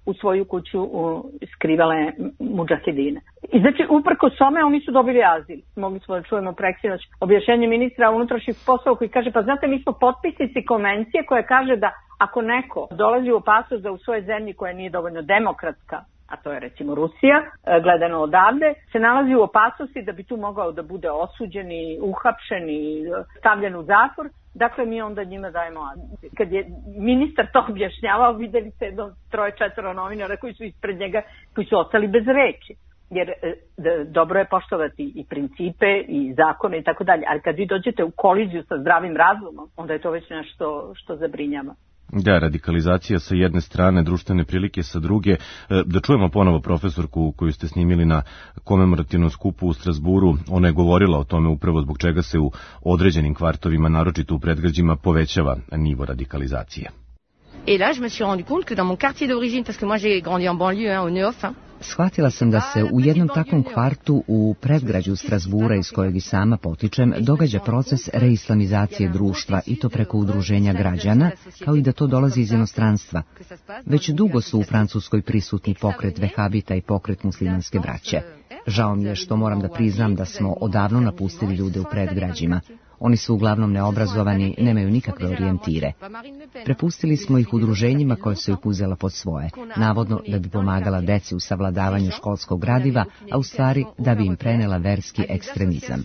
u svoju kuću u, skrivale mudžahedine. I znači, uprko tome, oni su dobili azil. Mogli smo da čujemo preksinoć objašnjenje ministra unutrašnjih poslova koji kaže, pa znate, mi smo potpisnici konvencije koja kaže da ako neko dolazi u opasnost da u svojoj zemlji koja nije dovoljno demokratska, a to je recimo Rusija, gledano odavde, se nalazi u opasnosti da bi tu mogao da bude osuđen i uhapšen i stavljen u zatvor, dakle mi onda njima dajemo azil. Kad je ministar to objašnjavao, videli se jedno troje, četvoro novinara koji su ispred njega, koji su ostali bez reči. Jer dobro je poštovati i principe i zakone i tako dalje, ali kad vi dođete u koliziju sa zdravim razumom, onda je to već nešto što zabrinjava. Da, radikalizacija sa jedne strane, društvene prilike sa druge. Da čujemo ponovo profesorku koju ste snimili na komemorativnom skupu u Strasburu. Ona je govorila o tome upravo zbog čega se u određenim kvartovima, naročito u predgrađima, povećava nivo radikalizacije. Et là, je me suis rendu compte que dans mon quartier d'origine, parce que moi j'ai grandi en banlieue, hein, au Neuf, hein, Shvatila sam da se u jednom takvom kvartu u predgrađu Strasbura, iz kojeg i sama potičem, događa proces reislamizacije društva, i to preko udruženja građana, kao i da to dolazi iz inostranstva. Već dugo su u Francuskoj prisutni pokret vehabita i pokret muslimanske braće. Žao mi je što moram da priznam da smo odavno napustili ljude u predgrađima. Oni su uglavnom neobrazovani, nemaju nikakve orijentire. Prepustili smo ih udruženjima koje su ih uzela pod svoje, navodno da bi pomagala deci u savladavanju školskog gradiva, a u stvari da bi im prenela verski ekstremizam.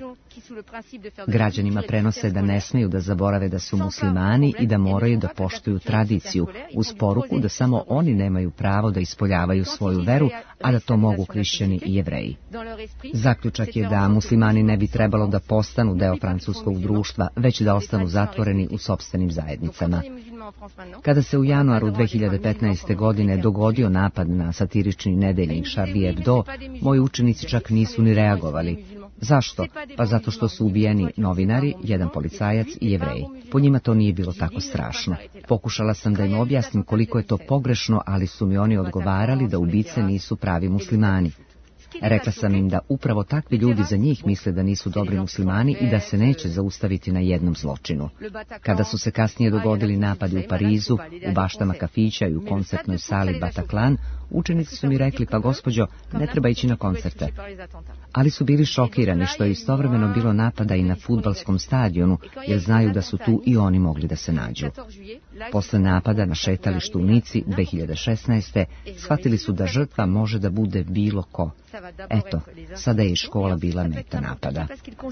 Građanima prenose da ne smeju da zaborave da su muslimani i da moraju da poštuju tradiciju, uz poruku da samo oni nemaju pravo da ispoljavaju svoju veru, a da to mogu hrišćani i jevreji. Zaključak je da muslimani ne bi trebalo da postanu deo francuskog društva, već da ostanu zatvoreni u sopstvenim zajednicama. Kada se u januaru dve hiljade petnaeste. godine dogodio napad na satirični nedeljnik Charlie Hebdo, moji učenici čak nisu ni reagovali. Zašto? Pa zato što su ubijeni novinari, jedan policajac i jevreji. Po njima to nije bilo tako strašno. Pokušala sam da im objasnim koliko je to pogrešno, ali su mi oni odgovarali da ubice nisu pravi muslimani. Rekla sam im da upravo takvi ljudi za njih misle da nisu dobri muslimani i da se neće zaustaviti na jednom zločinu. Kada su se kasnije dogodili napadi u Parizu, u baštama kafića i u koncertnoj sali Bataclan, učenici su mi rekli, pa gospođo, ne treba ići na koncerte. Ali su bili šokirani što je istovremeno bilo napada i na fudbalskom stadionu, jer znaju da su tu i oni mogli da se nađu. Posle napada na šetalištu u Nici dve hiljade šesnaeste. shvatili su da žrtva može da bude bilo ko. Eto, sada je i škola bila meta napada.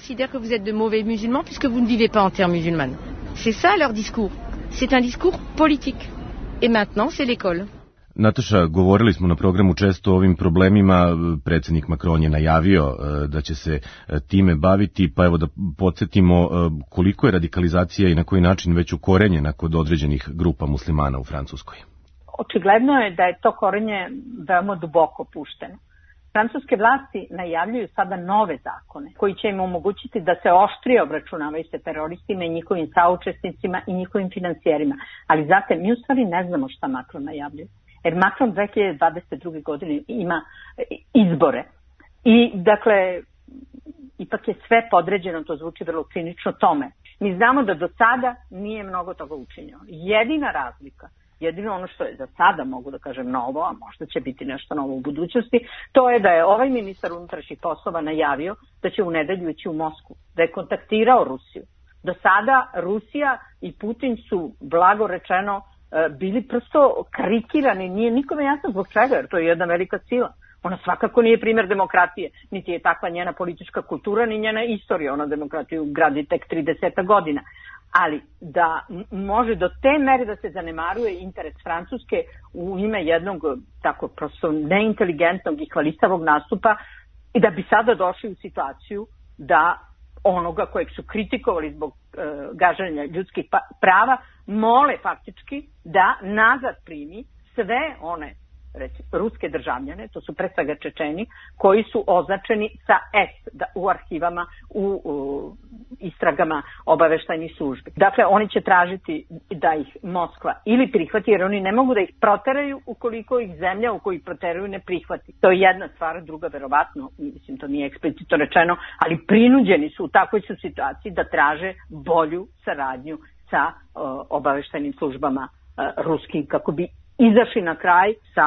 Nataša, govorili smo na programu često o ovim problemima. Predsjednik Macron je najavio da će se time baviti, pa evo da podsjetimo koliko je radikalizacija i na koji način već ukorenjena kod određenih grupa muslimana u Francuskoj. Očigledno je da je to korenje veoma duboko pušteno. Francuske vlasti najavljuju sada nove zakone koji će im omogućiti da se oštrije obračunavaju sa teroristima i njihovim saučesnicima i njihovim financijerima. Ali znate, mi u stvari ne znamo šta Macron najavljuje. Jer Macron dve hiljade dvadeset druge. godine ima izbore. I dakle, ipak je sve podređeno, to zvuči vrlo cinično, tome. Mi znamo da do sada nije mnogo toga učinjeno. Jedina razlika, jedino ono što je za sada, mogu da kažem, novo, a možda će biti nešto novo u budućnosti, to je da je ovaj ministar unutrašnjih poslova najavio da će u nedelju ići u Moskvu, da je kontaktirao Rusiju. Do sada Rusija i Putin su, blago rečeno, bili prosto karikirani, nije nikome jasno zbog čega, jer to je jedna velika sila. Ona svakako nije primjer demokratije, niti je takva njena politička kultura, ni njena istorija. Ona demokratiju gradi tek trideset godina. Ali da može do te mere da se zanemaruje interes Francuske u ime jednog tako prosto neinteligentnog i hvalistavog nastupa i da bi sada došli u situaciju da onoga kojeg su kritikovali zbog e, gaženja ljudskih pa, prava, mole faktički da nazad primi sve one reci, ruske državljane, to su pre svega Čečeni, koji su označeni sa S da, u arhivama, u, u istragama obaveštajnih službi. Dakle, oni će tražiti da ih Moskva ili prihvati, jer oni ne mogu da ih proteraju ukoliko ih zemlja u kojih proteraju ne prihvati. To je jedna stvar, druga verovatno, mislim to nije eksplicitno rečeno, ali prinuđeni su u takvoj su situaciji da traže bolju saradnju sa uh, obaveštajnim službama uh, ruskim, kako bi izašli na kraj sa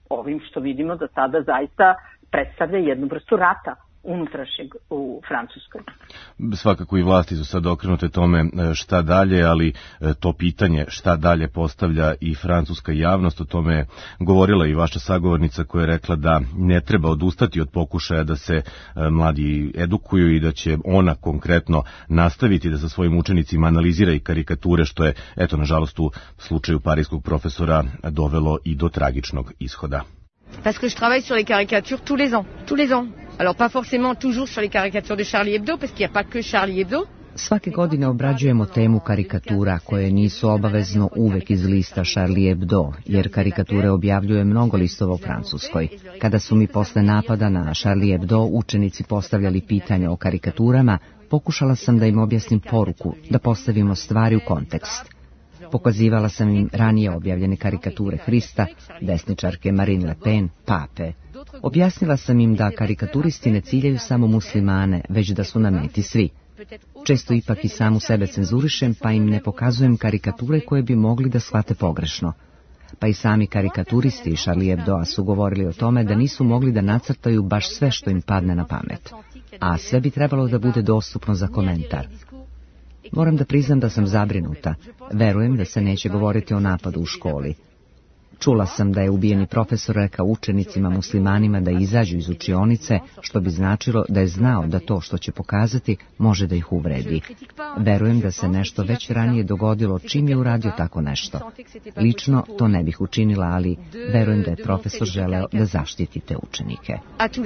ovim što vidimo da sada zaista predstavlja jednu vrstu rata unutrašnjeg u Francuskoj. Svakako i vlasti su sad okrenute tome šta dalje, ali to pitanje šta dalje postavlja i francuska javnost. O tome je govorila i vaša sagovornica koja je rekla da ne treba odustati od pokušaja da se mladi edukuju i da će ona konkretno nastaviti da sa svojim učenicima analizira i karikature, što je, eto, nažalost, u slučaju parijskog profesora dovelo i do tragičnog ishoda. Parce que je travaille sur les caricatures tous les ans, tous les ans. Alors pas forcément toujours sur les caricatures de Charlie Hebdo, parce qu'il n'y a pas que Charlie Hebdo. Svake godine obrađujemo temu karikatura koje nisu obavezno uvek iz lista Charlie Hebdo, jer karikature objavljuje mnogo listova u Francuskoj. Kada su mi posle napada na Charlie Hebdo učenici postavljali pitanja o karikaturama, pokušala sam da im objasnim poruku, da postavimo stvari u kontekst. Pokazivala sam im ranije objavljene karikature Hrista, desničarke Marine Le Pen, pape. Objasnila sam im da karikaturisti ne ciljaju samo muslimane, već da su na meti svi. Često ipak i samu sebe cenzurišem, pa im ne pokazujem karikature koje bi mogli da shvate pogrešno. Pa i sami karikaturisti i Charlie Hebdoa su govorili o tome da nisu mogli da nacrtaju baš sve što im padne na pamet. A sve bi trebalo da bude dostupno za komentar. Moram da priznam da sam zabrinuta. Verujem da se neće govoriti o napadu u školi. Čula sam da je ubijeni profesor rekao učenicima muslimanima da izađu iz učionice, što bi značilo da je znao da to što će pokazati može da ih uvredi. Verujem da se nešto već ranije dogodilo čim je uradio tako nešto. Lično to ne bih učinila, ali verujem da je profesor želeo da zaštiti te učenike.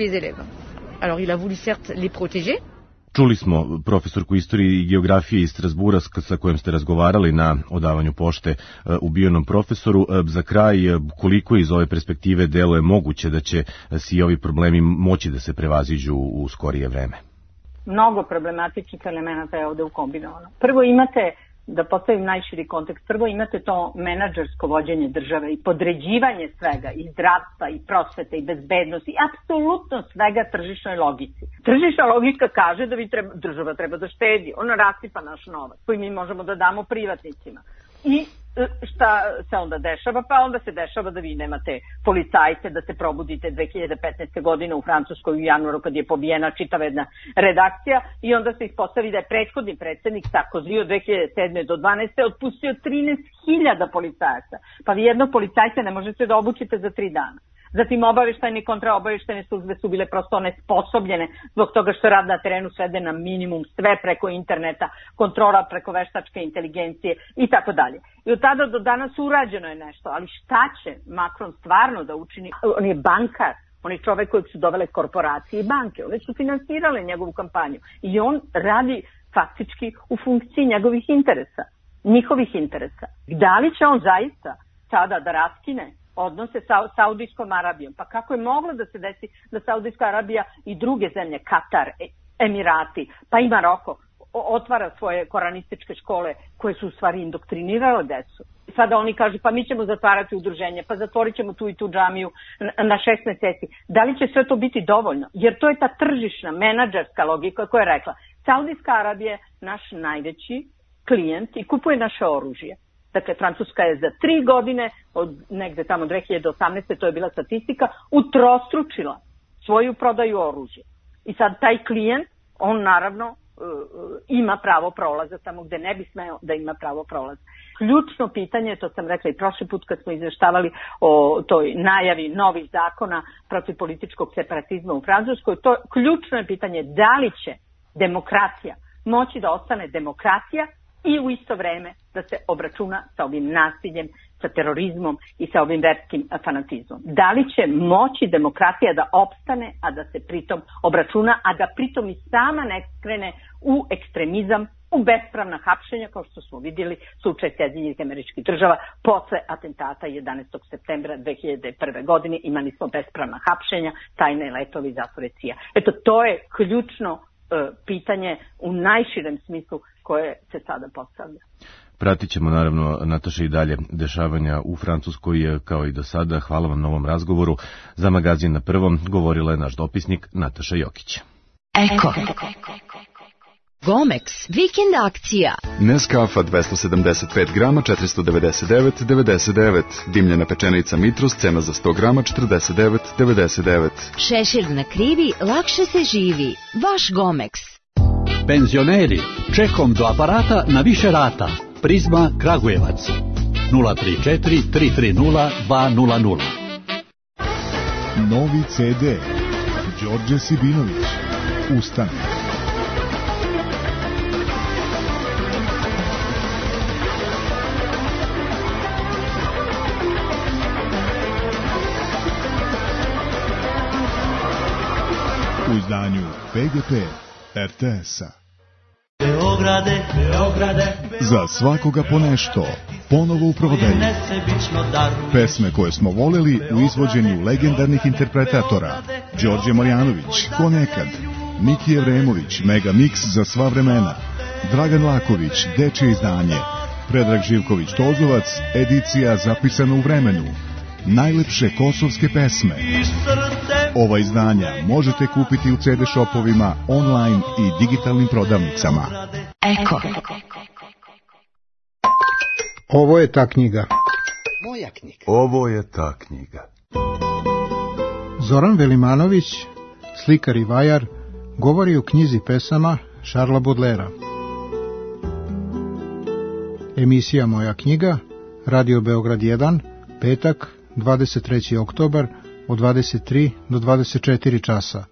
Alors il a voulu certes les protéger. Čuli smo profesorku istorije i geografije iz Strasbura sa kojom ste razgovarali na odavanju pošte ubijenom profesoru. Za kraj, koliko iz ove perspektive deluje moguće da će svi ovi problemi moći da se prevaziđu u skorije vreme? Mnogo problematičnih elemenata je ovde ukombinovano. Prvo imate, da postavim najširi kontekst, prvo imate to menadžersko vođenje države i podređivanje svega, i zdravstva, i prosvete, i bezbednosti, i apsolutno svega tržišnoj logici. Tržišna logika kaže da vi treba, država treba da štedi, ona rasipa naš novac koji mi možemo da damo privatnicima. I šta se onda dešava? Pa onda se dešava da vi nemate policajce, da se probudite dve hiljade petnaeste. godine u Francuskoj u januaru kad je pobijena čitava jedna redakcija i onda se ispostavi da je prethodni predsednik Sarkozy od dve hiljade sedme do dvanaeste. otpustio trinaest hiljada policajaca. Pa vi jednog policajca ne možete da obučite za tri dana. Zatim obaveštajne i kontraobaveštajne službe su bile prosto nesposobljene zbog toga što rad na terenu svede na minimum, sve preko interneta, kontrola preko veštačke inteligencije i tako dalje. I od tada do danas urađeno je nešto, ali šta će Macron stvarno da učini? On je bankar, on je čovek kojeg su dovele korporacije i banke, one su finansirale njegovu kampanju i on radi faktički u funkciji njegovih interesa, njihovih interesa. Da li će on zaista sada da raskine odnose sa Saudijskom Arabijom? Pa kako je moglo da se desi da Saudijska Arabija i druge zemlje, Katar, Emirati, pa i Maroko, otvara svoje koranističke škole koje su u stvari indoktrinirale decu. Sada oni kažu pa mi ćemo zatvarati udruženje, pa zatvorit ćemo tu i tu džamiju na šest meseci. Da li će sve to biti dovoljno? Jer to je ta tržišna, menadžerska logika koja je rekla Saudijska Arabija je naš najveći klijent i kupuje naše oružje. Dakle, Francuska je za tri godine, od negde tamo dve hiljade osamnaeste. to je bila statistika, utrostručila svoju prodaju oružja. I sad taj klijent, on naravno ima pravo prolaza tamo gde ne bi smeo da ima pravo prolaza. Ključno pitanje, to sam rekla i prošli put kad smo izveštavali o toj najavi novih zakona protiv političkog separatizma u Francuskoj, to ključno je pitanje da li će demokratija moći da ostane demokratija i u isto vreme da se obračuna sa ovim nasiljem, sa terorizmom i sa ovim verskim fanatizmom. Da li će moći demokratija da opstane, a da se pritom obračuna, a da pritom i sama ne krene u ekstremizam, u bespravna hapšenja, kao što smo vidjeli slučaj Sjedinjenih Američkih Država posle atentata jedanaestog septembra dve hiljade prve. godine. Imali smo bespravna hapšenja, tajne letovi, zatvore C I A. Eto, to je ključno pitanje u najširem smislu koje se sada postavlja. Pratit ćemo naravno, Nataša, i dalje dešavanja u Francuskoj kao i do sada. Hvala vam na ovom razgovoru. Za magazin Na prvom govorila je naš dopisnik Nataša Jokić. Eko. Gomex, vikend akcija. Nescafa dvesta sedamdeset pet grama, četiristo devedeset devet devedeset devet. Dimljena pečenica Mitros, cena za sto grama, četrdeset devet devedeset devet. Šešir na krivi, lakše se živi. Vaš Gomex. Penzioneri, čekom do aparata na više rata. Prizma Kragujevac. nula tri četiri tri tri nula dva nula nula. Novi ce de. Đorđe Sibinović. Ustani. U izdanju pe ge pe er te esa. Beograde, Beograde, Za svakoga po nešto, ponovo u prodaju. Pesme koje smo voleli u izvođenju legendarnih interpretatora. Đorđe Marjanović, Ko nekad, Miki Evremović, Mega Mix za sva vremena, Dragan Laković, Dečje izdanje, Predrag Živković Tozovac, edicija zapisana u vremenu, najlepše kosovske pesme. Ova izdanja možete kupiti u ce de shopovima, online i digitalnim prodavnicama. Eko. Ovo je ta knjiga. Moja knjiga. Ovo je ta knjiga. Zoran Velimanović, slikar i vajar, govori o knjizi pesama Šarla Bodlera. Emisija Moja knjiga, Radio Beograd jedan, petak, dvadeset treći oktobar, od dvadeset tri do dvadeset četiri časa.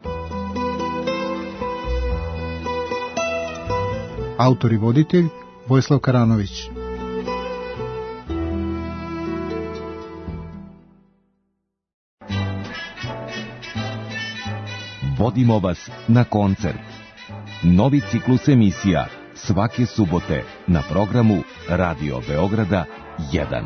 Autor i voditelj Vojislav Karanović. Vodimo vas na koncert. Novi ciklus emisija svake subote na programu Radio Beograda jedan.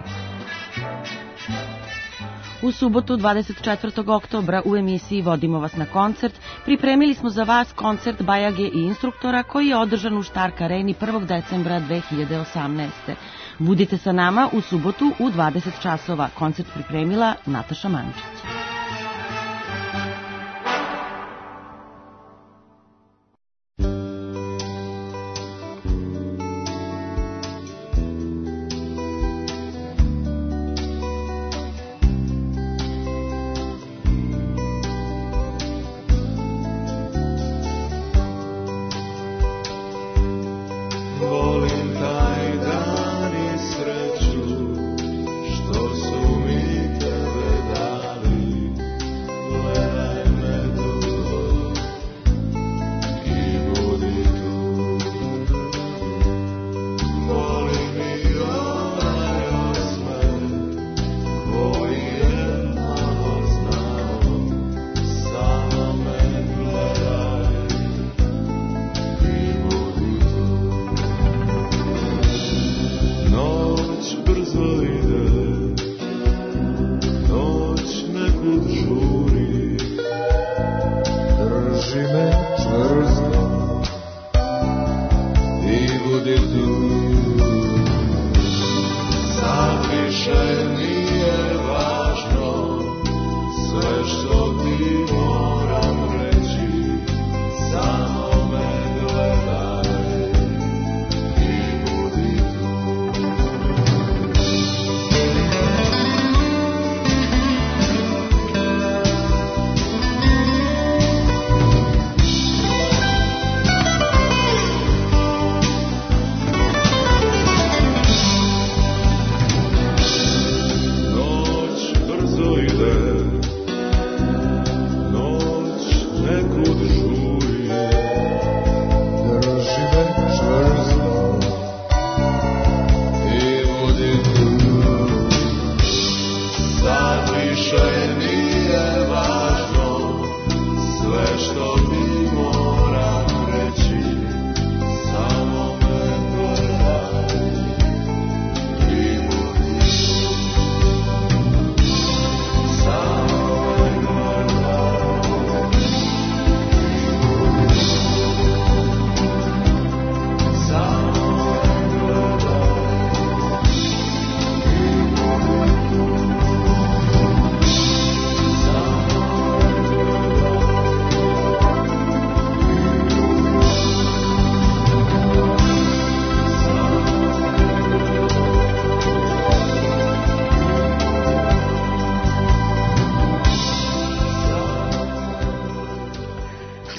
U subotu dvadeset četvrtog oktobra u emisiji Vodimo vas na koncert pripremili smo za vas koncert Bajage i instruktora koji je održan u Štark areni prvog decembra dve hiljade osamnaeste. Budite sa nama u subotu u dvadeset časova. Koncert pripremila Nataša Mančić.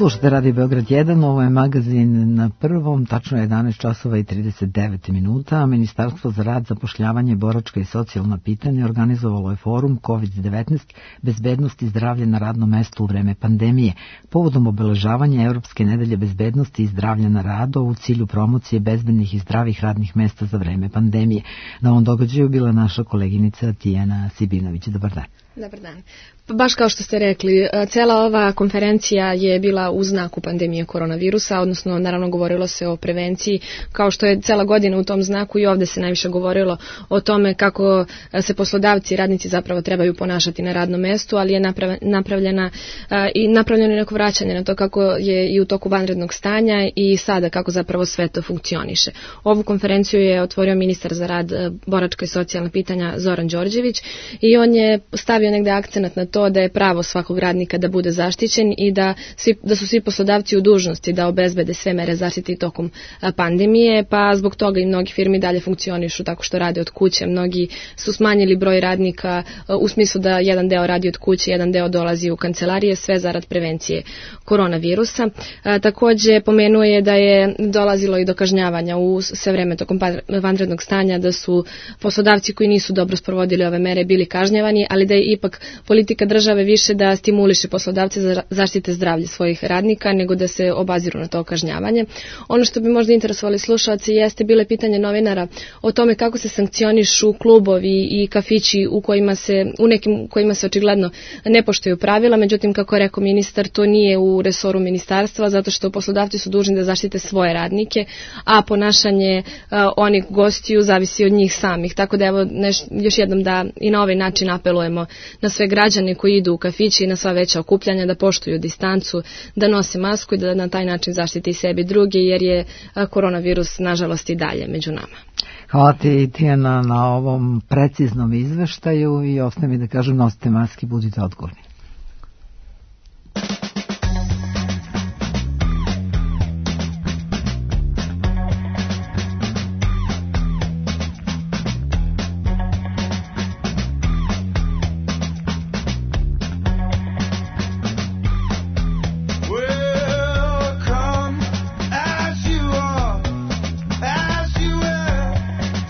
Slušate Radio Beograd jedan, ovo je magazin na prvom, tačno jedanaest časova i trideset devet minuta. Ministarstvo za rad, zapošljavanje, boračka i socijalna pitanja organizovalo je forum kovid devetnaest, bezbednost i zdravlje na radnom mestu u vreme pandemije, povodom obeležavanja Evropske nedelje bezbednosti i zdravlja na radu u cilju promocije bezbednih i zdravih radnih mesta za vreme pandemije. Na ovom događaju bila naša koleginica Tijana Sibinović. Dobar dan. Dobar dan. Baš kao što ste rekli, cela ova konferencija je bila u znaku pandemije koronavirusa, odnosno naravno govorilo se o prevenciji, kao što je cela godina u tom znaku i ovde se najviše govorilo o tome kako se poslodavci i radnici zapravo trebaju ponašati na radnom mestu, ali je napravljena i napravljeno neko vraćanje na to kako je i u toku vanrednog stanja i sada kako zapravo sve to funkcioniše. Ovu konferenciju je otvorio ministar za rad, boračka i socijalna pitanja Zoran Đorđević i on je stavio negde akcenat na to da je pravo svakog radnika da bude zaštićen i da, svi, da su svi poslodavci u dužnosti da obezbede sve mere zaštite tokom pandemije, pa zbog toga i mnogi firmi dalje funkcionišu tako što rade od kuće. Mnogi su smanjili broj radnika u smislu da jedan deo radi od kuće, jedan deo dolazi u kancelarije, sve zarad prevencije koronavirusa. Takođe pomenuo je da je dolazilo i do kažnjavanja u sve vreme tokom vanrednog stanja, da su poslodavci koji nisu dobro sprovodili ove mere bili kažnjavani, ali da je ipak politika države više da stimuliše poslodavce za zaštite zdravlja svojih radnika nego da se obaziru na to kažnjavanje. Ono što bi možda interesovali slušalci jeste bile pitanje novinara o tome kako se sankcionišu klubovi i kafići u kojima se u nekim kojima se očigledno ne poštuju pravila, međutim kako je rekao ministar, to nije u resoru ministarstva zato što poslodavci su dužni da zaštite svoje radnike, a ponašanje uh, onih gostiju zavisi od njih samih. Tako da evo neš, još jednom da i na ovaj način apelujemo na sve građane koji idu u kafići i na sva veća okupljanja da poštuju distancu, da nose masku i da na taj način zaštite i sebi druge, jer je koronavirus nažalost i dalje među nama. Hvala ti, Tijana, na ovom preciznom izveštaju i ostaje mi da kažem, nosite maske, budite odgovorni.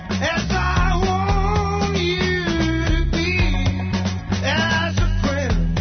Friend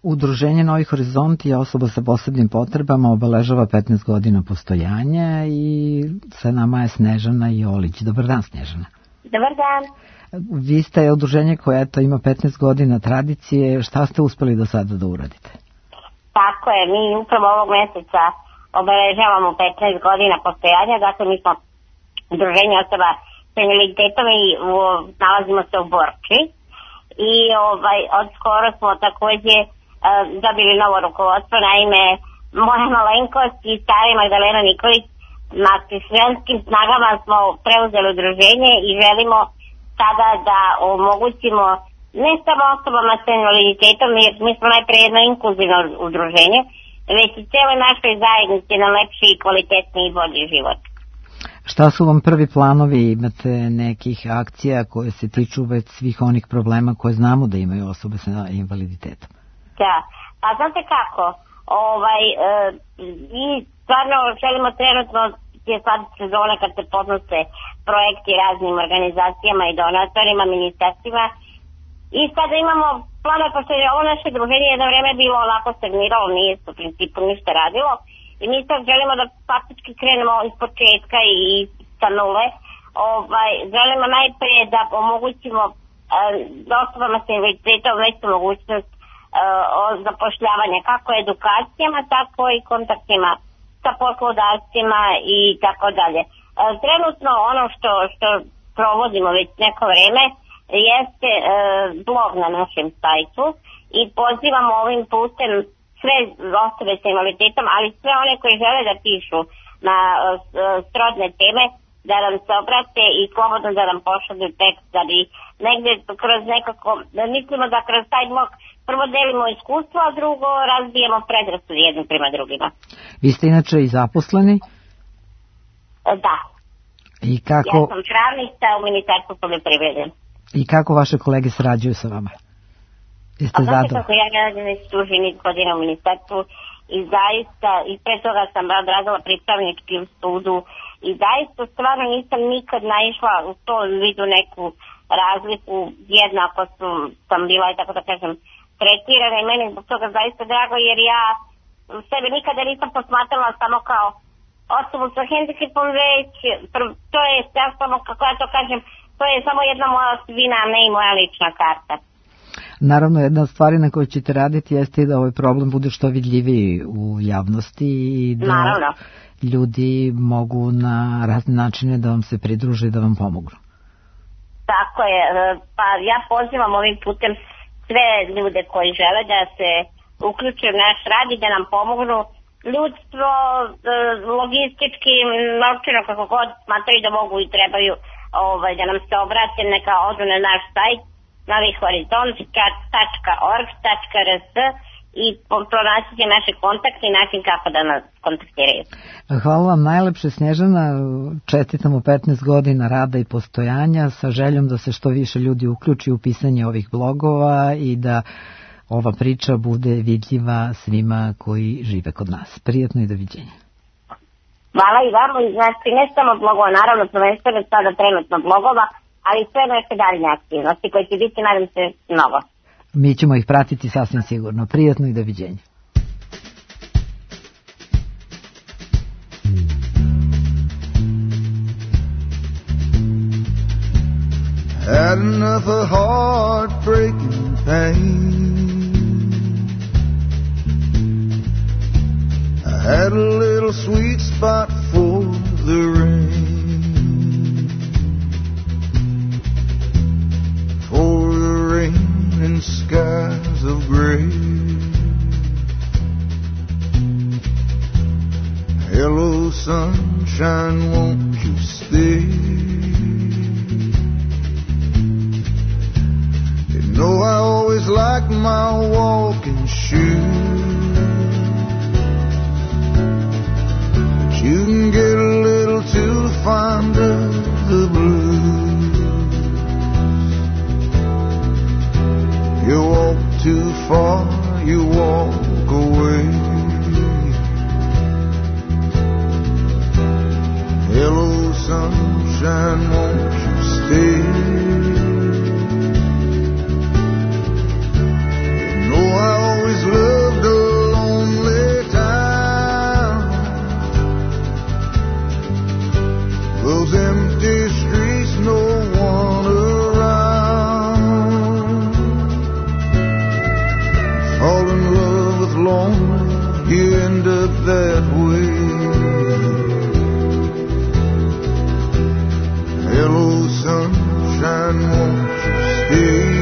Udruženje Novi horizonti osoba sa posebnim potrebama obeležava petnaest godina postojanja i sa nama je Snežana Jolić. Dobar dan, Snežana. Dobar dan. Vi ste udruženje koje eto, ima petnaest godina tradicije. Šta ste uspeli do sada da uradite? Tako je, mi upravo ovog meseca obeležavamo petnaest godina postojanja, dakle mi smo udruženje osoba sa invaliditetom i u, nalazimo se u Borči i ovaj, od skoro smo takođe dobili novo rukovodstvo, naime moja malenkost i stari Magdalena Nikolić na svenskim snagama smo preuzeli udruženje i želimo sada da omogućimo ne samo osobama sa invaliditetom, jer mi smo najpre jedno inkluzivno udruženje, već i celoj našoj zajednici na lepši i kvalitetni i bolji život. Šta su vam prvi planovi? Imate nekih akcija koje se tiču već svih onih problema koje znamo da imaju osobe sa invaliditetom? Da, pa znate kako, ovaj, e, i stvarno želimo trenutno, je sad sezona kad se podnose projekti raznim organizacijama i donatorima, ministarstvima, i sada imamo planove, pošto je ovo naše druženje jedno vreme bilo onako stagniralo, nije se u principu ništa radilo, i mi sad želimo da faktički krenemo iz početka i sa nule. Ovaj, želimo najprije da omogućimo e, osobama sa invaliditetom veću mogućnost o zapošljavanja, kako edukacijama, tako i kontaktima sa poslodavcima i tako dalje. Trenutno ono što, što provodimo već neko vreme jeste e, blog na našem sajtu i pozivamo ovim putem sve osobe sa invaliditetom, ali sve one koji žele da pišu na e, srodne teme, da nam se obrate i slobodno da nam pošalju tekst, da bi negde kroz nekako, mislimo da kroz taj blog prvo delimo iskustvo, a drugo razbijemo predrasude jednim prema drugima. Vi ste inače i zaposleni? Da. I kako... Ja sam pravnica u Ministarstvu poljoprivrede. I kako vaše kolege sarađuju sa vama? Jeste zadovoljni? A znate kako ja radim već duži niz godina u Ministarstvu i zaista, i pre toga sam radila pripravnički u sudu i zaista stvarno nisam nikad naišla u to vidu neku razliku, jednako su, sam bila i tako da kažem tretirana i meni zbog toga zaista drago, jer ja sebe nikada nisam posmatrala samo kao osobu sa hendikepom, već to je, ja samo, kako ja to kažem, to je samo jedna moja osobina, a ne i moja lična karta. Naravno, jedna od stvari na kojoj ćete raditi jeste i da ovaj problem bude što vidljiviji u javnosti i da Naravno. ljudi mogu na razne načine da vam se pridruže i da vam pomognu. Tako je, pa ja pozivam ovim putem sve ljude koji žele da se uključuju u naš rad i da nam pomognu ljudstvo, logistički, novčano, kako god smatraju da mogu i trebaju ovaj, da nam se obrate, neka odu na naš sajt novi horizont tačka org tačka r s i pronaći će naše kontakte i način kako da nas kontaktiraju. Hvala vam najlepše, Snježana, čestitamo petnaest godina rada i postojanja sa željom da se što više ljudi uključi u pisanje ovih blogova i da ova priča bude vidljiva svima koji žive kod nas. Prijatno i doviđenja. Hvala i vama, znači ne samo blogova, naravno prvenstveno sada trenutno blogova, ali sve naše daljne aktivnosti koje će biti, nadam se, mnogo. Mi ćemo ih pratiti sasvim sigurno. Prijatno i doviđenja. Had enough of heartbreaking pain. I had a little sweet spot for the rain, for the rain and skies of gray. Hello sunshine, won't you stay? You know I always like my walking shoes, but you can get a little too fond of the blues. You walk too far, you walk away. Hello sunshine, won't you stay? I always look sunshine, won't you stay?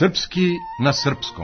Srpski na srpskom.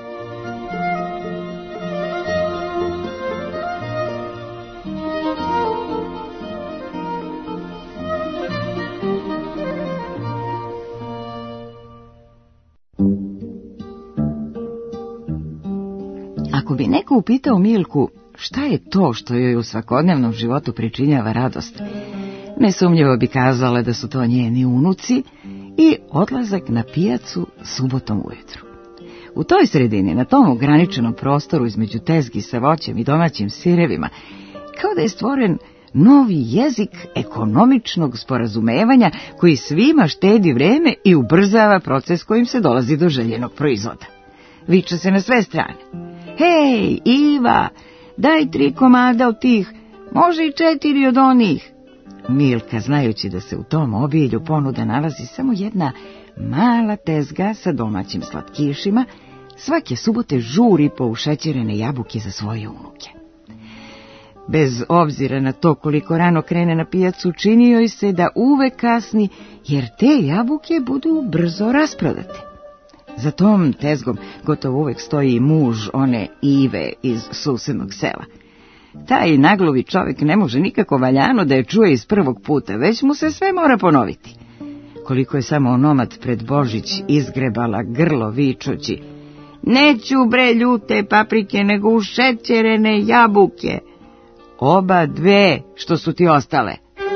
Ako bi neko upitao Milku šta je to što joj u svakodnevnom životu pričinjava radost, nesumnjivo bi kazala da su to njeni unuci i odlazak na pijacu subotom ujutru. U toj sredini, na tom ograničenom prostoru između tezgi sa voćem i domaćim sirevima, kao da je stvoren novi jezik ekonomičnog sporazumevanja koji svima štedi vreme i ubrzava proces kojim se dolazi do željenog proizvoda. Viče se na sve strane: hej, Iva, daj tri komada od tih, može i četiri od onih. Milka, znajući da se u tom obilju ponuda nalazi samo jedna mala tezga sa domaćim slatkišima, svake subote žuri po ušećerene jabuke za svoje unuke. Bez obzira na to koliko rano krene na pijacu, čini joj se da uvek kasni, jer te jabuke budu brzo rasprodate. Za tom tezgom gotovo uvek stoji muž one Ive iz susednog sela. Taj nagluvi čovjek ne može nikako valjano da je čuje iz prvog puta, već mu se sve mora ponoviti. Koliko je samo onomad pred Božić izgrebala grlo vičući: neću bre ljute paprike, nego ušećerene jabuke. Oba dve što su ti ostale.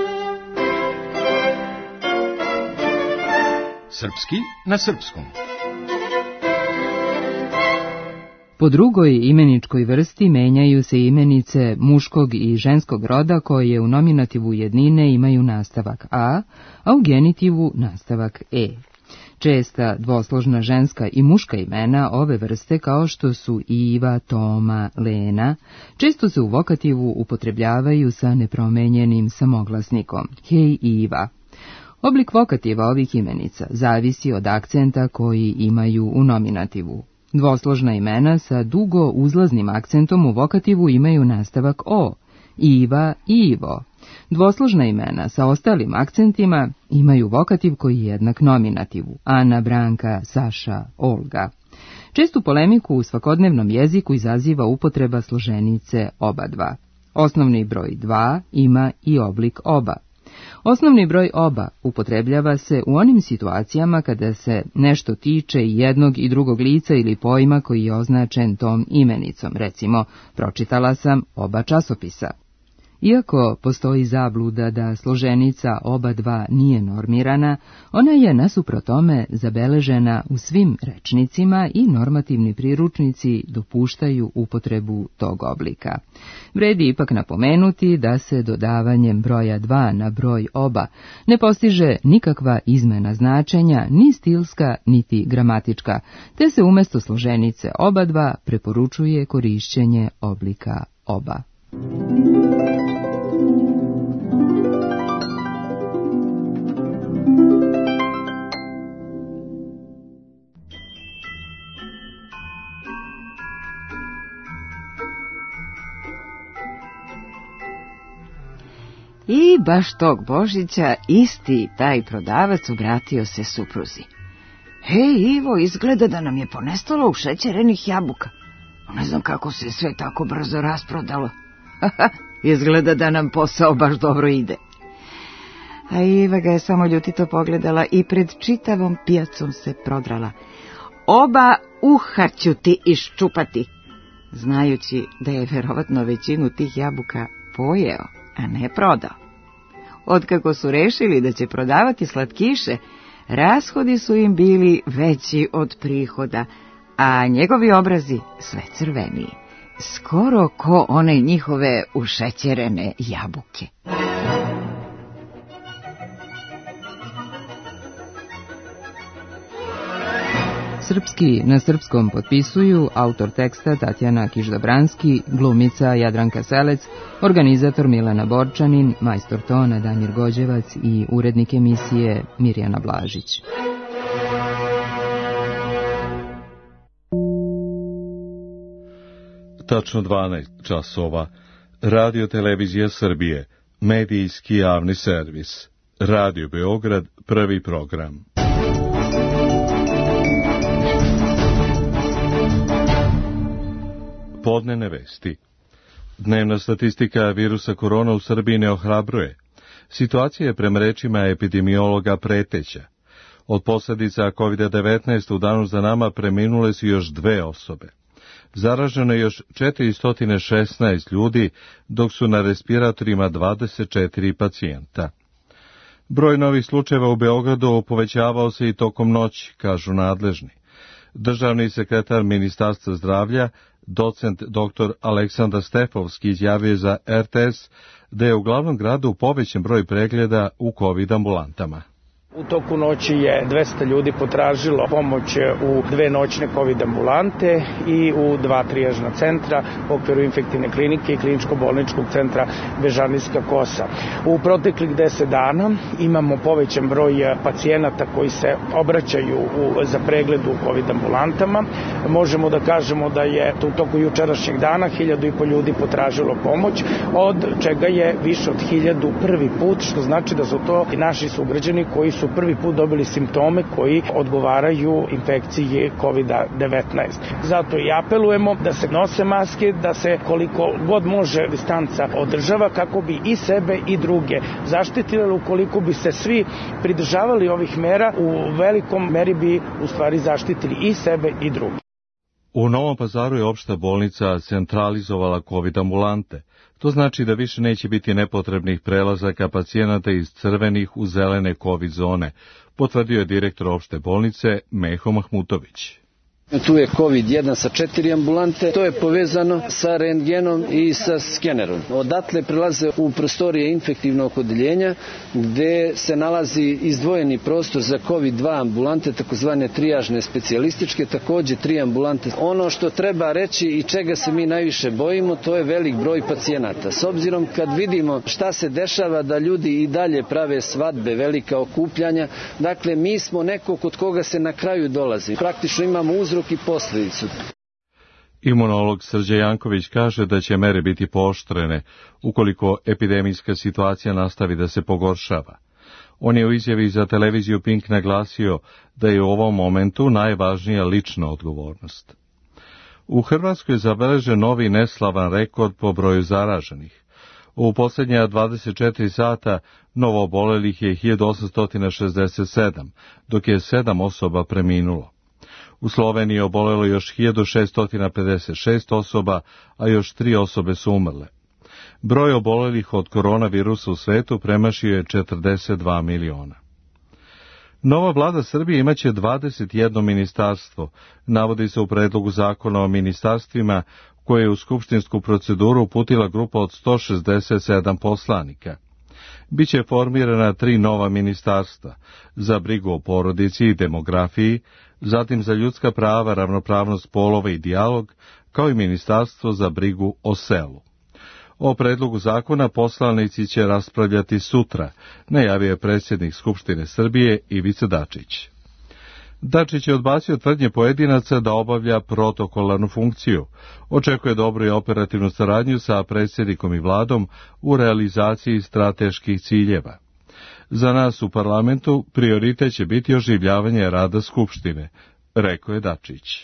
Srpski na srpskom. Po drugoj imeničkoj vrsti menjaju se imenice muškog i ženskog roda koje u nominativu jednine imaju nastavak a, a u genitivu nastavak e. Česta dvosložna ženska i muška imena ove vrste, kao što su Iva, Toma, Lena, često se u vokativu upotrebljavaju sa nepromenjenim samoglasnikom: hej Iva. Oblik vokativa ovih imenica zavisi od akcenta koji imaju u nominativu. Dvosložna imena sa dugo uzlaznim akcentom u vokativu imaju nastavak o: Iva, Ivo. Dvosložna imena sa ostalim akcentima imaju vokativ koji je jednak nominativu: Ana, Branka, Saša, Olga. Čestu polemiku u svakodnevnom jeziku izaziva upotreba složenice oba dva. Osnovni broj dva ima i oblik oba. Osnovni broj oba upotrebljava se u onim situacijama kada se nešto tiče jednog i drugog lica ili pojma koji je označen tom imenicom. Recimo, pročitala sam oba časopisa. Iako postoji zabluda da složenica oba dva nije normirana, ona je nasuprot tome zabeležena u svim rečnicima i normativni priručnici dopuštaju upotrebu tog oblika. Vredi ipak napomenuti da se dodavanjem broja dva na broj oba ne postiže nikakva izmena značenja, ni stilska, niti gramatička, te se umjesto složenice oba dva preporučuje korišćenje oblika oba. I baš tog Božića isti taj prodavac obratio se supruzi: hej Ivo, izgleda da nam je ponestalo ušećerenih jabuka. Ne znam kako se sve tako brzo rasprodalo. Izgleda da nam posao baš dobro ide. A Iva ga je samo ljutito pogledala i pred čitavom pijacom se prodrala: oba uha ću ti iščupati, znajući da je verovatno većinu tih jabuka pojeo, a ne prodao. Otkako su rešili da će prodavati slatkiše, rashodi su im bili veći od prihoda, a njegovi obrazi sve crveniji, skoro ko one njihove ušećerene jabuke. Srpski na srpskom potpisuju autor teksta Tatjana Kiš-Dobranski, glumica Jadranka Selec, organizator Milana Borčanin, majstor tona Damir Gođevac i urednik emisije Mirjana Blažić. Tačno dvanaest časova. Radio Televizija Srbije, medijski javni servis. Radio Beograd, prvi program. Podnevne vesti. Dnevna statistika virusa korona u Srbiji ne ohrabruje. Situacija je prema rečima epidemiologa preteća. Od posljedica kovid devetnaest u danu za nama preminule su još dve osobe. Zaraženo je još četiristo šesnaest ljudi, dok su na respiratorima dvadeset četiri pacijenta. Broj novih slučajeva u Beogradu povećavao se i tokom noći, kažu nadležni. Državni sekretar Ministarstva zdravlja, docent doktor Aleksandar Stefovski, izjavio za er te es da je u glavnom gradu povećan broj pregleda u COVID ambulantama. U toku noći je dvesta ljudi potražilo pomoć u dve noćne COVID ambulante i u dva trijažna centra u okviru infektivne klinike i kliničko-bolničkog centra Bežanijska kosa. U proteklih deset dana imamo povećan broj pacijenata koji se obraćaju u, za pregled u COVID ambulantama. Možemo da kažemo da je u toku jučerašnjeg dana hiljadu i po ljudi potražilo pomoć, od čega je više od hiljadu prvi put, što znači da su to i naši sugrađani koji su su prvi put dobili simptome koji odgovaraju infekciji kovid devetnaest. Zato i apelujemo da se nose maske, da se koliko god može distanca održava kako bi i sebe i druge zaštitili. Ukoliko bi se svi pridržavali ovih mera, u velikom meri bi u stvari zaštitili i sebe i druge. U Novom Pazaru je opšta bolnica centralizovala COVID ambulante. To znači da više neće biti nepotrebnih prelazaka pacijenata iz crvenih u zelene COVID zone, potvrdio je direktor opšte bolnice Meho Mahmutović. Tu je kovid jedan sa četiri ambulante, to je povezano sa rentgenom i sa skenerom. Odatle prelaze u prostorije infektivnog odeljenja gde se nalazi izdvojeni prostor za kovid dva ambulante, takozvane trijažne specijalističke, takođe tri ambulante. Ono što treba reći i čega se mi najviše bojimo, to je velik broj pacijenata. S obzirom kad vidimo šta se dešava da ljudi i dalje prave svadbe, velika okupljanja, dakle mi smo neko kod koga se na kraju dolazi. Praktično imamo uzrok i posljedicu. Imunolog Srđe Janković kaže da će mere biti pooštrene ukoliko epidemijska situacija nastavi da se pogoršava. On je u izjavi za televiziju Pink naglasio da je u ovom momentu najvažnija lična odgovornost. U Hrvatskoj je zabeležen novi neslavan rekord po broju zaraženih. U posljednja dvadeset četiri sata novo obolelih je hiljadu osamsto šezdeset sedam, dok je sedam osoba preminulo. U Sloveniji je obolelo još hiljadu šesto pedeset šest osoba, a još tri osobe su umrle. Broj obolelih od koronavirusa u svetu premašio je četrdeset dva miliona. Nova vlada Srbije imaće dvadeset jedno ministarstvo, navodi se u predlogu zakona o ministarstvima koje je u skupštinsku proceduru uputila grupa od sto šezdeset sedam poslanika. Biće formirana tri nova ministarstva, za brigu o porodici i demografiji, zatim za ljudska prava, ravnopravnost polova i dijalog, kao i ministarstvo za brigu o selu. O predlogu zakona poslanici će raspravljati sutra, najavio je predsjednik Skupštine Srbije Ivica Dačić. Dačić je odbacio tvrdnje pojedinaca da obavlja protokolarnu funkciju. Očekuje dobru i operativnu saradnju sa predsjednikom i vladom u realizaciji strateških ciljeva. Za nas u parlamentu prioritet će biti oživljavanje rada Skupštine, rekao je Dačić.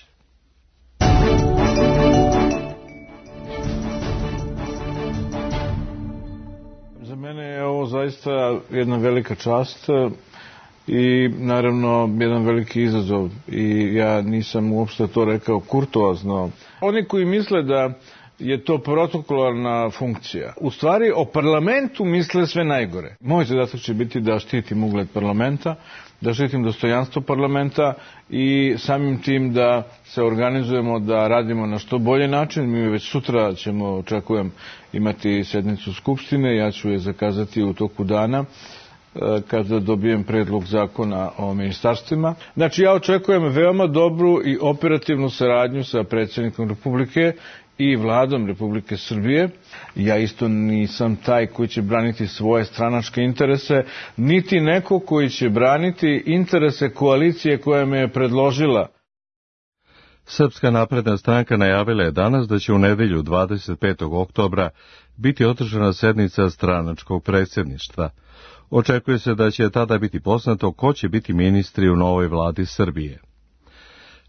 Za mene je ovo zaista jedna velika čast i naravno jedan veliki izazov i ja nisam uopšte to rekao kurtoazno. Oni koji misle da je to protokolarna funkcija. U stvari o parlamentu misle sve najgore. Moj zadatak će biti da štitim ugled parlamenta, da štitim dostojanstvo parlamenta i samim tim da se organizujemo, da radimo na što bolji način. Mi već sutra ćemo, očekujem, imati sednicu Skupštine, ja ću je zakazati u toku dana kada dobijem predlog zakona o ministarstvima. Znači ja očekujem veoma dobru i operativnu saradnju sa predsjednikom Republike i vladom Republike Srbije. Ja isto nisam taj koji će braniti svoje stranačke interese, niti neko koji će braniti interese koalicije koja me je predložila. Srpska napredna stranka najavila je danas da će u nedelju dvadeset petog oktobra biti održana sednica stranačkog predsjedništva. Očekuje se da će tada biti poznato ko će biti ministri u novoj vladi Srbije.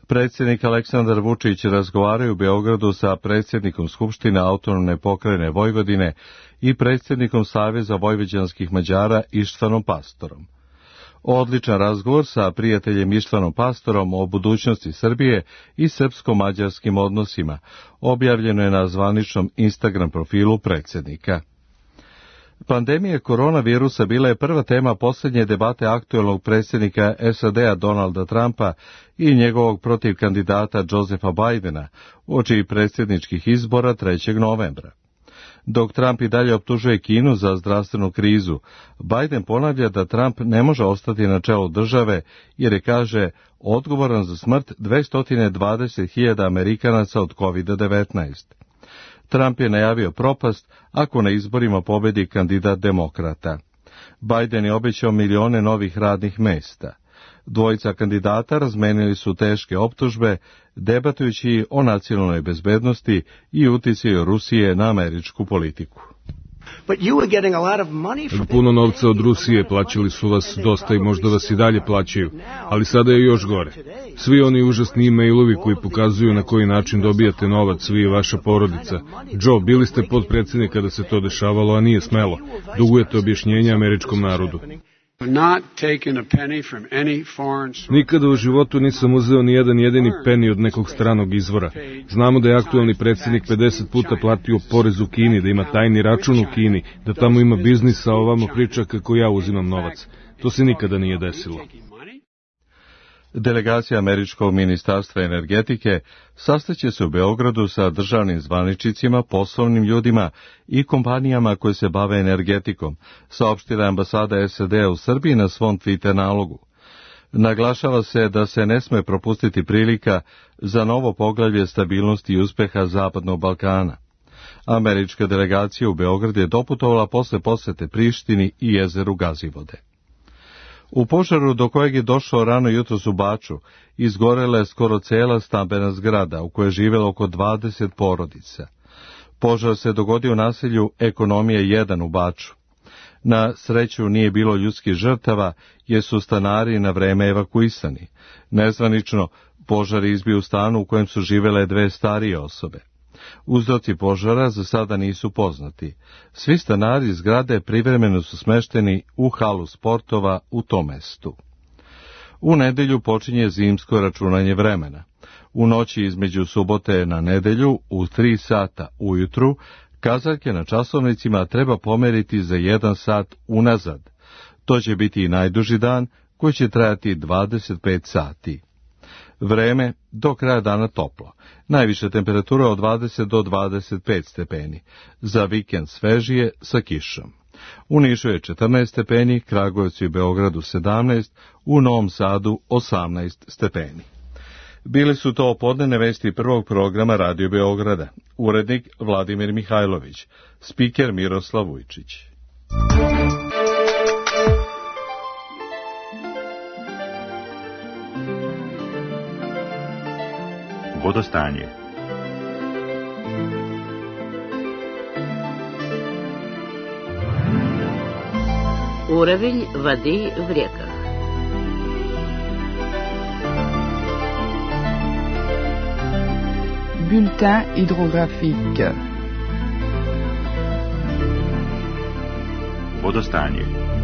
Predsjednik Aleksandar Vučić razgovaraju u Beogradu sa predsjednikom Skupštine autonomne pokrajine Vojvodine i predsjednikom Saveza vojvođanskih Mađara Ištvanom Pastorom. Odličan razgovor sa prijateljem Ištvanom Pastorom o budućnosti Srbije i srpsko-mađarskim odnosima objavljeno je na zvaničnom Instagram profilu predsjednika. Pandemija koronavirusa bila je prva tema posljednje debate aktuelnog predsjednika S A D-a Donalda Trumpa i njegovog protivkandidata Josepha Bidena uoči predsjedničkih izbora trećeg novembra. Dok Trump i dalje optužuje Kinu za zdravstvenu krizu, Biden ponavlja da Trump ne može ostati na čelu države jer je, kaže, odgovoran za smrt dvesta dvadeset hiljada Amerikanaca od kovid devetnaest. Trump je najavio propast ako na izborima pobedi kandidat demokrata. Biden je obećao milione novih radnih mesta. Dvojica kandidata razmenili su teške optužbe, debatujući o nacionalnoj bezbednosti i uticaju Rusije na američku politiku. Puno novca od Rusije, plaćali su vas dosta i možda vas i dalje plaćaju, ali sada je još gore. Svi oni užasni e-mailovi koji pokazuju na koji način dobijate novac, vi i vaša porodica. Joe, bili ste podpredsjednik kada se to dešavalo, a nije smelo. Dugujete objašnjenja američkom narodu. Nikada u životu nisam uzeo ni jedan jedini peni od nekog stranog izvora. Znamo da je aktuelni predsjednik pedeset puta platio porez u Kini, da ima tajni račun u Kini, da tamo ima biznisa, a ovamo priča kako ja uzimam novac. To se nikada nije desilo. Delegacija Američkog ministarstva energetike sastaće se u Beogradu sa državnim zvaničnicima, poslovnim ljudima i kompanijama koje se bave energetikom, saopštila ambasada S A D-a u Srbiji na svom Twitter nalogu. Naglašava se da se ne sme propustiti prilika za novo poglavlje stabilnosti i uspeha Zapadnog Balkana. Američka delegacija u Beograd je doputovala posle posete Prištini i jezeru Gazivode. U požaru do kojeg je došao rano jutros u Baču, izgorela je skoro cela stambena zgrada u kojoj je živjelo oko dvadeset porodica. Požar se dogodio u naselju Ekonomija jedan u Baču. Na sreću nije bilo ljudskih žrtava, jer su stanari na vreme evakuisani. Nezvanično, požar je izbio u stanu u kojem su živjele dve starije osobe. Uzroci požara za sada nisu poznati. Svi stanari zgrade privremeno su smešteni u halu sportova u tom mestu. U nedelju počinje zimsko računanje vremena. U noći između subote na nedelju u tri sata ujutru kazaljke na časovnicima treba pomeriti za jedan sat unazad. To će biti i najduži dan koji će trajati dvadeset pet sati. Vreme do kraja dana toplo. Najviša temperatura od dvadeset do dvadeset pet stepeni. Za vikend svežije sa kišom. U Nišu je četrnaest stepeni, Kragujevcu i Beogradu sedamnaest, u Novom Sadu osamnaest stepeni. Bili su to podnevne vesti prvog programa Radio Beograda. Urednik Vladimir Mihajlović. Spiker Miroslav Vujčić. Vodostanje. Уровень воды в реках. Bulletin hydrographique. Vodostanje.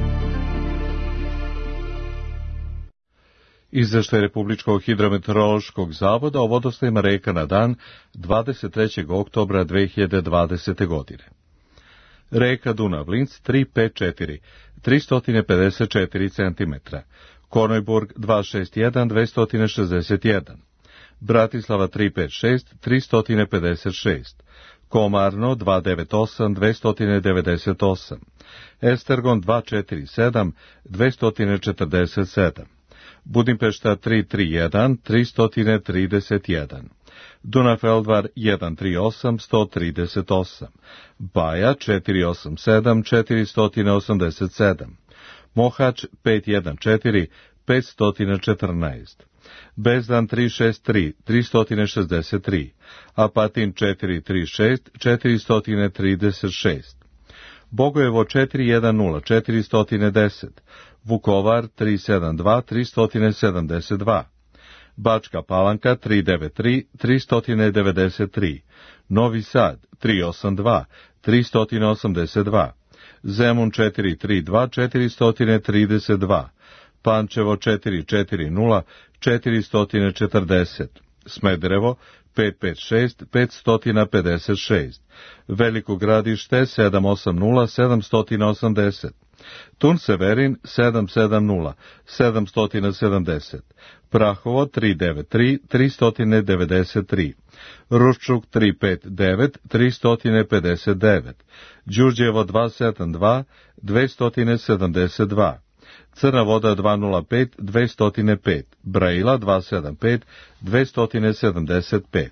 Izveštaj Republičkog hidrometeorološkog zavoda o vodostajima reka na dan dvadeset trećeg oktobra dve hiljade dvadesete. godine. Reka Dunav Linc tri pet četiri, tristo pedeset četiri centimetra, Kornojburg dva šest jedan, dvesta šezdeset jedan, Bratislava tri pet šest, tristo pedeset šest, Komarno dva devet osam, dvesta devedeset osam, Estergon dva četiri sedam, dvesta četrdeset sedam, Budimpešta tri tri jedan, tristo trideset jedan, Dunav-Eldvar jedan tri osam, sto trideset osam, Baja četiri osam sedam, četiristo osamdeset sedam, Mohač pet jedan četiri, petsto četrnaest, Bezdan tri šest tri, tristo šezdeset tri, Apatin četiri tri šest, četiristo trideset šest, Bogojevo četiri jedan nula, četiristo deset, Vukovar tri sedam dva, tristo sedamdeset dva, Bačka Palanka tri devet tri tri devet tri, Novi Sad tri osam dva tri osam dva, Zemun četiri tri dva četiri tri dva, Pančevo četiri četiri nula četiri četrdeset, Smederevo pet pet šest pet pet šest, Veliko Gradište sedam osam nula sedam osamdeset, Tun Severin sedam sedam nula sedam sedamdeset, Prahovo tri devet tri tri devet tri, Ruščuk tri pet devet tri pedeset devet, Đurđevo dva sedam dva dve sedamdeset dva, Crna Voda dva nula pet dve stotine pet, Brajila dva sedam pet dve sedamdeset pet.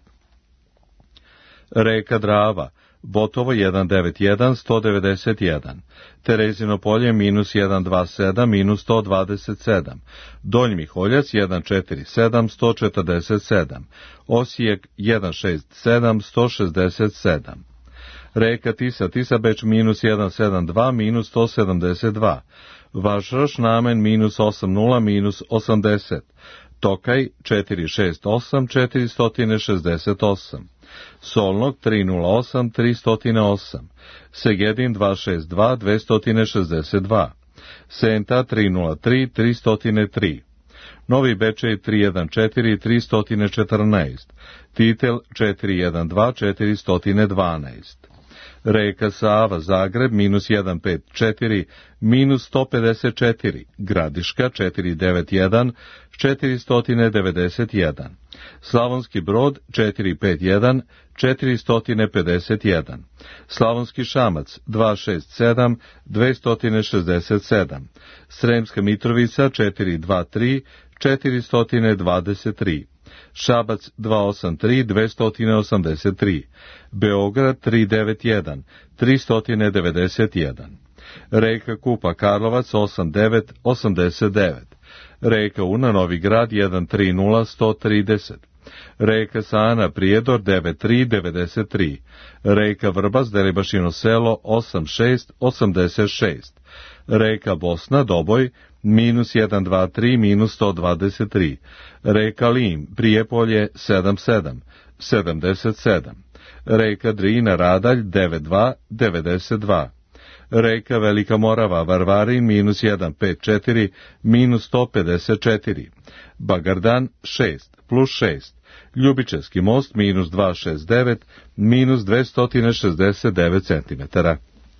Reka Drava, Botovo jedan devet jedan sto devedeset jedan, Terezino Polje minus jedan dva sedam minus sto dvadeset sedam, Donji Miholjac jedan četiri sedam sto četrdeset sedam, Osijek jedan šest sedam sto šezdeset sedam. Reka Tisa, Tisabeč minus jedan sedam dva minus sto sedamdeset dva, Važraš Namen minus osam nula minus osamdeset, Tokaj četiri šest osam četiri šezdeset osam, Solnog tri nula osam tri zero osam, Segedin dva šest dva dve šezdeset dva, Senta tri nula tri tri zero tri, Novi Bečej tri jedan četiri tri četrnaest, Titel četiri jedan dva četiri dvanaest. Reka Sava, Zagreb minus jedan pet četiri minus sto pedeset četiri, Gradiška četiri devet jedan četiri devedeset jedan, Slavonski Brod četiri pet jedan četiri pedeset jedan, Slavonski Šamac dva šest sedam dve šezdeset sedam, Sremska Mitrovica četiri dva tri četiri dvadeset tri, Šabac dva osam tri dve osamdeset tri, Beograd tri devet jedan tri devedeset jedan, Reka Kupa Karlovac osam devet osamdeset devet, Reka Una Novi Grad jedan tri nula sto trideset, Reka Sana Prijedor devet tri devedeset tri, Reka Vrbas Delibašino Selo osam šest osamdeset šest, Reka Bosna Doboj minus jedan dva tri minus sto dvadeset tri, Reka Lim Prijepolje sedam sedam sedamdeset sedam, Reka Drina Radalj devet dva devedeset dva, Reka Velika Morava Varvarin minus jedan pet četiri minus sto pedeset četiri, Bagardan šest plus šest, Ljubičevski most minus dva šest devet minus dvesta šezdeset devet centimetara.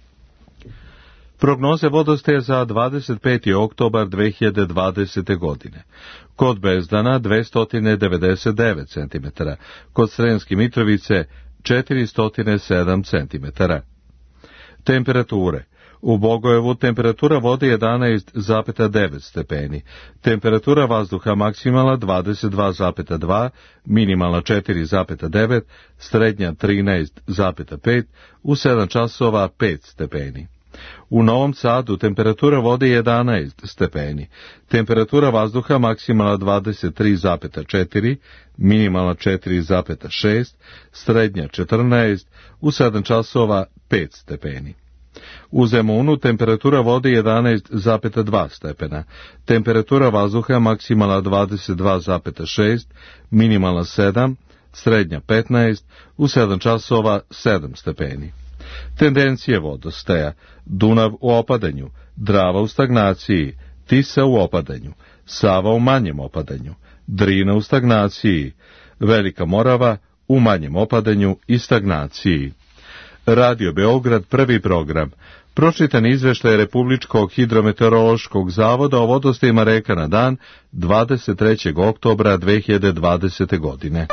Prognoze vodostaja za dvadeset peti oktobar dve hiljade dvadesete godine. Kod Bezdana dvesta devedeset devet centimetara, kod Sremske Mitrovice četiristo sedam centimetara. Temperature. U Bogojevu temperatura vode jedanaest zarez devet stepeni, temperatura vazduha maksimalna dvadeset dva zarez dva, minimalna četiri zarez devet, srednja trinaest zarez pet, u sedam časova pet stepeni. U Novom Sadu temperatura vode jedanaest stepeni, temperatura vazduha maksimalna dvadeset tri zarez četiri, minimalna četiri zarez šest, srednja četrnaest, u sedam časova pet stepeni. U Zemunu temperatura vode jedanaest zarez dva stepena, temperatura vazduha maksimalna dvadeset dva zarez šest, minimalna sedam, srednja petnaest, u sedam časova sedam stepeni. Tendencije vodostaja: Dunav u opadanju, Drava u stagnaciji, Tisa u opadanju, Sava u manjem opadanju, Drina u stagnaciji, Velika Morava u manjem opadanju i stagnaciji. Radio Beograd, prvi program. Pročitan izveštaj Republičkog hidrometeorološkog zavoda o vodostajima reka na dan dvadeset trećeg oktobra dve hiljade dvadesete godine.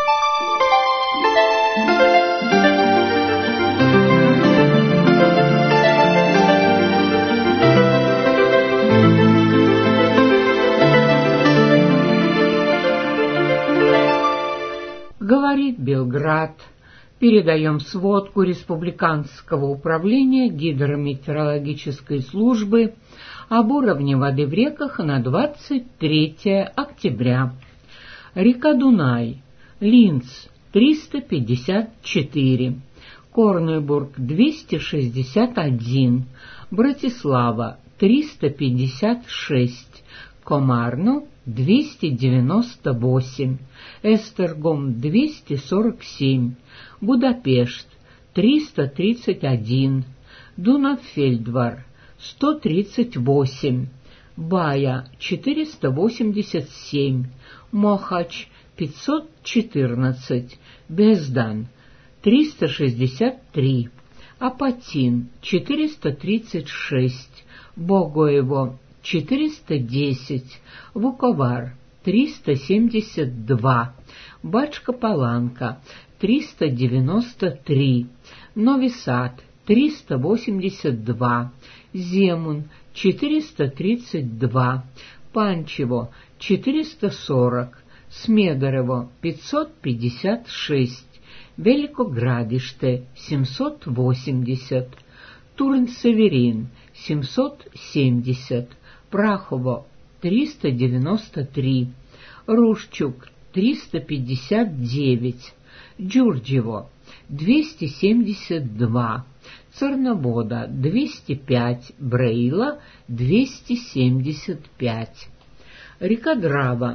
Говорит Белград. Передаем сводку Республиканского управления гидрометеорологической службы об уровне воды в реках на двадцать третье октября. Река Дунай, Линц триста пятьдесят четыре, Корнебург двести шестьдесят один, Братислава триста пятьдесят шесть, Комарно двести девяносто восемь, Эстергом двести сорок семь, Будапешт триста тридцать один, Дунафельдвар сто тридцать восемь, Бая четыреста восемьдесят семь, Мохач пятьсот четырнадцать, Бездан триста шестьдесят три, Апатин четыреста тридцать шесть, Богоево четыреста десять, Вуковар триста семьдесят два, Бачка-Паланка триста девяносто три, Нови Сад триста восемьдесят два, Земун четыреста тридцать два, Панчево четыреста сорок, Смедорево пятьсот пятьдесят шесть, Великоградиште семьсот восемьдесят, Турн-Северин семьсот семьдесят, Прахово триста девяносто три, Рушчук триста пятьдесят девять, Джурджево двести семьдесят два, Церновода двести пять, Брейла двести семьдесят пять. Река Драва,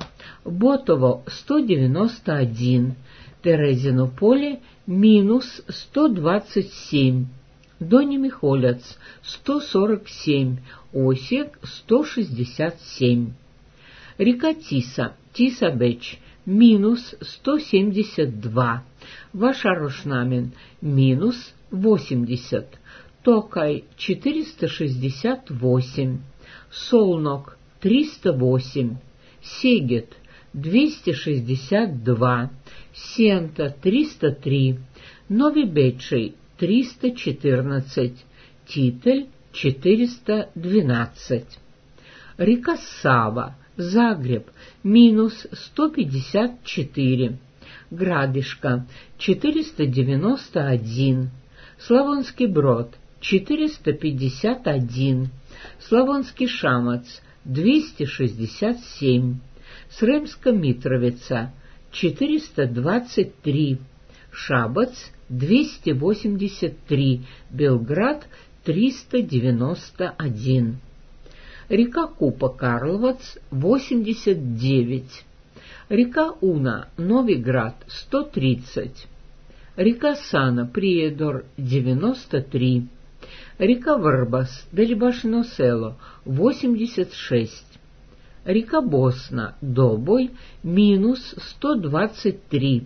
Ботово сто девяносто один, Терезино поле минус сто двадцать семь, Дони-Михолец сто сорок семь, Осек сто шестьдесят семь. Река Тиса, Тиса-Беч минус сто семьдесят два, Вашарошнамен минус восемьдесят, Токай четыреста шестьдесят восемь, Солнок триста восемь, Сегет двести шестьдесят два, Сента триста три, Нови Бечей триста четырнадцать, Титель четыреста двенадцать. Река Сава, Загреб минус сто пятьдесят четыре, Градишка четыреста девяносто один, Славонский Брод четыреста пятьдесят один, Славонский Шамац двести шестьдесят семь, Сремска Митровица четыреста двадцать три, Шабац двести восемьдесят три, Белград триста девяносто один. Река Купа Карловац восемьдесят девять, река Уна Новиград сто тридцать, река Сана Приедор девяносто три, река Варбас Дельбашино село восемьдесят шесть, река Босна Добой минус сто двадцать три,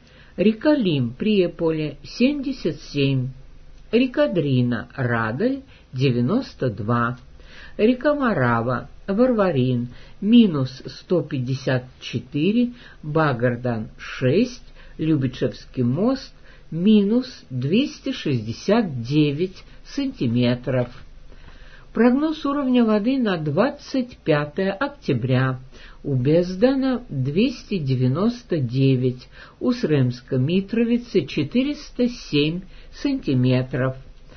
река Лим Приеполе семьдесят семь, река Дрина Радаль девяносто два, река Марава Варварин минус сто пятьдесят четыре, Багардан шесть, Любичевский мост минус двести шестьдесят девять сантиметров. Прогноз уровня воды на двадцать пятое октября. У Бездана двести девяносто девять, у Сремска-Митровицы четыреста семь сантиметров.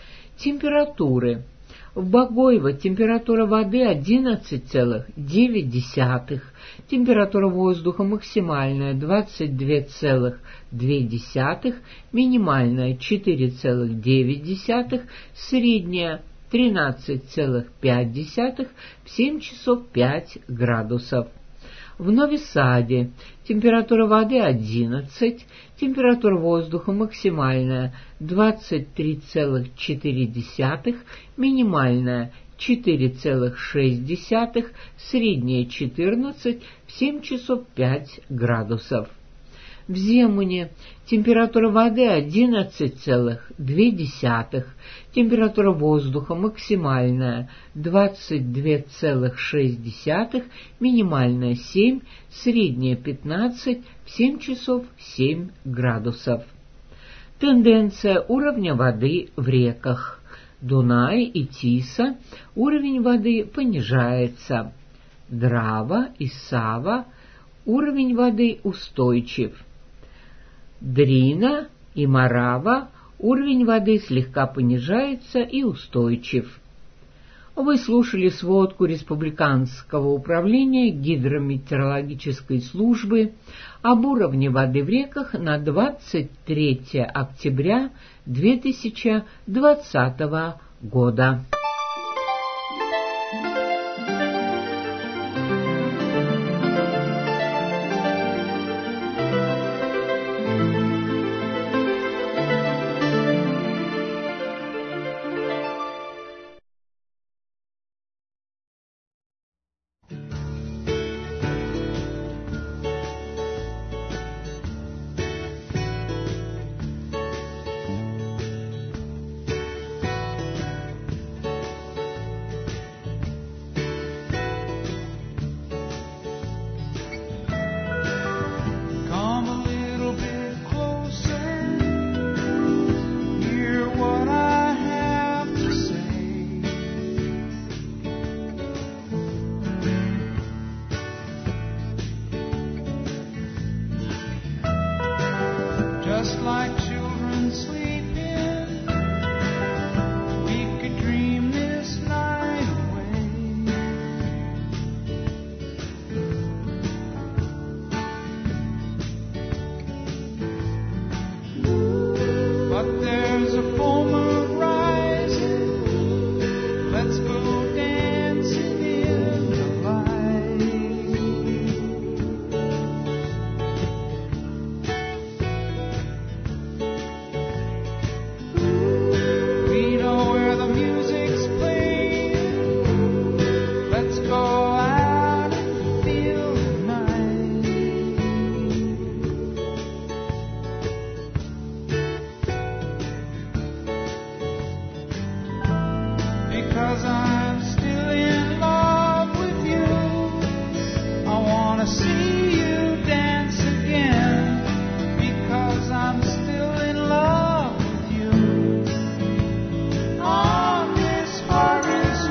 Температуры. В Богоево температура воды одиннадцать целых девять десятых, температура воздуха максимальная двадцать два целых две десятых, минимальная четыре целых девять десятых, средняя тринадцать целых пять десятых, в семь часов пять градусов. В Нови-Саде температура воды одиннадцать, температура воздуха максимальная двадцать три целых четыре десятых, минимальная четыре целых шесть десятых, средняя четырнадцать, в семь часов пять градусов. В Земуне температура воды одиннадцать целых две десятых, температура воздуха максимальная двадцать два целых шесть десятых, минимальная семь, средняя пятнадцать, в семь часов семь градусов. Тенденция уровня воды в реках. Дунай и Тиса уровень воды понижается. Драва и Сава уровень воды устойчив. Дрина и Марава уровень воды слегка понижается и устойчив. Вы слушали сводку Республиканского управления гидрометеорологической службы об уровне воды в реках на двадцать третье октября две тысячи двадцатого года. because I'm still in love with you. I wanna see you dance again because I'm still in love with you. On this harvest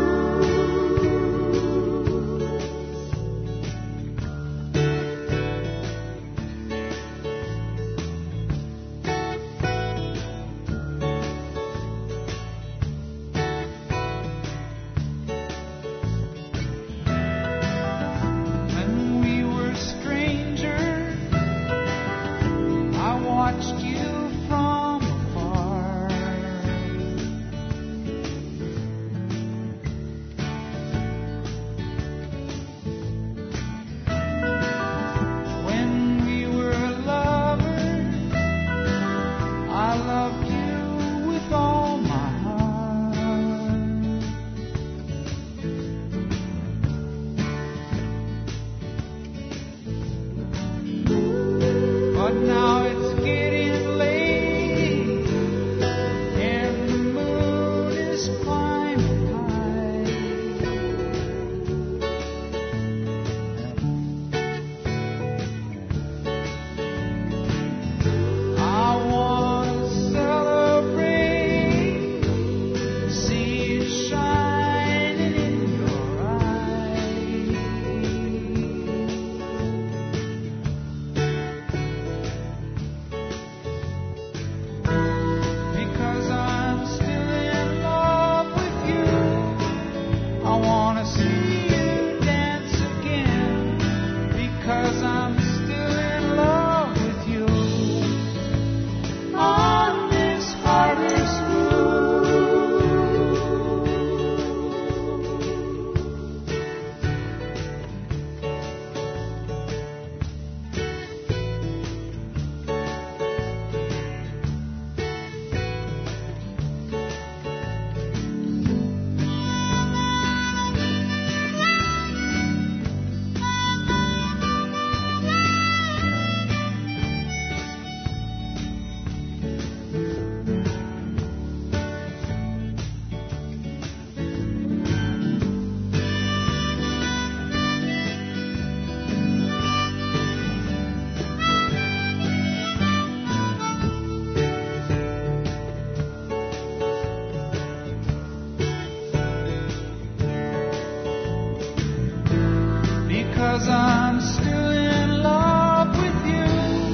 because I'm still in love with you.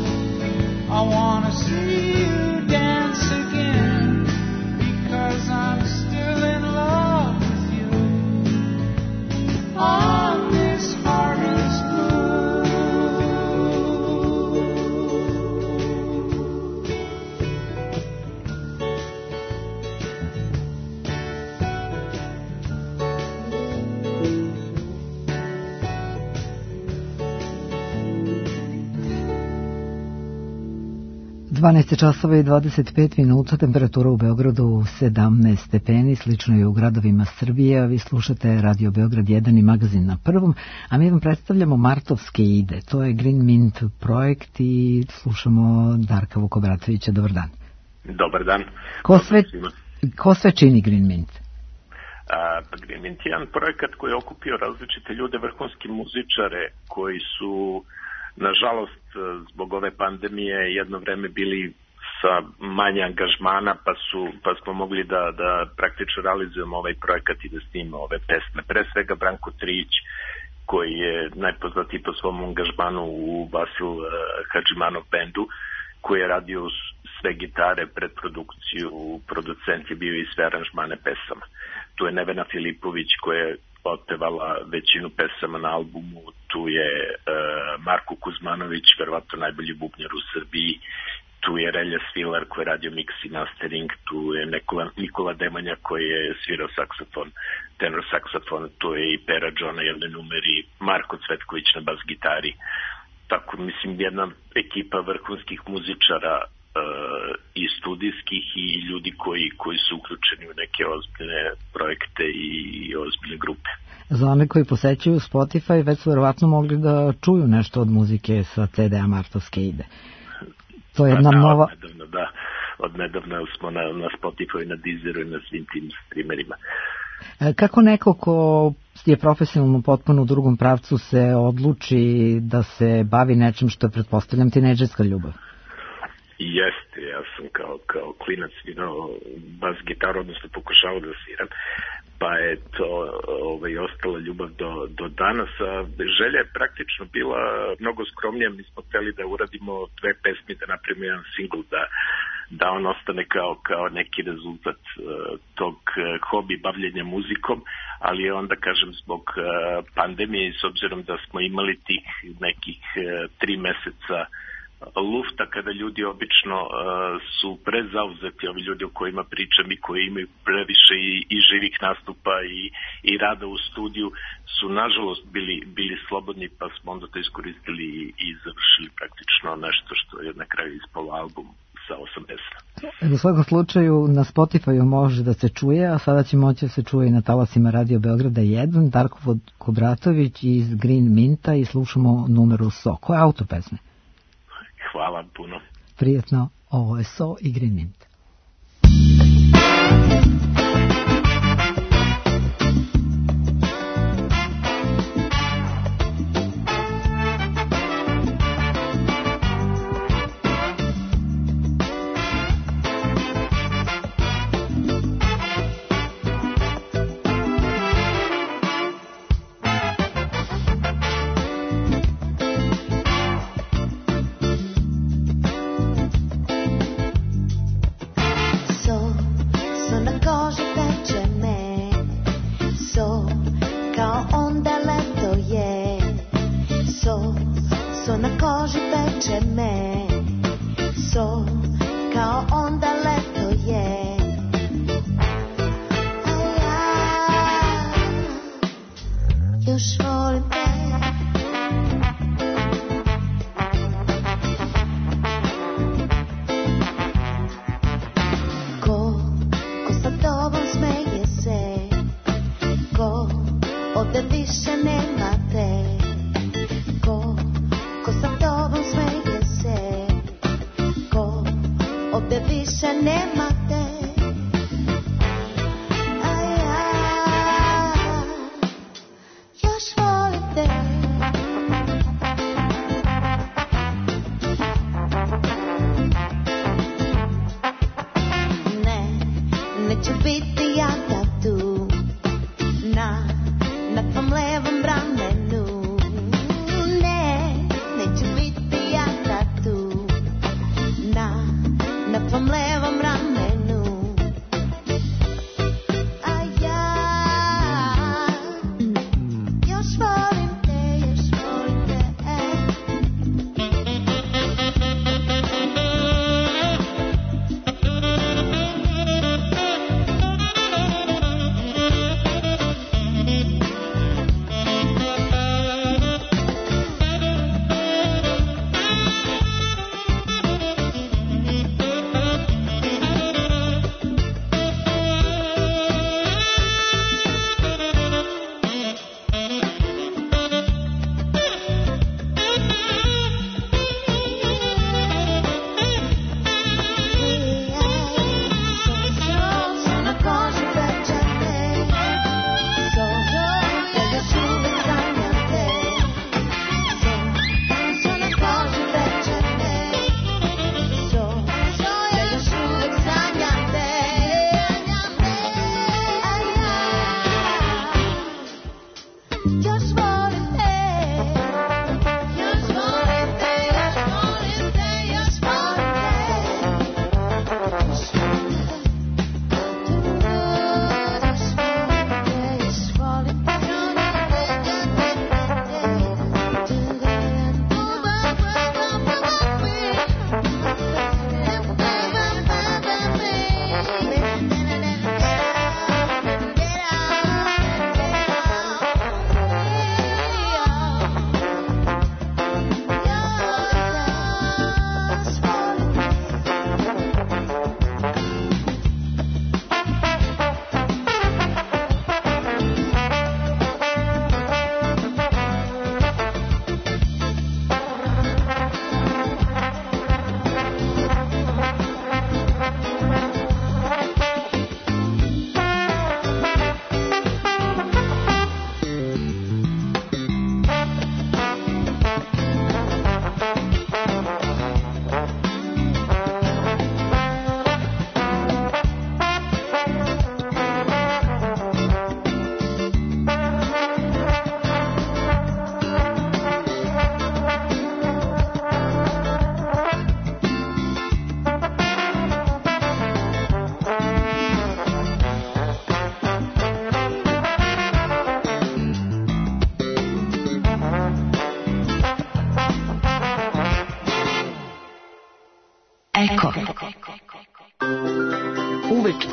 I wanna see you dance again because I'm still in love with you. On this harvest dvanaest časova i dvadeset pet minuta, temperatura u Beogradu sedamnaest stepeni, slično je u gradovima Srbije, a vi slušate Radio Beograd jedan i magazin Na prvom, a mi vam predstavljamo Martovske ide. To je Green Mint projekt i slušamo Darka Vukobratovića. Dobar dan. Dobar dan. Ko sve, ko sve čini Green Mint? A, pa Green Mint je jedan projekat koji je okupio različite ljude, vrhunski muzičare koji su nažalost zbog ove pandemije jedno vreme bili sa manje angažmana, pa su pa smo mogli da da praktično realizujemo ovaj projekat i da snimamo ove pesme. Pre svega Branko Trijić, koji je najpoznatiji po svom angažmanu u Vasil uh, Hadžimanov bendu, koji je radio sve gitare, predprodukciju, producent je bio i sve aranžmane pesama. Tu je Nevena Filipović koja je otpevala većinu pesama na albumu, tu je e, Marko Kuzmanović, verovatno najbolji bubnjar u Srbiji, tu je Relja Svilar koji je radio mix i mastering, tu je Nikola, Nikola Demanja koji je svirao saksofon, tenor saksofon, tu je i Pera John na jednoj numeri, Marko Cvetković na bas gitari. Tako, mislim, jedna ekipa vrhunskih muzičara e, i studijskih i ljudi koji, koji su uključeni u neke ozbiljne projekte i ozbiljne grupe. Za one koji posećuju Spotify već su verovatno mogli da čuju nešto od muzike sa C D-a Martovske ide. To je jedna da, nova... Od nedavno, da. Od nedavno smo na, na Spotify, na Deezeru i na svim tim streamerima. Kako neko ko je profesionalno potpuno u drugom pravcu se odluči da se bavi nečim što je, pretpostavljam, tinejdžerska ljubav? Jeste, ja sam kao, kao klinac svirao bas gitaru, odnosno pokušao da sviram, pa je to ovaj, ostala ljubav do, do danas. A želja je praktično bila mnogo skromnija, mi smo hteli da uradimo dve pesmi, da napravimo jedan singl, da, da on ostane kao, kao neki rezultat uh, tog uh, hobi bavljenja muzikom, ali je onda, kažem, zbog uh, pandemije i s obzirom da smo imali tih nekih uh, tri meseca lufta kada ljudi obično uh, su prezauzeti, ovi ljudi o kojima pričam i koji imaju previše i, i živih nastupa i, i rada u studiju su nažalost bili, bili slobodni, pa smo onda to iskoristili i, i završili praktično nešto što je na kraju ispalo album sa osam pesama. U svakom slučaju na Spotify može da se čuje, a sada će moći da se čuje i na talasima Radio Beograda jedan, Darko Kobratović iz Green Minta i slušamo numeru So. Koje auto pesme? Hvala puno. Prijetno, ovo je So i Green Mint.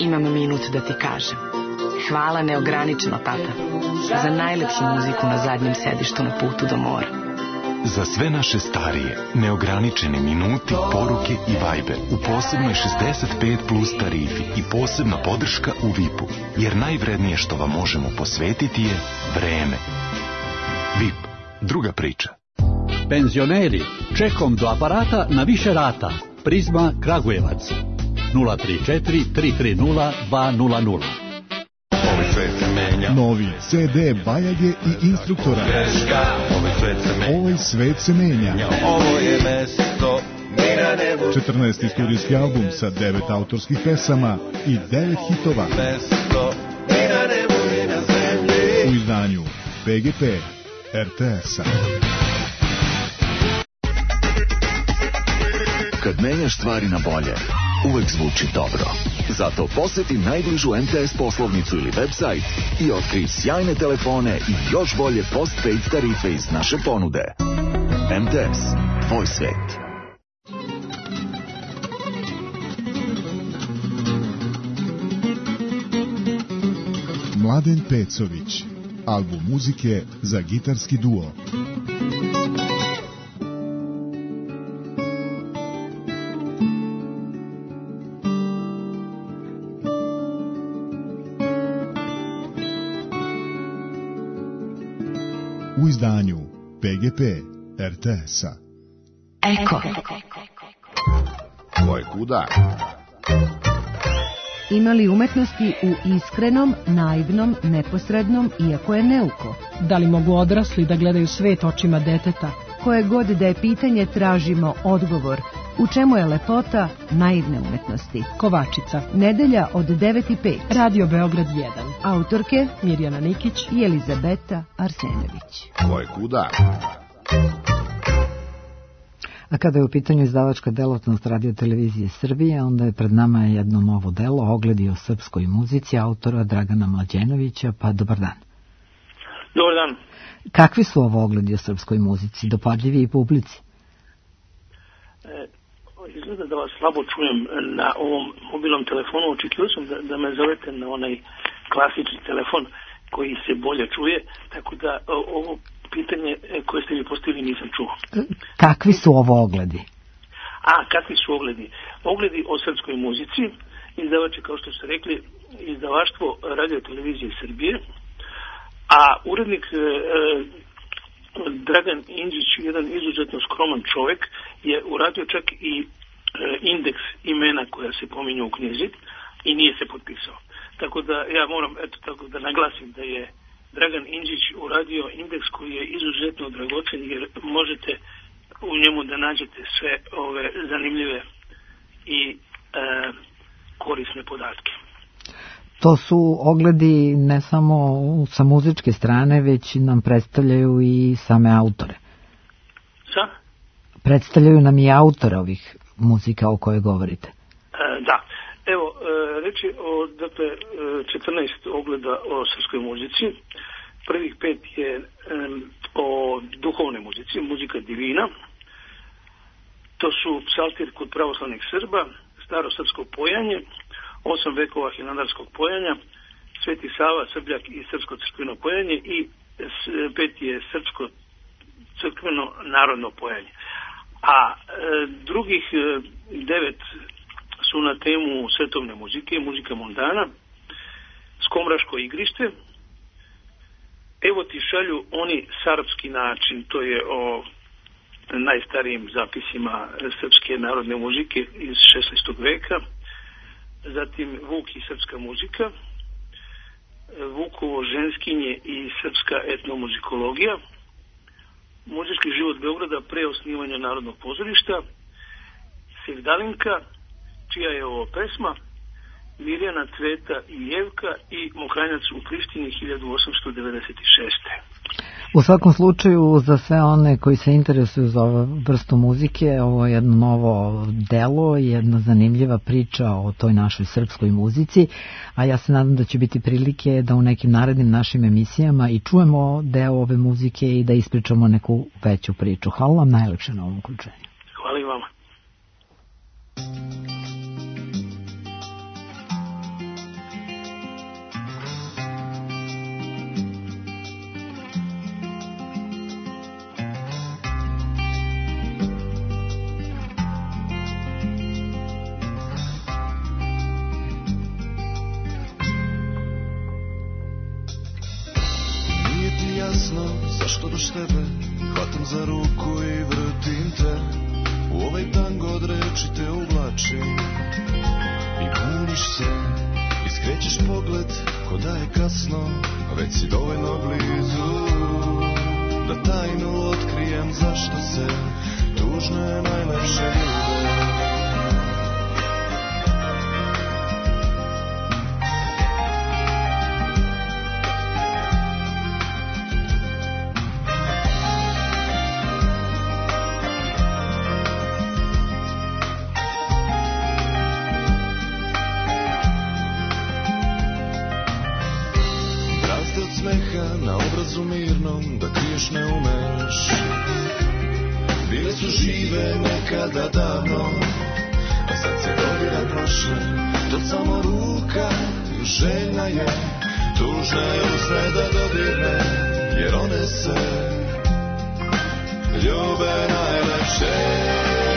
imam minut da ti kažem. Hvala neograničeno, tata, za najlepšu muziku na zadnjem sedištu na putu do mora. Za sve naše starije, neograničeni minuti, poruke i Viber u posebnoj šezdeset pet plus tarifi i posebna podrška u V I P-u, jer najvrednije što vam možemo posvetiti je vreme. V I P, druga priča. Penzioneri, čekom do aparata na više rata. Prizma Kragujevac. nula tri četiri tri tri nula dva nula nula. Ovaj svet se menja. Novi C D Bajage i Instruktora. Ovaj svet se menja. Ovaj svet se menja. Ovo je mesto mi na nebu. četrnaesti studijski album sa devet autorskih pesama i devet hitova. Mesto mi na nebu i na zemlji. U izdanju P G P R T S-a. Kad menjaš stvari na bolje, uvek zvuči dobro. Zato poseti najbližu M T S poslovnicu ili website i otkrij sjajne telefone i još bolje postpaid tarife iz naše ponude. M T S, tvoj svet. Mladen Pecović, album muzike za gitarski duo. U izdanju P G P R T S-a. Eko. Ko je kuda? Ima li umetnosti u iskrenom, naivnom, neposrednom, iako je neuko? Da li mogu odrasli da gledaju svet očima deteta? Koje god da je pitanje, tražimo odgovor. U čemu je lepota naivne umetnosti? Kovačica. Nedelja od devet i pet. Radio Beograd jedan. Autorke Mirjana Nikić i Elizabeta Arsenović. Ko je kuda? A kada je u pitanju izdavačka delatnost Radio Televizije Srbije, onda je pred nama jedno novo delo, Ogledi o srpskoj muzici, autora Dragana Mlađenovića. Pa dobar dan. Dobar dan. Kakvi su ovo ogledi o srpskoj muzici, dopadljivi i publici? E, izgleda da vas slabo čujem na ovom mobilnom telefonu. Očekio sam da, da me zovete na onaj klasični telefon koji se bolje čuje, tako da o, ovo pitanje koje ste mi postavili nisam čuo. Kakvi su ovo ogledi? A, kakvi su ogledi? Ogledi o srpskoj muzici, izdavač je, kao što ste rekli, izdavaštvo Radio Televizije Srbije, a urednik e, Dragan Indžić, jedan izuzetno skroman čovjek, je uradio čak i e, indeks imena koja se pominju u knjizi i nije se potpisao. Tako da ja moram eto tako da naglasim da je Dragan Indžić uradio indeks koji je izuzetno dragocen, jer možete u njemu da nađete sve ove zanimljive i e, korisne podatke. To su ogledi ne samo sa muzičke strane, već nam predstavljaju i same autore. Sa? Predstavljaju nam i autore ovih muzika o kojoj govorite. E, da. Evo, e, reći o dakle, četrnaest ogleda o srpskoj muzici. Prvih pet je e, o duhovnoj muzici, muzika divina. To su psaltir kod pravoslavnih Srba, staro srpsko pojanje, osam vekova hilandarskog pojanja, Sveti Sava, Srbljak i srpsko crkveno pojanje i pet je srpsko crkveno narodno pojanje. A e, drugih e, devet su na temu svetovne muzike, muzika mondana, Skomraško igrište, Evo ti šalju oni srpski način, to je o najstarijim zapisima srpske narodne muzike iz šesnaestog veka, zatim Vuk i srpska muzika, Vukovo ženskinje i srpska etnomuzikologija, muzički život Beograda pre osnivanja Narodnog pozorišta, Sevdalinka, čija je ovo pesma, Mirjana, Cveta i Jevka i Mokranjac u Prištini hiljadu osamsto devedeset šeste. U svakom slučaju, za sve one koji se interesuju za ovu vrstu muzike, ovo je jedno novo delo, jedna zanimljiva priča o toj našoj srpskoj muzici, a ja se nadam da će biti prilike da u nekim narednim našim emisijama i čujemo deo ove muzike i da ispričamo neku veću priču. Hvala vam najlepše na ovom uključenju. Hvala i vama. kasno, zašto baš tebe? Hvatam za ruku i vrtim te, u ovaj tango od reči te uvlačim. I buniš se, i skrećeš pogled, ko da je kasno, a već si dovoljno blizu. Da tajnu otkrijem zašto se tužne najlepše ljude. Na obrazu mirnom, da kriješ ne umeš. Bile su žive nekada davno, a sad se dodira prošle. To samo ruka željna je, tužna je usne da dodirne, jer one se ljube najlepše.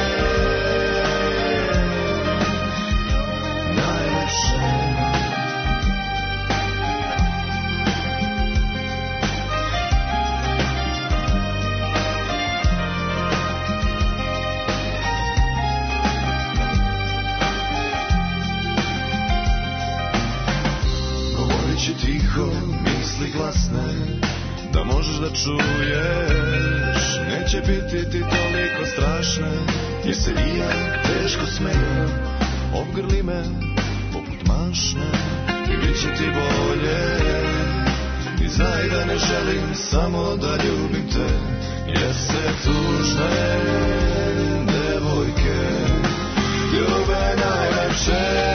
Misli glasne, da možeš da čuješ, neće biti ti toliko strašne, jer se i ja teško smejem, obgrli me poput mašne i bit će ti bolje. I znaj da ne želim samo da ljubim te, jer se tužne devojke ljube najlepše.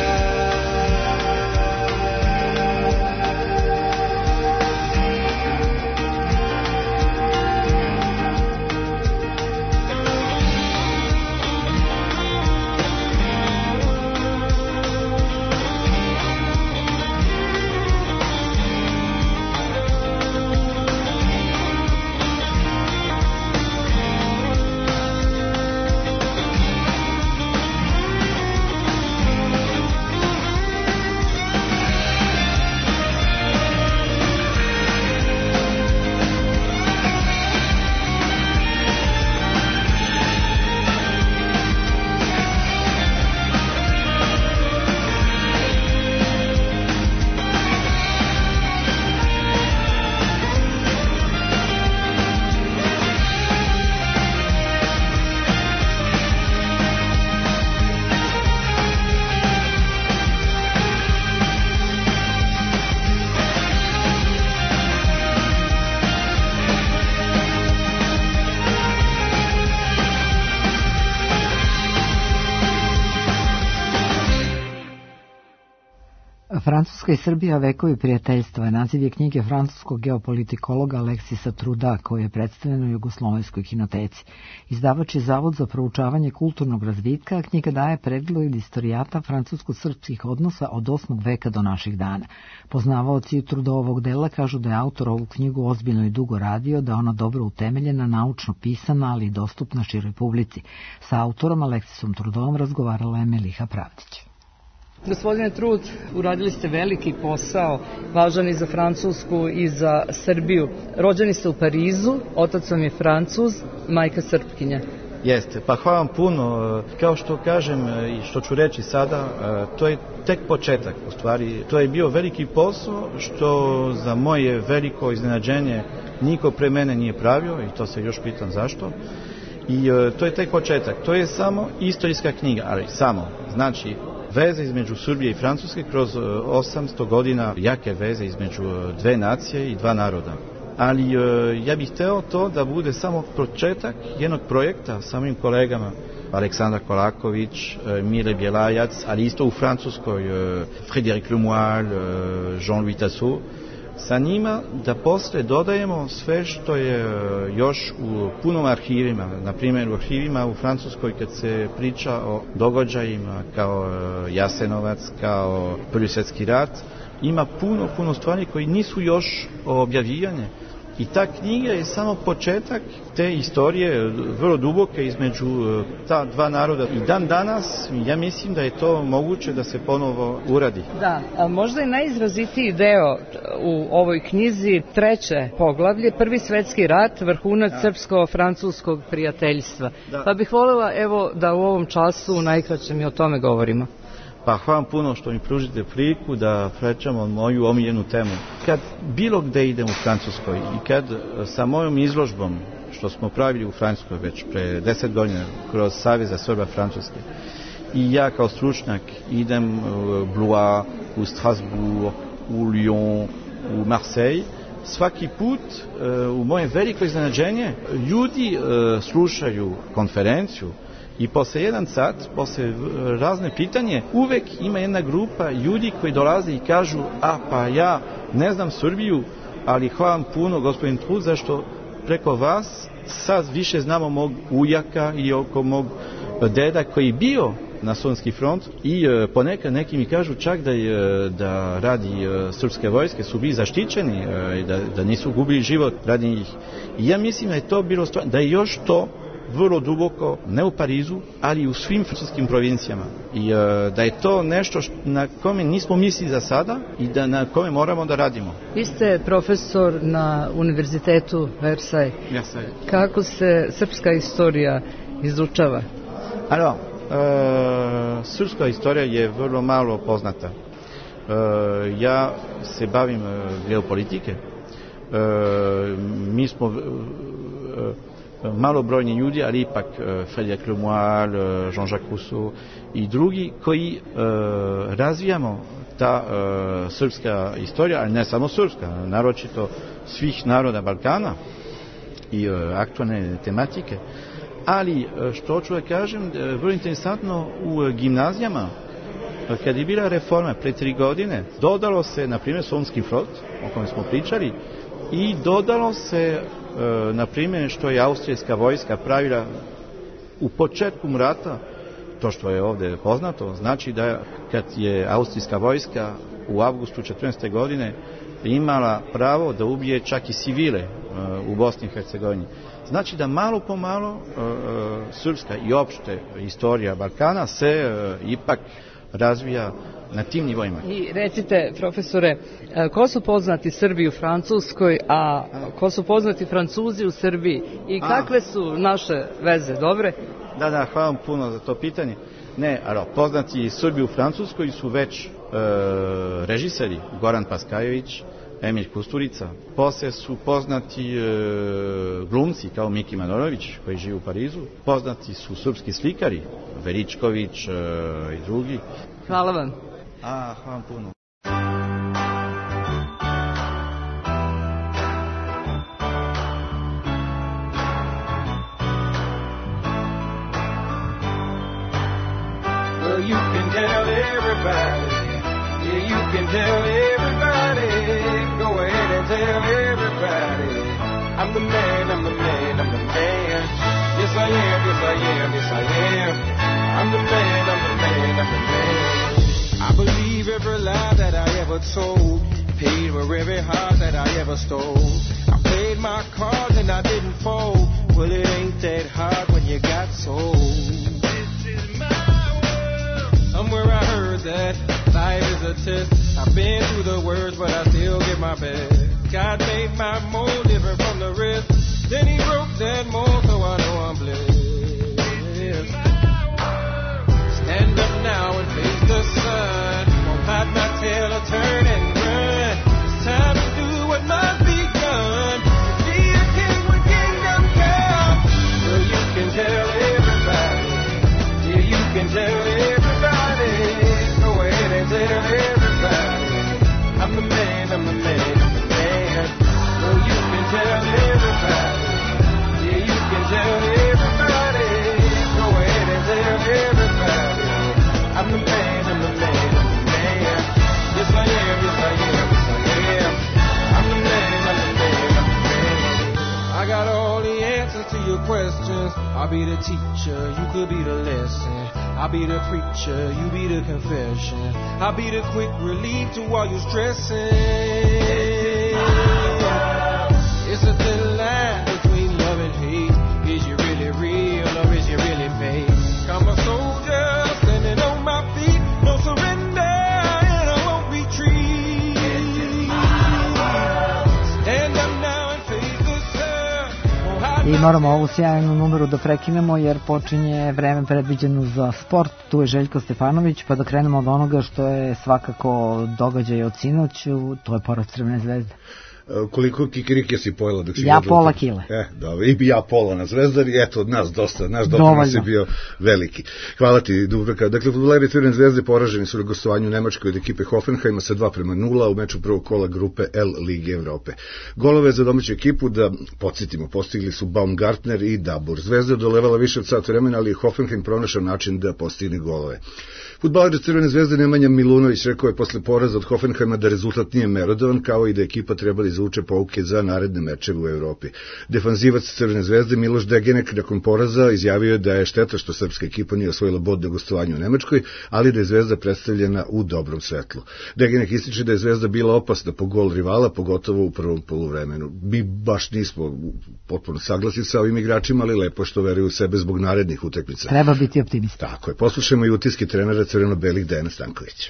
Francuska i Srbija vekovi prijateljstva. Naziv je knjige francuskog geopolitikologa Aleksisa Truda, koji je predstavljen u Jugoslovenskoj kinoteci. Izdavač je Zavod za proučavanje kulturnog razvitka, a knjiga daje pregled istorijata francusko-srpskih odnosa od osmog veka do naših dana. Poznavaoci Trudovog dela kažu da je autor ovu knjigu ozbiljno i dugo radio, da je ona dobro utemeljena, naučno pisana, ali i dostupna široj publici. Sa autorom Aleksisom Trudovom razgovarala je Meliha Pravdić. Gospodine Trud, uradili ste veliki posao, važan i za Francusku i za Srbiju. Rođeni ste u Parizu, otac vam je Francuz, majka Srpkinja. Jeste, pa hvala vam puno. Kao što kažem i što ću reći sada, to je tek početak. U stvari, to je bio veliki posao što za moje veliko iznenađenje niko pre mene nije pravio i to se još pitam zašto. I to je tek početak. To je samo istorijska knjiga, ali samo. Znači, veze između Srbije i Francuske kroz osamsto godina, jake veze između dve nacije i dva naroda. Ali ja bih hteo to da bude samo početak jednog projekta sa mojim kolegama, Aleksandar Kolaković, Mile Bjelajac, ali isto u Francuskoj, Frédéric Lemoyle, Jean-Louis Tasseau, sa njima da posle dodajemo sve što je još u punom arhivima, na primjer u arhivima u Francuskoj kad se priča o događajima kao Jasenovac, kao Prvi svjetski rat, ima puno, puno stvari koji nisu još objavljivane I ta knjiga je samo početak te istorije, vrlo duboke između ta dva naroda. I dan danas, ja mislim da je to moguće da se ponovo uradi. Da, a možda je najizrazitiji deo u ovoj knjizi treće poglavlje, Prvi svetski rat, vrhunac srpsko-francuskog prijateljstva. Da. Pa bih voljela, evo, da u ovom času najkraće mi o tome govorimo. Pa hvala puno što mi pružite priliku da pričamo moju omiljenu temu. Kad bilo gde idem u Francuskoj i kad sa mojom izložbom, što smo pravili u Francuskoj već pre deset godina kroz Saveza Srba Francuske, i ja kao stručnjak idem u Blois, u Strasbourg, u Lyon, u Marseille, svaki put u moje veliko iznenađenje ljudi slušaju konferenciju i posle jedan sat, posle razne pitanje, uvek ima jedna grupa ljudi koji dolaze i kažu, a pa ja ne znam Srbiju, ali hvala puno gospodin Trut, zašto preko vas sad više znamo mog ujaka i oko mog deda koji bio na Solunski front i e, ponekad neki mi kažu čak da, je, da radi e, srpske vojske su bili zaštićeni, e, da, da nisu gubili život radi njih. I ja mislim da je to bilo stvar, da je još to vrlo duboko, ne u Parizu, ali u svim francuskim provincijama. I e, da je to nešto na kome nismo mislili za sada i da na kome moramo da radimo. Vi ste profesor na Univerzitetu Versailles. Versailles. Kako se srpska istorija izučava? Alors, e, srpska istorija je vrlo malo poznata. E, ja se bavim geopolitike. E, mi smo e, malobrojni ljudi, ali ipak Frédéric Lemoyle, Jean-Jacques Rousseau i drugi koji e, razvijamo ta e, srpska istorija, ali ne samo srpska, naročito svih naroda Balkana i e, aktualne tematike. Ali, što hoću da kažem, vrlo interesantno u gimnazijama, kad je bila reforma pre tri godine, dodalo se, na primjer, Solunski front, o kojem smo pričali, i dodalo se, na primjer, što je austrijska vojska pravila u početku rata, to što je ovde poznato, znači da kad je austrijska vojska u avgustu četrnaeste godine imala pravo da ubije čak i civile u Bosni i Hercegovini. Znači da malo po malo uh, srpska i opšte istorija Balkana se uh, ipak razvija na tim nivoima. I recite, profesore, ko su poznati Srbi u Francuskoj, a ko su poznati Francuzi u Srbiji i kakve su naše veze, dobre? Da, da, hvala vam puno za to pitanje. Ne, alo, poznati Srbi u Francuskoj su već uh, režiseri, Goran Paskajević, Emil Kusturica. Posle su poznati e, glumci kao Miki Manojlović koji živi u Parizu. Poznati su srpski slikari, Veričković e, i drugi. Hvala vam. A, hvala vam puno. Well, you can tell everybody. Yeah, you can tell everybody. Go ahead and tell everybody. I'm the man, I'm the man, I'm the man. Yes, I am, yes, I am, yes, I am. I'm the man, I'm the man, I'm the man. I believe every lie that I ever told. Paid for every heart that I ever stole. I played my cards and I didn't fold. Well, it ain't that hard when you got sold. This is my world. Somewhere I heard that life is a test. I've been through the worst, but I still give my best. God made my mold different from the rest. Then he broke that mold, so I know I'm blessed. Stand up now and face the sun. Won't hide my tail or turn and run. It's time to do what must be done. Be a king when kingdom come. Well, you can tell everybody. Yeah, you can tell everybody. Go ahead and tell everybody. I'm the man, I'm the man, I'm the man. Well, you can tell everybody. Yeah, you can tell everybody. Go ahead and tell everybody. I'm the man, I'm the man, I'm the man. Yes, I am, yes, I am, yes, I am. I'm the man, I'm the man, I'm the man. I got all the answers to your questions. I'll be the teacher, you could be the lesson. I'll be the preacher, you be the confession. I'll be the quick relief to all your stressing. It's a I moramo ovu sjajnu numeru da prekinemo jer počinje vreme predviđeno za sport. Tu je Željko Stefanović, pa da krenemo od onoga što je svakako događaj od sinoću, to je poraz Crvene zvezde. Koliko kikirike si pojela dok si ja pola kile. E, dobro, i ja pola na Zvezdari, eto od nas dosta, naš doprinos je bio veliki. Hvala ti, Dubravka. Dakle, fudbaleri Crvene zvezde poraženi su na gostovanju Nemačkoj od ekipe Hoffenheima sa dva prema nula u meču prvog kola grupe L Lige Evrope. Golove za domaću ekipu, da podsjetimo, postigli su Baumgartner i Dabur. Zvezda dolevala više od sat vremena, ali Hoffenheim pronašao način da postigne golove. Fudbaler Crvene zvezde Nemanja Milunović rekao je posle poraza od Hoffenheima da rezultat nije merodavan, kao i da ekipa treba da izvuče pouke za naredne mečeve u Evropi. Defanzivac Crvene zvezde Miloš Degenek nakon poraza izjavio je da je šteta što srpska ekipa nije osvojila bod na gostovanju u Nemačkoj, ali da je Zvezda predstavljena u dobrom svetlu. Degenek ističe da je Zvezda bila opasna po gol rivala, pogotovo u prvom poluvremenu. Mi baš nismo potpuno saglasni sa ovim igračima, ali lepo što veruju u sebe zbog narednih utakmica. Treba biti optimista. Tako je. Poslušajmo i utiske trenera crveno-belih Dejana Stankovića.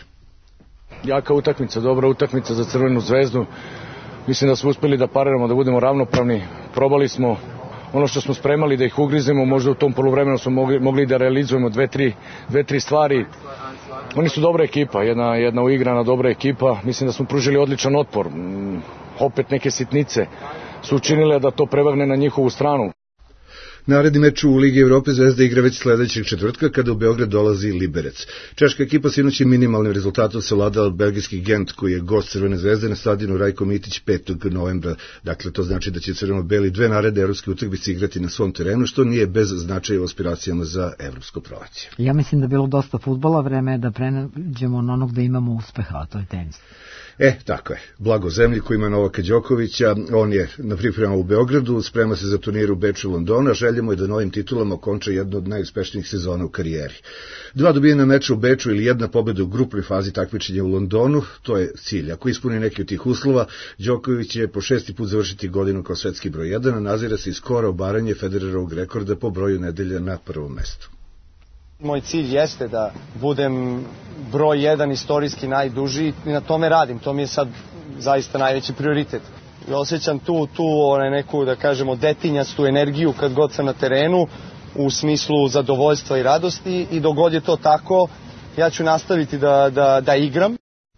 Jaka utakmica, dobra utakmica za Crvenu zvezdu. Mislim da smo uspeli da pariramo, da budemo ravnopravni. Probali smo ono što smo spremali da ih ugrizemo, možda u tom poluvremenu smo mogli, mogli da realizujemo dve, tri, dve, tri stvari. Oni su dobra ekipa, jedna, jedna uigrana dobra ekipa. Mislim da smo pružili odličan otpor. Opet neke sitnice su učinile da to prevagne na njihovu stranu. Naredni meč u Ligi Evrope Zvezda igra već sledećeg četvrtka kada u Beograd dolazi Liberec. Češka ekipa sinoć je minimalnim rezultatom savladala belgijski Gent koji je gost Crvene zvezde na stadionu Rajko Mitić petog novembra. Dakle, to znači da će crveno-beli dve naredne evropske utakmice igrati na svom terenu, što nije bez značaja u aspiracijama za evropsko prolazi. Ja mislim da je bilo dosta fudbala, vreme je da prenađemo na onog da imamo uspeha, a to je tenis. E, tako je. Blago zemlji koji ima Novaka Đokovića, on je na pripremama u Beogradu, sprema se za turnir u Beču i Londona, željemo je da novim titulama okonča jednu od najuspešnijih sezona u karijeri. Dva dobijena meča u Beču ili jedna pobeda u grupnoj fazi takmičenja u Londonu, to je cilj. Ako ispuni neki od tih uslova, Đoković će po šesti put završiti godinu kao svetski broj jedan, a nazira se i skoro obaranje Federerovog rekorda po broju nedelja na prvom mestu. Moj cilj jeste da budem broj jedan, istorijski najduži i na tome radim. To mi je sad zaista najveći prioritet. I osjećam tu, tu onaj neku, da kažemo, detinjastu energiju kad god sam na terenu u smislu zadovoljstva i radosti i dok god je to tako, ja ću nastaviti da, da, da igram.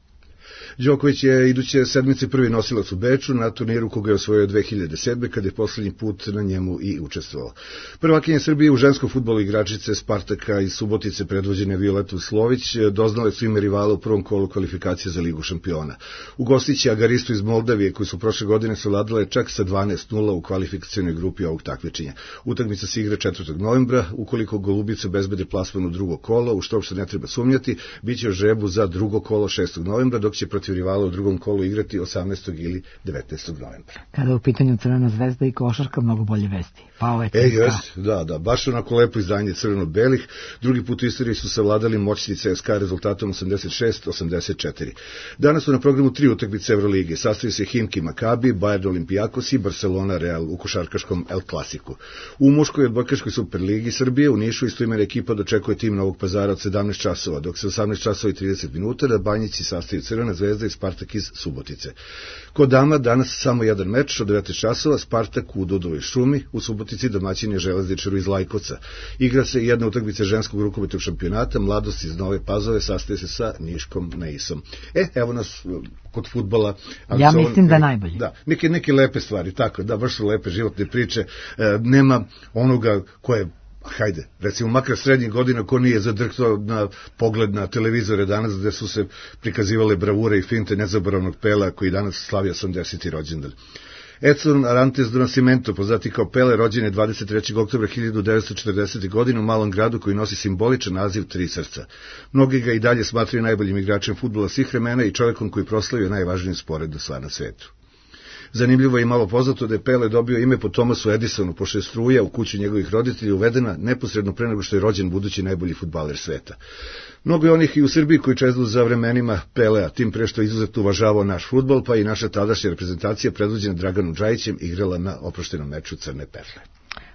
Đoković je iduće sedmice prvi nosilac u Beču na turniru koga je osvojio dve hiljade sedme kada je poslednji put na njemu i učestvovao. Prvakinja Srbije u ženskom fudbalu igračice Spartaka iz Subotice predvođene Violetu Slović doznale su ime rivala u prvom kolu kvalifikacije za Ligu šampiona. U gostići Agaristu iz Moldavije koji su prošle godine savladale čak sa dvanaest nula u kvalifikacionoj grupi ovog takmičenja. Utakmica se igra četvrtog novembra, ukoliko Golubice bezbede plasman u drugo kolo, u što se ne treba sumnjati, biće o žrebu za drugo kolo šestog novembra, dok će protiv rivala u drugom kolu igrati osamnaestog ili devetnaestog novembra. Kada je u pitanju Crvena zvezda i košarka, mnogo bolje vesti. Pao je e, jes, da, da, baš onako lepo izdanje crveno-belih. Drugi put u istoriji su savladali moćni C S K A rezultatom osamdeset šest osamdeset četiri. Danas su na programu tri utakmice Evrolige. Sastoji se Himki Makabi, Bayern Olimpijakos i Barcelona Real u košarkaškom El Klasiku. U muškoj odbojkaškoj Superligi Srbije u Nišu istoimena ekipa dočekuje tim Novog Pazara od sedamnaest časova, dok se osamnaest časova i trideset minuta na Banjici sastoji Crvena zvezda i Spartak iz Subotice. Kod dama danas samo jedan meč od devetnaest časova, Spartak u Dudovoj šumi, u Subotici domaćin je Železničar iz Lajkovca. Igra se jedna utakmica ženskog rukometnog šampionata, Mladost iz Nove Pazove sastaje se sa Niškom Naisom. E, evo nas kod fudbala. Ja mislim da najbolje. Da, neke, neke lepe stvari, tako, da, baš su lepe životne priče, e, nema onoga koje hajde, recimo makar srednjih godina ko nije zadrhtao na pogled na televizore danas gde su se prikazivale bravure i finte nezaboravnog Pela koji danas slavi osamdeseti rođendan. Edson Arantes do Nascimento, poznati kao Pele, rođen je dvadeset trećeg oktobra hiljadu devetsto četrdesete. godine u malom gradu koji nosi simboličan naziv Tri srca. Mnogi ga i dalje smatraju najboljim igračem fudbala svih vremena i čovjekom koji proslavio najvažniju sporednu stvar na svetu. Zanimljivo je i malo poznato da je Pele dobio ime po Thomasu Edisonu, pošto je struja u kući njegovih roditelja uvedena neposredno pre nego što je rođen budući najbolji fudbaler sveta. Mnogo je onih i u Srbiji koji čeznu za vremenima Pelea, tim pre što je izuzetno uvažavao naš fudbal, pa i naša tadašnja reprezentacija predvođena Draganom Džajićem igrala na oproštenom meču Crne perle.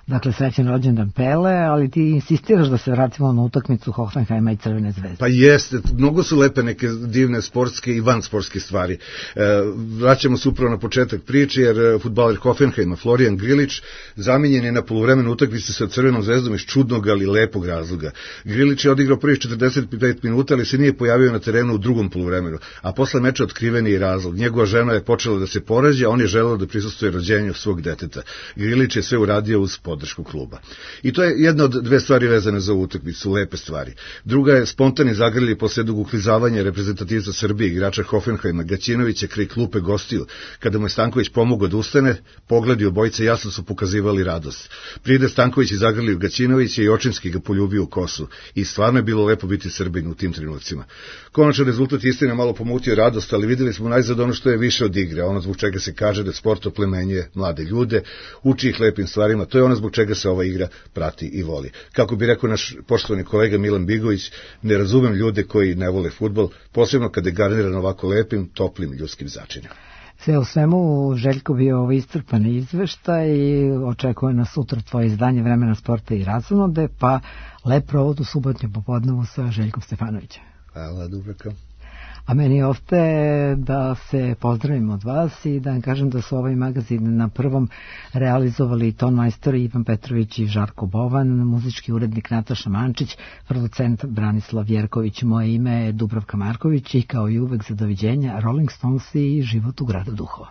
Dakle, srećen rođendan Pele, ali ti insistiraš da se vratimo na utakmicu Hoffenheima i Crvene zvezde. Pa jeste, mnogo su lepe neke divne sportske i vansportske stvari. E, vraćamo se upravo na početak priče, jer fudbaler Hoffenheima, Florian Grilić, zamenjen je na poluvremenu utakmice sa Crvenom zvezdom iz čudnog, ali lepog razloga. Grilić je odigrao prvih četrdeset pet minuta, ali se nije pojavio na terenu u drugom poluvremenu, a posle meča otkriven je i razlog. Njegova žena je počela da se porađa, on je želeo da prisustvuje rođenju svog deteta. Grilić je sve uradio uz podršku kluba. I to je jedna od dve stvari vezane za ovu utakmicu, lepe stvari. Druga je spontani zagrlje posle dugog uklizavanja reprezentativca Srbije, igrača Hoffenheima, Gaćinovića kraj klupe gostiju. Kada mu je Stanković pomogao da ustane, pogledi obojice jasno su pokazivali radost. Pride Stanković i zagrlio Gaćinovića i očinski ga poljubio u kosu. I stvarno je bilo lepo biti Srbin u tim trenucima. Konačan rezultat istina malo pomutio radost, ali videli smo najzad ono što je više od igre, ono zbog čega se kaže da sport oplemenjuje mlade ljude, uči ih lepim stvarima, to je ono zbog čega se ova igra prati i voli. Kako bi rekao naš poštovani kolega Milan Bigović, ne razumem ljude koji ne vole fudbal, posebno kada je garniran ovako lepim, toplim ljudskim začinima. Sve u svemu, Željko, bio ovo iscrpan izveštaj i očekuje nas sutra tvoje izdanje Vremena sporta i razonode, pa lep provod u subotnju popodnevu sa Željkom Stefanovićem. Hvala, Dubravka. A meni ostaje da se pozdravim od vas i da vam kažem da su ovaj magazin na prvom realizovali ton majstori Ivan Petrović i Žarko Bovan, muzički urednik Nataša Mančić, producent Branislav Jerković. Moje ime je Dubravka Marković i kao i uvek za doviđenja Rolling Stones i Život u gradu duhova.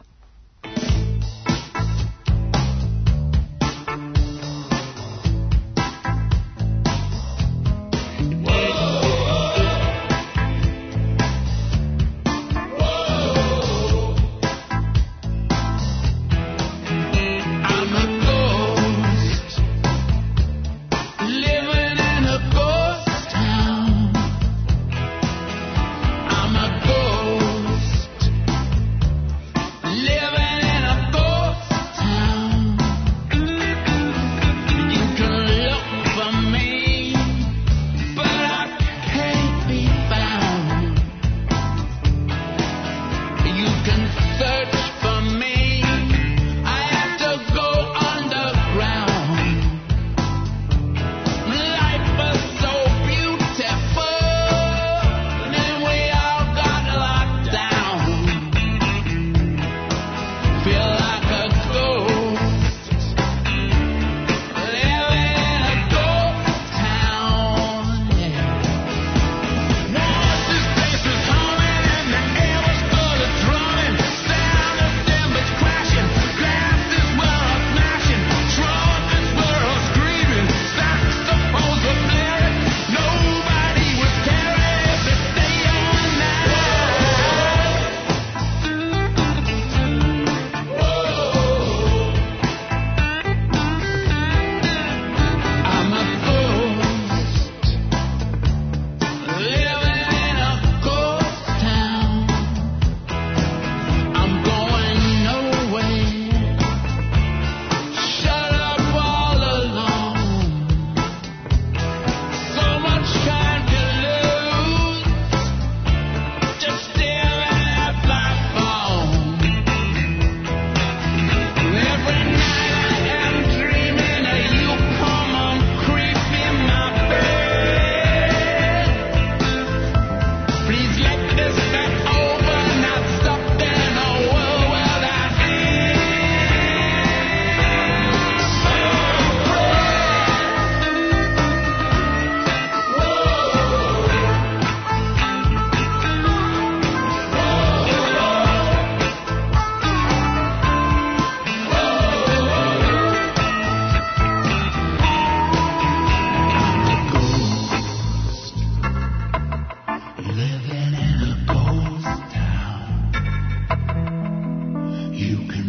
You can